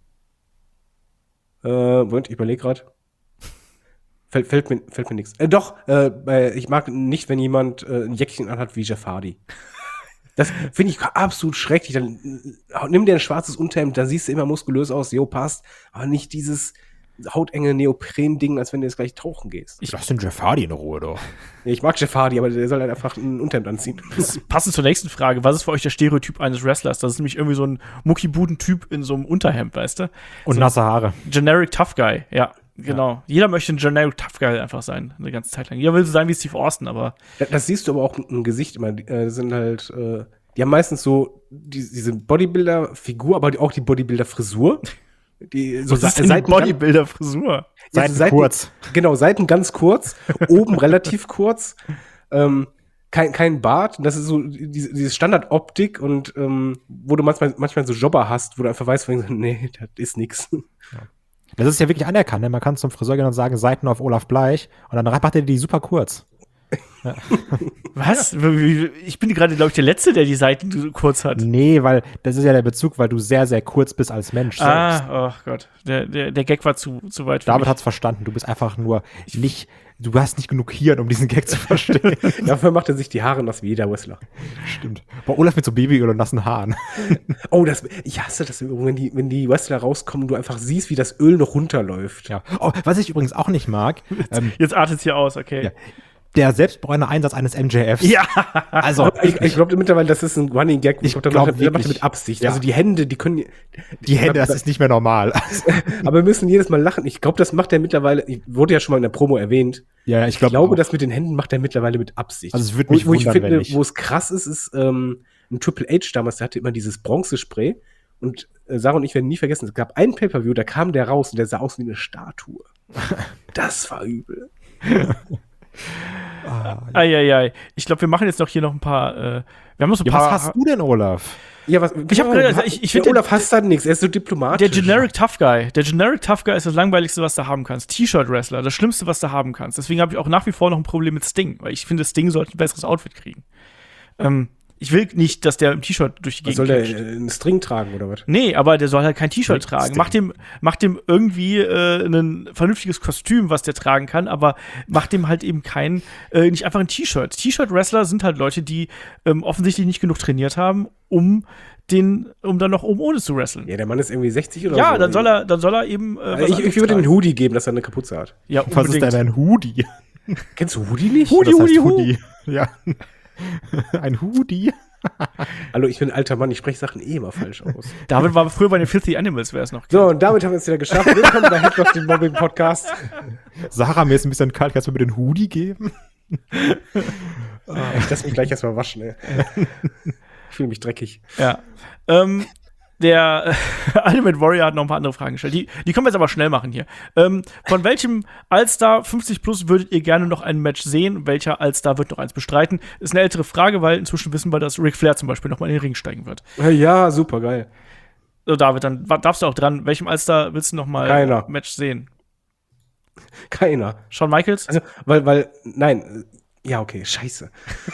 Äh, Moment, ich überlege gerade. Fällt, fällt mir, fällt mir nichts. Äh, doch, äh, bei, ich mag nicht, wenn jemand äh, ein Jäckchen anhat wie Jeff Hardy. Das finde ich absolut schrecklich. Dann äh, nimm dir ein schwarzes Unterhemd, da siehst du immer muskulös aus, jo, passt. Aber nicht dieses hautenge Neopren-Ding, als wenn du jetzt gleich tauchen gehst. Ich lass den Jeff Hardy in Ruhe, doch. Ja, ich mag Jeff Hardy, aber der soll halt einfach ein Unterhemd anziehen. Passend zur nächsten Frage. Was ist für euch der Stereotyp eines Wrestlers? Das ist nämlich irgendwie so ein Muckibuden-Typ in so einem Unterhemd, weißt du? Und so nasse Haare. Generic Tough Guy, ja. Genau. Jeder möchte ein Generic Tough Guy einfach sein, eine ganze Zeit lang. Jeder will so sein wie Steve Austin, aber Das, das siehst du aber auch im Gesicht immer. Die äh, sind halt, äh, die haben meistens so die, diese Bodybuilder-Figur, aber die, auch die Bodybuilder-Frisur. Die, so was ist Sa- denn die Seiten- Bodybuilder-Frisur? Ja, Seiten so Seiten kurz. Genau, Seiten ganz kurz, oben relativ kurz. Ähm, kein, kein Bart. Das ist so diese, diese Standardoptik und ähm, wo du manchmal, manchmal so Jobber hast, wo du einfach weißt, nee, das ist nix. Das ist ja wirklich anerkannt. Ne? Man kann zum Friseur gehen und sagen, Seiten auf Olaf Bleich. Und dann macht er die super kurz. Was? Ich bin gerade, glaube ich, der Letzte, der die Seiten so kurz hat. Nee, weil das ist ja der Bezug, weil du sehr, sehr kurz bist als Mensch selbst. Ah, oh Gott. Der, der, der Gag war zu, zu weit für David mich. hat's verstanden. Du bist einfach nur nicht, du hast nicht genug Hirn, um diesen Gag zu verstehen. Dafür macht er sich die Haare nass wie jeder Wrestler. Stimmt. Bei Olaf mit so Babyöl und nassen Haaren. Oh, das, ich hasse das, wenn die, wenn die Wrestler rauskommen und du einfach siehst, wie das Öl noch runterläuft. Ja. Oh, was ich übrigens auch nicht mag, ähm, Jetzt artet es hier aus, okay. Ja. der selbstbräune Einsatz eines M J Fs. Ja. Also, Ich, ich glaube mittlerweile, das ist ein Running Gag. Ich glaub, der glaub macht, der macht wirklich. mit Absicht. Ja. Also die Hände, die können. die Hände, das ist nicht mehr normal. Aber wir müssen jedes Mal lachen. Ich glaube, das macht er mittlerweile. Wurde ja schon mal in der Promo erwähnt. Ja, ich, Ich glaub glaube, auch. das mit den Händen macht er mittlerweile mit Absicht. Also es würde wo, mich wo ich wundern, finde, wenn nicht. wo es krass ist, ist ähm, ein Triple H damals, der hatte immer dieses Bronzespray. Und äh, Sarah und ich werden nie vergessen, es gab ein Pay-Per-View, da kam der raus und der sah aus wie eine Statue. Das war übel. Eieiei. Ich glaube, wir machen jetzt noch hier noch ein paar. Äh, wir haben noch so ein Ja, paar. was hast du denn, Olaf? Ja, was, Ich hab genau, gedacht, ich- ich der find Olaf hasst da nichts, er ist so diplomatisch. Der Generic Tough Guy. Der Generic Tough Guy ist das Langweiligste, was du haben kannst. T-Shirt-Wrestler, das Schlimmste, was du haben kannst. Deswegen habe ich auch nach wie vor noch ein Problem mit Sting, weil ich finde, Sting sollte ein besseres Outfit kriegen. Ähm, ich will nicht, dass der im T-Shirt durch die Was Gegend soll der klatscht. äh, einen String tragen oder was? Nee, aber der soll halt kein T-Shirt tragen. Sting. Mach dem, mach dem irgendwie äh, ein vernünftiges Kostüm, was der tragen kann, aber mach dem halt eben kein, äh, nicht einfach ein T-Shirt. T-Shirt-Wrestler sind halt Leute, die ähm, offensichtlich nicht genug trainiert haben, um den, um dann noch oben ohne zu wresteln. Ja, der Mann ist irgendwie sechzig oder Ja, so. dann soll er, dann soll er eben. Äh, Also was ich, anderes ich würde tragen. den Hoodie geben, dass er eine Kapuze hat. Ja, Was ist unbedingt. denn ein Hoodie? Kennst du Hoodie nicht? Hoodie, Das heißt Hoodie, Hoodie. Ja. Ein Hoodie? Hallo, ich bin ein alter Mann, ich spreche Sachen eh immer falsch aus. David war früher bei den Filthy Animals, wäre es noch. So, und damit haben wir es wieder geschafft. Willkommen bei Headlock, dem Mobbing-Podcast. Sarah, mir ist ein bisschen kalt. Kannst du mir den Hoodie geben? Ich lass mich gleich erstmal waschen, ey. Ich fühle mich dreckig. Ja. Ähm, der äh, Ultimate Warrior hat noch ein paar andere Fragen gestellt. Die, die können wir jetzt aber schnell machen hier. Ähm, von welchem Allstar fünfzig plus würdet ihr gerne noch ein Match sehen? Welcher Allstar wird noch eins bestreiten? Ist eine ältere Frage, weil inzwischen wissen wir, dass Ric Flair zum Beispiel noch mal in den Ring steigen wird. Ja, super geil. So, David, dann wa- darfst du auch dran. Welchem Allstar willst du noch mal Keiner. ein Match sehen? Keiner. Shawn Michaels? Also, weil, weil, nein, äh, ja, okay, scheiße.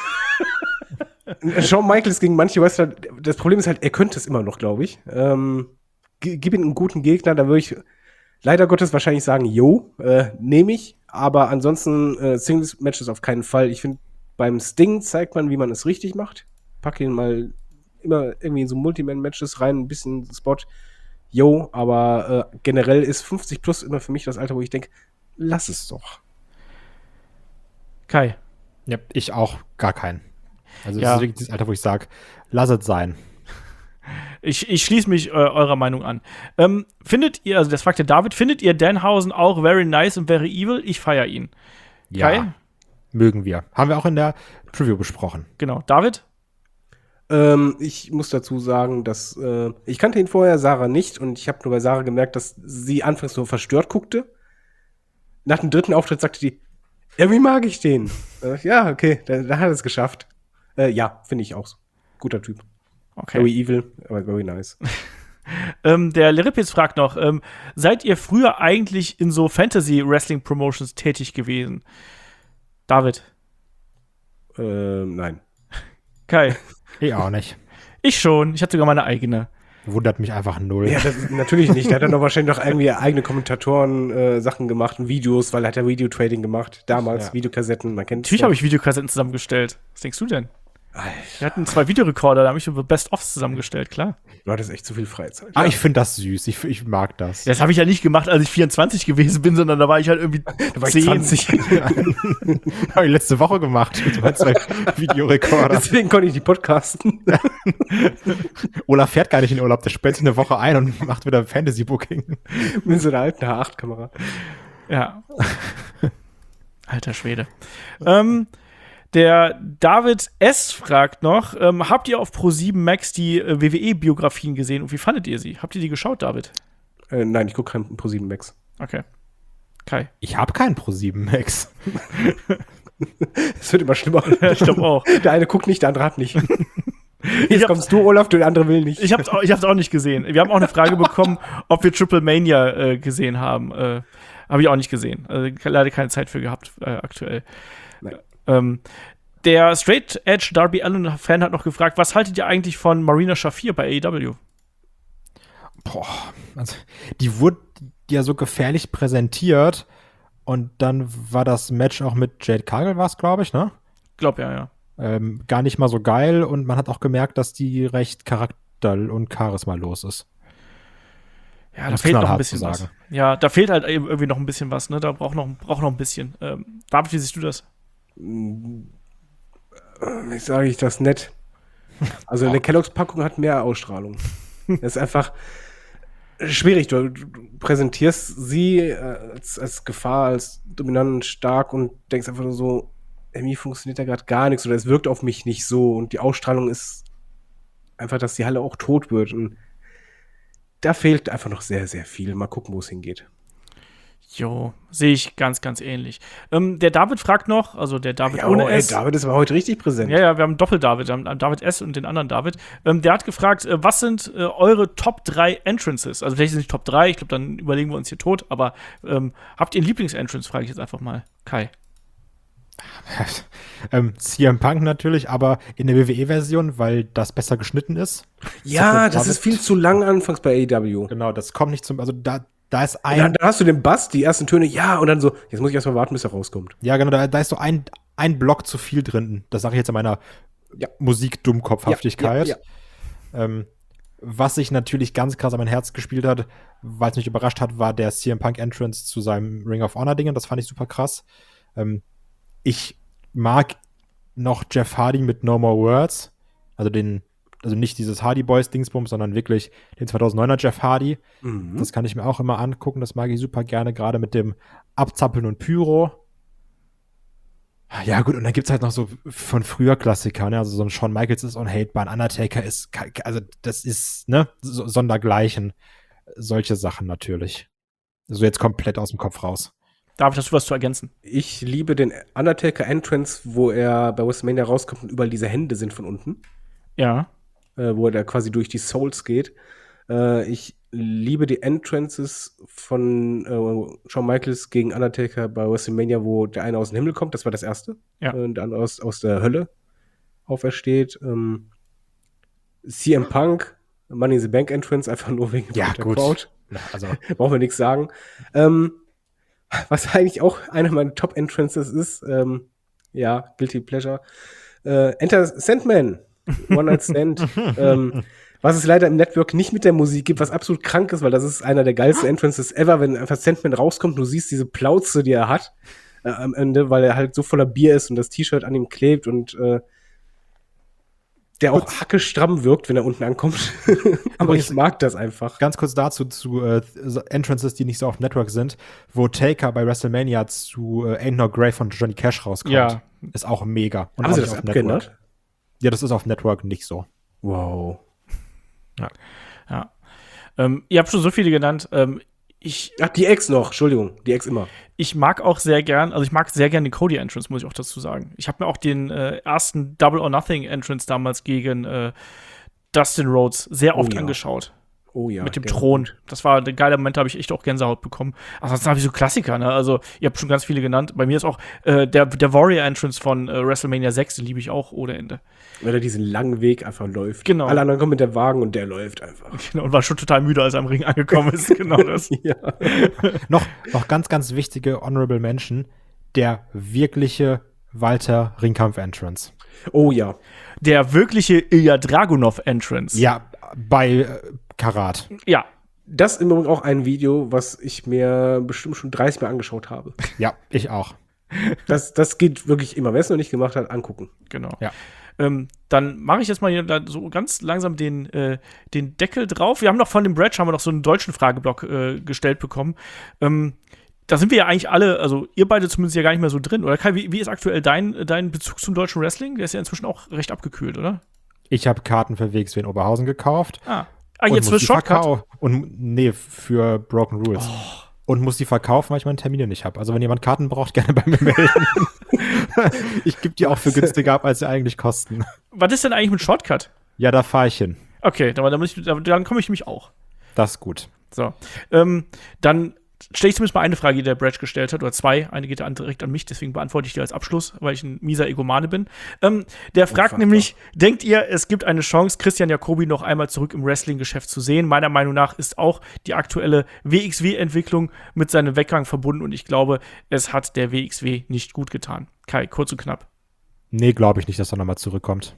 Shawn Michaels gegen manche Wrestler, das Problem ist halt, er könnte es immer noch, glaube ich. Ähm, g- gib ihm einen guten Gegner, da würde ich leider Gottes wahrscheinlich sagen, jo, äh, nehme ich. Aber ansonsten äh, Singles-Matches auf keinen Fall. Ich finde, beim Sting zeigt man, wie man es richtig macht. Pack ihn mal immer irgendwie in so Multiman-Matches rein, ein bisschen Spot. Jo, aber äh, generell ist fünfzig plus immer für mich das Alter, wo ich denke, lass es doch. Kai. Ja, ich auch gar keinen. Also Ja. das ist wirklich das Alter, wo ich sage, lass es sein. Ich, ich schließe mich äh, eurer Meinung an. Ähm, findet ihr, also das fragt der David, findet ihr Danhausen auch very nice und very evil? Ich feiere ihn. Ja, Kai? mögen wir. Haben wir auch in der Preview besprochen. Genau. David? Ähm, ich muss dazu sagen, dass äh, ich kannte ihn vorher, Sarah nicht, und ich habe nur bei Sarah gemerkt, dass sie anfangs so verstört guckte. Nach dem dritten Auftritt sagte die, irgendwie mag ich den. Äh, ja, okay, da, da hat er es geschafft. Äh, ja, finde ich auch so. Guter Typ. Okay. Very evil, aber very nice. Ähm, der Leripitz fragt noch, ähm, seid ihr früher eigentlich in so Fantasy-Wrestling-Promotions tätig gewesen? David? ähm, nein. Kai? Ich auch nicht. Ich schon. Ich hatte sogar meine eigene. Wundert mich einfach null. Ja, das, natürlich nicht. Der hat dann doch wahrscheinlich noch irgendwie eigene Kommentatoren-Sachen gemacht und Videos, weil er hat ja Video-Trading gemacht. Damals, Ja. Videokassetten, man kennt Natürlich habe ich Videokassetten zusammengestellt. Was denkst du denn? Wir hatten zwei Videorekorder, da habe ich über Best-ofs zusammengestellt, klar. Du hattest echt zu viel Freizeit. Ah, ich finde das süß. Ich, ich mag das. Das habe ich ja nicht gemacht, als ich vierundzwanzig gewesen bin, sondern da war ich halt irgendwie Da war ich zehn. zwanzig. Habe ich letzte Woche gemacht mit meinen zwei Videorekorder. Deswegen konnte ich die podcasten. Olaf fährt gar nicht in Urlaub. Der sperrt sich eine Woche ein und macht wieder Fantasy-Booking. Mit so einer alten H acht Kamera. Ja. Alter Schwede. ähm, der David S. fragt noch, ähm, habt ihr auf Pro sieben Max die äh, W W E-Biografien gesehen und wie fandet ihr sie? Habt ihr die geschaut, David? Äh, nein, ich gucke keinen Pro sieben Max. Okay. Kai. Ich habe keinen Pro sieben Max. Es wird immer schlimmer. Ich glaube auch. Der eine guckt nicht, der andere hat nicht. Ich Jetzt hab- kommst du, Olaf, der andere will nicht. Ich hab's, auch, ich hab's auch nicht gesehen. Wir haben auch eine Frage bekommen, ob wir Triple Mania äh, gesehen haben. Äh, Habe ich auch nicht gesehen. Also, leider keine Zeit für gehabt, äh, aktuell. Nein. Ähm, der Straight Edge Darby Allin-Fan hat noch gefragt, was haltet ihr eigentlich von Marina Shafir bei A E W? Boah, also, die wurde ja so gefährlich präsentiert und dann war das Match auch mit Jade Cargill, war es, glaube ich, ne? Glaub ja, ja. Ähm, gar nicht mal so geil und man hat auch gemerkt, dass die recht charakter- und charismalos ist. Ja, da Um's fehlt noch ein knallhart bisschen zu was. sagen. Ja, da fehlt halt eben irgendwie noch ein bisschen was, ne? Da braucht noch, braucht noch ein bisschen. Ähm, David, wie siehst du das? Wie sage ich das nett? Also eine Kelloggs-Packung hat mehr Ausstrahlung. Das ist einfach schwierig. Du, du präsentierst sie äh, als, als Gefahr, als dominant, stark und denkst einfach nur so, irgendwie funktioniert da gerade gar nichts oder es wirkt auf mich nicht so und die Ausstrahlung ist einfach, dass die Halle auch tot wird und da fehlt einfach noch sehr, sehr viel. Mal gucken, wo es hingeht. Jo, sehe ich ganz, ganz ähnlich. Ähm, der David fragt noch, also der David Ja, ohne oh, ey, S. David ist aber heute richtig präsent. Ja, ja, wir haben einen Doppel-David, wir haben einen David S. und den anderen David. Ähm, der hat gefragt, äh, was sind äh, eure Top drei Entrances? Also vielleicht sind es nicht Top drei, ich glaube, dann überlegen wir uns hier tot, aber ähm, habt ihr einen Lieblings-Entrance, frage ich jetzt einfach mal. Kai. ähm, C M Punk natürlich, aber in der W W E-Version, weil das besser geschnitten ist. Ja, hat das ist viel zu lang anfangs bei A E W. Genau, das kommt nicht zum, also da, da ist ein, Dann, dann hast du den Bass, die ersten Töne, ja, und dann so, jetzt muss ich erstmal warten, bis er rauskommt. ja genau, da, da ist so ein, ein Block zu viel drin. Das sage ich jetzt in meiner Ja. Musik-Dummkopfhaftigkeit. Ja, ja, Ähm, was sich natürlich ganz krass an mein Herz gespielt hat, weil es mich überrascht hat, war der C M Punk Entrance zu seinem Ring of Honor Ding. Das fand ich super krass. Ähm, ich mag noch Jeff Hardy mit No More Words. Also den, also nicht dieses Hardy Boys Dingsbums, sondern wirklich den zweitausenddeuner Jeff Hardy. Mhm. Das kann ich mir auch immer angucken. Das mag ich super gerne, gerade mit dem Abzappeln und Pyro. Ja, gut, und dann gibt's halt noch so von früher Klassiker, ne? Also so ein Shawn Michaels ist unhatebar, ein Undertaker ist, also das ist, ne, so, sondergleichen. Solche Sachen natürlich. So jetzt komplett aus dem Kopf raus. David, hast du was zu ergänzen? Ich liebe den Undertaker-Entrance, wo er bei WrestleMania rauskommt und überall diese Hände sind von unten. Ja. Äh, wo er da quasi durch die Souls geht. Äh, ich liebe die Entrances von äh, Shawn Michaels gegen Undertaker bei WrestleMania, wo der eine aus dem Himmel kommt, das war das erste. Ja. Und der andere aus, aus der Hölle aufersteht. Ähm, C M Punk, Money in the Bank Entrance, einfach nur wegen Ja, der gut. Crowd. Ja, also, Brauchen wir nichts sagen. Ähm, was eigentlich auch einer meiner Top-Entrances ist, ähm, ja, Guilty Pleasure, äh, Enter Sandman, One Night Stand, ähm, was es leider im Network nicht mit der Musik gibt, was absolut krank ist, weil das ist einer der geilsten Entrances ever, wenn einfach Sandman rauskommt, du siehst diese Plauze, die er hat äh, am Ende, weil er halt so voller Bier ist und das T-Shirt an ihm klebt und äh, der auch hackestramm wirkt, wenn er unten ankommt. Aber ich mag das einfach. ganz kurz dazu, zu äh, so Entrances, die nicht so auf Network sind, wo Taker bei WrestleMania zu äh, Ain't No Grave von Johnny Cash rauskommt. Ja. Ist auch mega. Und Haben auch sie nicht das auf abgeändert? Network. Ja, das ist auf Network nicht so. Wow. Ja. Ähm, ihr habt schon so viele genannt. Ähm, ich, Ach, die Ex noch, Entschuldigung, die Ex immer. ich mag auch sehr gern, also ich mag sehr gern den Cody-Entrance, muss ich auch dazu sagen. Ich habe mir auch den äh, ersten Double or Nothing-Entrance damals gegen äh, Dustin Rhodes sehr Oh oft ja. angeschaut. Oh ja. Mit dem der- Thron. Das war ein geiler Moment, da habe ich echt auch Gänsehaut bekommen. Ansonsten habe ich so Klassiker, ne? Also, ihr habt schon ganz viele genannt. Bei mir ist auch äh, der, der Warrior-Entrance von äh, WrestleMania sechs, den liebe ich auch ohne Ende. Weil er diesen langen Weg einfach läuft. Genau. Alle anderen kommen mit der Wagen und der läuft einfach. Genau, und war schon total müde, als er am Ring angekommen ist. Genau das. Ja. noch, noch ganz, ganz wichtige Honorable Mention, der wirkliche Walter Ringkampf-Entrance. Oh ja. Der wirkliche Ilya Dragunov-Entrance. Ja, bei äh, Karat. Ja. Das ist im Übrigen auch ein Video, was ich mir bestimmt schon dreißig Mal angeschaut habe. Ja, ich auch. Das, das geht wirklich immer. Wer es noch nicht gemacht hat, angucken. Genau. Ja. Ähm, dann mache ich jetzt mal hier da so ganz langsam den, äh, den Deckel drauf. Wir haben noch von dem Bretsch haben wir noch so einen deutschen Frageblock äh, gestellt bekommen. Ähm, da sind wir ja eigentlich alle, also ihr beide zumindest ja gar nicht mehr so drin. Oder Kai, wie, wie ist aktuell dein, dein Bezug zum deutschen Wrestling? Der ist ja inzwischen auch recht abgekühlt, oder? Ich habe Karten für W X W in Oberhausen gekauft. Ah, ah und jetzt muss wird die Shortcut. verkau- Und nee, für Broken Rules. Oh. Und muss die verkaufen, weil ich meine Termine nicht habe. Also wenn jemand Karten braucht, gerne bei mir melden. Ich gebe die auch für günstiger ab, als sie eigentlich kosten. Was ist denn eigentlich mit Shortcut? Ja, da fahre ich hin. Okay, dann, dann, muss ich- dann komme ich nämlich auch. Das ist gut. So. Ähm, dann stelle ich zumindest mal eine Frage, die der Bretsch gestellt hat, oder zwei. Eine geht an, direkt an mich, deswegen beantworte ich die als Abschluss, weil ich ein mieser Egomane bin. Ähm, der fragt Unfassbar. nämlich: Denkt ihr, es gibt eine Chance, Christian Jacobi noch einmal zurück im Wrestling-Geschäft zu sehen? Meiner Meinung nach ist auch die aktuelle W X W-Entwicklung mit seinem Weggang verbunden und ich glaube, es hat der W X W nicht gut getan. Kai, kurz und knapp. Nee, glaube ich nicht, dass er nochmal zurückkommt.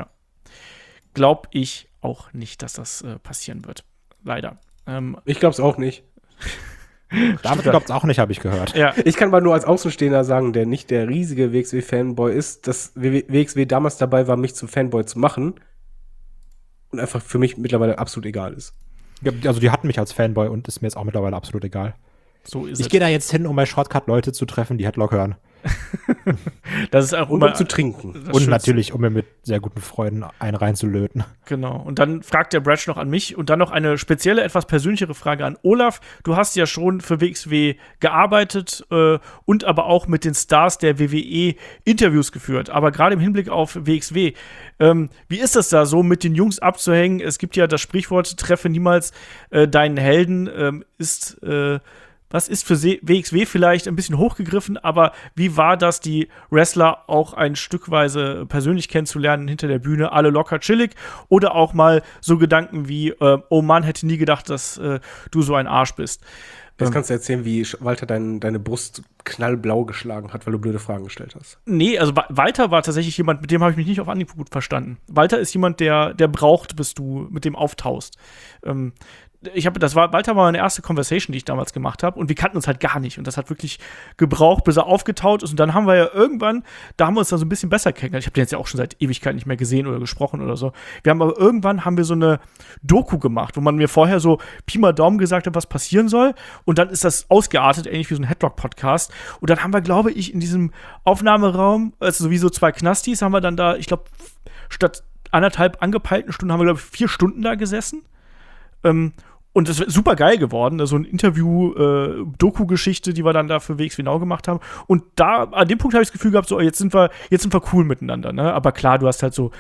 Glaub ich auch nicht, dass das äh, passieren wird. Leider. Ähm, Ich glaube es auch nicht. David glaubt es auch nicht, habe ich gehört. ja. Ich kann mal nur als Außenstehender sagen, der nicht der riesige W X W-Fanboy ist, dass W X W damals dabei war, mich zum Fanboy zu machen. Und einfach für mich mittlerweile absolut egal ist. Ja, also die hatten mich als Fanboy und ist mir jetzt auch mittlerweile absolut egal. So ist Ich es. gehe da jetzt hin, um bei Shortcut Leute zu treffen, die Headlock hören. Das ist auch Und immer um zu trinken. das Und Schönste. natürlich, um mir mit sehr guten Freunden einen reinzulöten. Genau. Und dann fragt der Bratsch noch an mich und dann noch eine spezielle, etwas persönlichere Frage an Olaf. Du hast ja schon für W X W gearbeitet äh, und aber auch mit den Stars der W W E Interviews geführt. Aber gerade im Hinblick auf W X W, ähm, wie ist das da so, mit den Jungs abzuhängen? Es gibt ja das Sprichwort, treffe niemals äh, deinen Helden, ähm, ist äh, Was ist für W X W vielleicht ein bisschen hochgegriffen, aber wie war das, die Wrestler auch ein Stückweise persönlich kennenzulernen hinter der Bühne, alle locker chillig oder auch mal so Gedanken wie, äh, oh Mann, hätte nie gedacht, dass äh, du so ein Arsch bist. Jetzt kannst du erzählen, wie Walter dein, deine Brust knallblau geschlagen hat, weil du blöde Fragen gestellt hast. Nee, also Wa- Walter war tatsächlich jemand, mit dem habe ich mich nicht auf Anhieb gut verstanden. Walter ist jemand, der, der braucht, bis du mit dem auftaust. Ähm, ich habe, das war, Walter war meine erste Conversation, die ich damals gemacht habe, und wir kannten uns halt gar nicht. Und das hat wirklich gebraucht, bis er aufgetaut ist. Und dann haben wir ja irgendwann, da haben wir uns dann so ein bisschen besser kennengelernt. Ich habe den jetzt ja auch schon seit Ewigkeit nicht mehr gesehen oder gesprochen oder so. Wir haben aber irgendwann haben wir so eine Doku gemacht, wo man mir vorher so Pi mal Daumen gesagt hat, was passieren soll. Und dann ist das ausgeartet, ähnlich wie so ein Headlock-Podcast. Und dann haben wir, glaube ich, in diesem Aufnahmeraum, also sowieso zwei Knastis, haben wir dann da, ich glaube, statt anderthalb angepeilten Stunden haben wir, glaube ich, vier Stunden da gesessen. Ähm, Und das ist super geil geworden, so ein Interview-Doku-Geschichte, die wir dann da für W X W Now gemacht haben. Und da, an dem Punkt habe ich das Gefühl gehabt, so, jetzt sind wir, jetzt sind wir cool miteinander, ne? Aber klar, du hast halt so,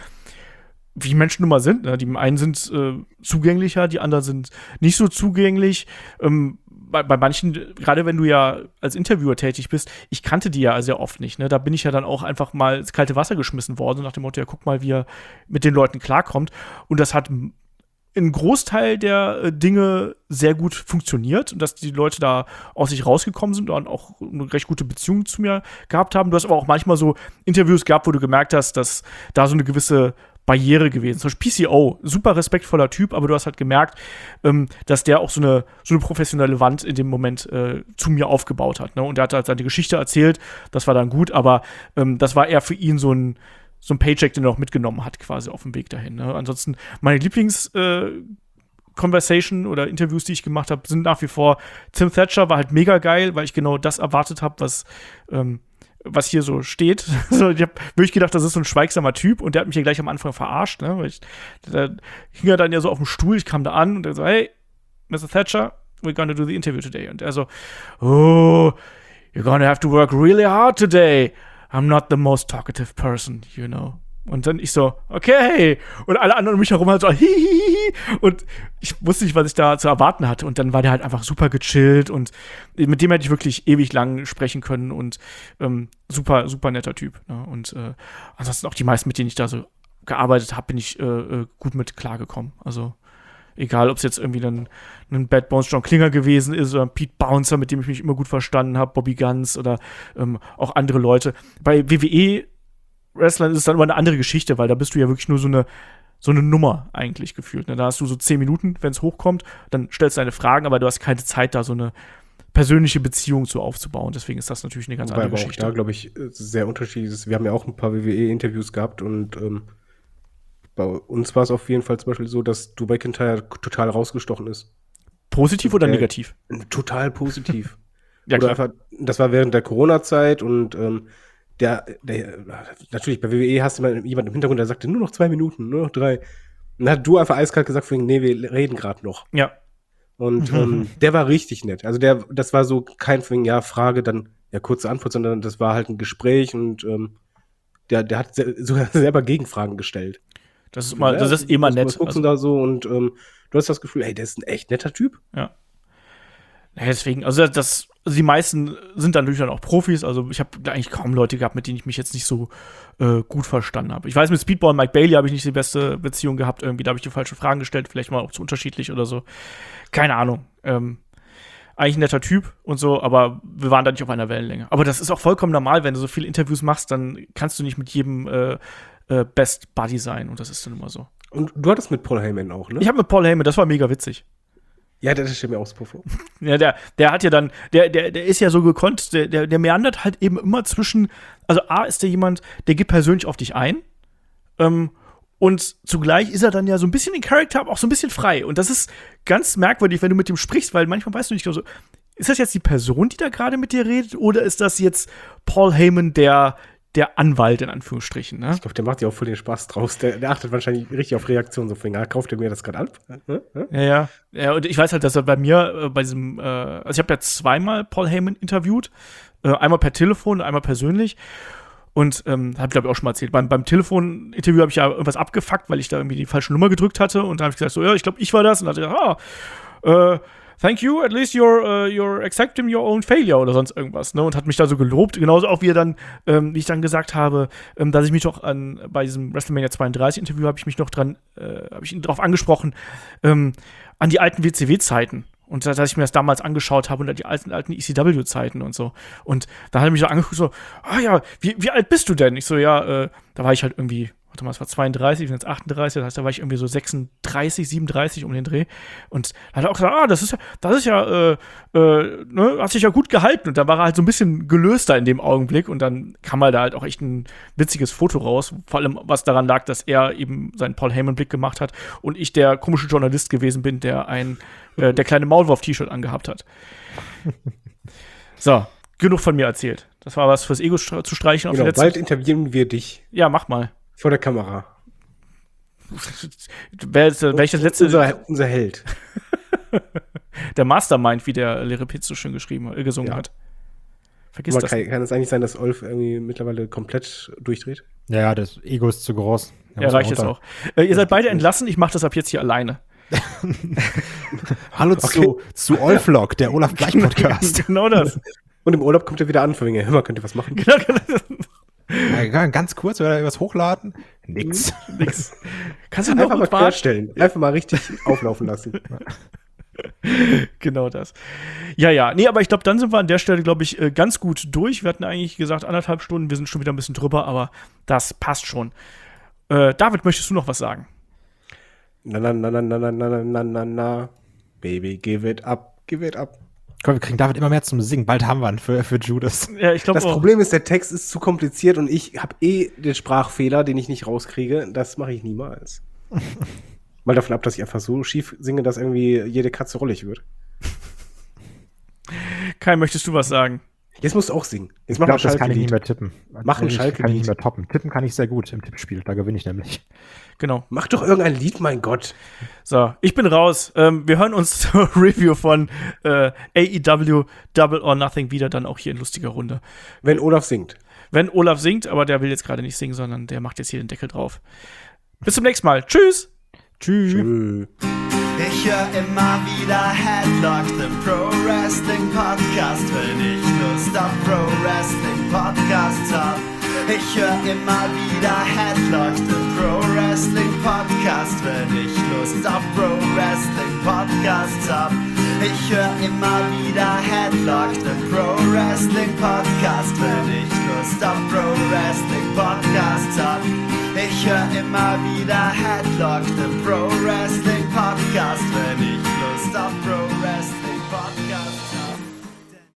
wie Menschen nun mal sind, ne? Die einen sind äh, zugänglicher, die anderen sind nicht so zugänglich. Ähm, bei, bei manchen, gerade wenn du ja als Interviewer tätig bist, ich kannte die ja sehr oft nicht, ne? Da bin ich ja dann auch einfach mal ins kalte Wasser geschmissen worden, nach dem Motto, ja, guck mal, wie er mit den Leuten klarkommt. Und das hat ein Großteil der äh, Dinge sehr gut funktioniert und dass die Leute da aus sich rausgekommen sind und auch eine recht gute Beziehung zu mir gehabt haben. Du hast aber auch manchmal so Interviews gehabt, wo du gemerkt hast, dass da so eine gewisse Barriere gewesen ist. Zum Beispiel P C O, super respektvoller Typ, aber du hast halt gemerkt, ähm, dass der auch so eine, so eine professionelle Wand in dem Moment äh, zu mir aufgebaut hat. Ne? Und er hat halt seine Geschichte erzählt, das war dann gut, aber ähm, das war eher für ihn so ein so ein Paycheck, den er auch mitgenommen hat, quasi auf dem Weg dahin. Ne? Ansonsten, meine Lieblings-Conversation äh, oder Interviews, die ich gemacht habe, sind nach wie vor Tim Thatcher, war halt mega geil, weil ich genau das erwartet habe, was, ähm, was hier so steht. So, ich habe wirklich gedacht, das ist so ein schweigsamer Typ und der hat mich ja gleich am Anfang verarscht. Ne? Weil ich, da hing er dann ja so auf dem Stuhl, ich kam da an und er so, hey, Mister Thatcher, we're gonna do the interview today. Und er so, oh, you're gonna have to work really hard today. I'm not the most talkative person, you know. Und dann ich so, okay. Und alle anderen um mich herum halt so, hihihi. Und ich wusste nicht, was ich da zu erwarten hatte. Und dann war der halt einfach super gechillt. Und mit dem hätte ich wirklich ewig lang sprechen können. Und ähm, super, super netter Typ. Ne? Und äh, ansonsten auch die meisten, mit denen ich da so gearbeitet habe, bin ich äh, gut mit klargekommen. Also egal, ob es jetzt irgendwie ein, ein Bad Bones John Klinger gewesen ist oder ein Pete Bouncer, mit dem ich mich immer gut verstanden habe, Bobby Guns oder ähm, auch andere Leute. Bei W W E-Wrestlern ist es dann immer eine andere Geschichte, weil da bist du ja wirklich nur so eine, so eine Nummer eigentlich gefühlt. Ne? Da hast du so zehn Minuten, wenn es hochkommt, dann stellst du deine Fragen, aber du hast keine Zeit, da so eine persönliche Beziehung zu aufzubauen. Deswegen ist das natürlich eine ganz Wobei andere aber auch Geschichte. da, glaube ich, sehr unterschiedlich ist. Wir haben ja auch ein paar W W E-Interviews gehabt und ähm, bei uns war es auf jeden Fall zum Beispiel so, dass Drew McIntyre total rausgestochen ist. Positiv oder Äh, negativ? Total positiv. Ja, Oder klar. einfach, das war während der Corona-Zeit und ähm, der, der, natürlich, bei W W E hast du mal jemanden im Hintergrund, der sagte, nur noch zwei Minuten, nur noch drei. Und dann hat du einfach eiskalt gesagt, von wegen, nee, wir reden gerade noch. Ja. Und ähm, der war richtig nett. Also der, das war so kein von wegen, ja, Frage, dann ja, kurze Antwort, sondern das war halt ein Gespräch und ähm, der, der hat se- sogar selber Gegenfragen gestellt. Das ist immer, das ist immer muss man nett. gucken Also, da so und ähm, du hast das Gefühl, hey, der ist ein echt netter Typ. ja. Ja, deswegen, also das, also die meisten sind dann natürlich dann auch Profis, also ich habe eigentlich kaum Leute gehabt, mit denen ich mich jetzt nicht so äh, gut verstanden habe. Ich weiß, mit Speedball und Mike Bailey habe ich nicht die beste Beziehung gehabt, irgendwie, da habe ich die falschen Fragen gestellt, vielleicht mal auch zu unterschiedlich oder so. Keine Ahnung. Ähm, eigentlich ein netter Typ und so, aber wir waren da nicht auf einer Wellenlänge. Aber das ist auch vollkommen normal, wenn du so viele Interviews machst, dann kannst du nicht mit jedem äh, äh, Best Buddy sein und das ist dann immer so. Und du hattest mit Paul Heyman auch, ne? Ich habe mit Paul Heyman, das war mega witzig. Ja, der steht mir auch so vor. Ja, der, der hat ja dann, der, der, der ist ja so gekonnt, der, der, der meandert halt eben immer zwischen, also A ist der jemand, der geht persönlich auf dich ein, ähm, und zugleich ist er dann ja so ein bisschen in Charakter, aber auch so ein bisschen frei. Und das ist ganz merkwürdig, wenn du mit dem sprichst, weil manchmal weißt du nicht, also, ist das jetzt die Person, die da gerade mit dir redet, oder ist das jetzt Paul Heyman, der, der Anwalt in Anführungsstrichen? Ne? Ich glaube, der macht ja auch voll den Spaß draus. Der, der achtet wahrscheinlich richtig auf Reaktionen. So, ja, kauft er mir das gerade an? Hm? Hm? Ja, ja. Ja, und ich weiß halt, dass er bei mir, äh, bei diesem, äh, also ich habe ja zweimal Paul Heyman interviewt. Äh, einmal per Telefon, einmal persönlich. Und ähm, habe ich glaube ich auch schon mal erzählt. Beim, beim Telefoninterview habe ich ja irgendwas abgefuckt, weil ich da irgendwie die falsche Nummer gedrückt hatte. Und dann habe ich gesagt, so, ja, ich glaube, ich war das. Und dann hat er gesagt, ah, äh, thank you, at least you're, uh, you're accepting your own failure oder sonst irgendwas, ne? Und hat mich da so gelobt. Genauso auch wie er dann, ähm, wie ich dann gesagt habe, ähm, dass ich mich doch an, bei diesem WrestleMania zweiunddreißig Interview habe ich mich noch dran, äh, habe ich ihn darauf angesprochen, ähm, an die alten W C W-Zeiten. Und dass ich mir das damals angeschaut habe und an die alten, alten E C W-Zeiten und so. Und dann hat er mich so angeguckt, so, ah ja, wie, wie alt bist du denn? Ich so, ja, äh, da war ich halt irgendwie, warte mal, es war zweiunddreißig, ich bin jetzt achtunddreißig, das heißt, da war ich irgendwie so sechsunddreißig, siebenunddreißig um den Dreh. Und dann hat er auch gesagt, ah, das ist ja, das ist ja, äh, äh, ne, hat sich ja gut gehalten. Und da war er halt so ein bisschen gelöster in dem Augenblick. Und dann kam halt da halt auch echt ein witziges Foto raus. Vor allem, was daran lag, dass er eben seinen Paul Heyman-Blick gemacht hat und ich der komische Journalist gewesen bin, der ein, äh, der kleine Maulwurf-T-Shirt angehabt hat. So, genug von mir erzählt. Das war was fürs Ego st- zu streichen. Auf Genau, die bald interviewen wir dich ja, mach mal. vor der Kamera. Wer ist, wer ich das letzte, Unser, unser Held. der Mastermind, wie der Larry Pitts so schön geschrieben, äh, gesungen Ja. hat. Vergiss Aber das. kann, kann es eigentlich sein, dass Olf irgendwie mittlerweile komplett durchdreht? Ja, ja, das Ego ist zu groß. Da Ja, muss man reicht jetzt runter. auch. Äh, ihr seid beide entlassen, ich mache das ab jetzt hier alleine. Hallo zu, zu Olflock, der Olaf Bleich Podcast. Genau das. Und im Urlaub kommt er wieder an, von wegen, hör mal, könnt ihr was machen? Genau, genau. Ja, ganz kurz, will er was hochladen? Nix. Nix. Kannst du noch Einfach mal kurz warten? querstellen. Einfach mal richtig auflaufen lassen. Genau das. Ja, ja. Nee, aber ich glaube, dann sind wir an der Stelle, glaube ich, äh, ganz gut durch. Wir hatten eigentlich gesagt anderthalb Stunden, wir sind schon wieder ein bisschen drüber, aber das passt schon. Äh, David, möchtest du noch was sagen? Na, na, na, na, na, na, na, na, na, na. Baby, give it up, give it up. Komm, wir kriegen David immer mehr zum Singen. Bald haben wir ihn für, für Judas. Ja, ich glaube Das Problem ist, der Text ist zu kompliziert und ich habe eh den Sprachfehler, den ich nicht rauskriege. Das mache ich niemals. Mal davon ab, dass ich einfach so schief singe, dass irgendwie jede Katze rollig wird. Kai, möchtest du was sagen? Jetzt musst du auch singen. Jetzt Ich mach mal glaube, das kann ich nicht Schalke-Lied. mehr tippen. Mach ein Das Schalke-Lied. kann ich nicht mehr toppen. Tippen kann ich sehr gut im Tippspiel. Da gewinne ich nämlich. Genau. Mach doch irgendein Lied, mein Gott. So, ich bin raus. Ähm, wir hören uns zur Review von äh, A E W Double or Nothing wieder, dann auch hier in lustiger Runde. Wenn Olaf singt. Wenn Olaf singt, aber der will jetzt gerade nicht singen, sondern der macht jetzt hier den Deckel drauf. Bis zum nächsten Mal. Tschüss! Tschüss. Tschö. Ich höre immer wieder Headlock, den Pro Wrestling Podcast, wenn ich Lust auf Pro Wrestling Podcasts hab. Ich höre immer wieder Headlock, den Pro Wrestling Podcast, wenn ich Lust auf Pro Wrestling Podcasts hab. Ich höre immer wieder Headlock, den Pro Wrestling Podcast, wenn ich Lust auf Pro Wrestling Podcasts hab. Ich höre immer wieder Headlock, den Pro Wrestling Podcast.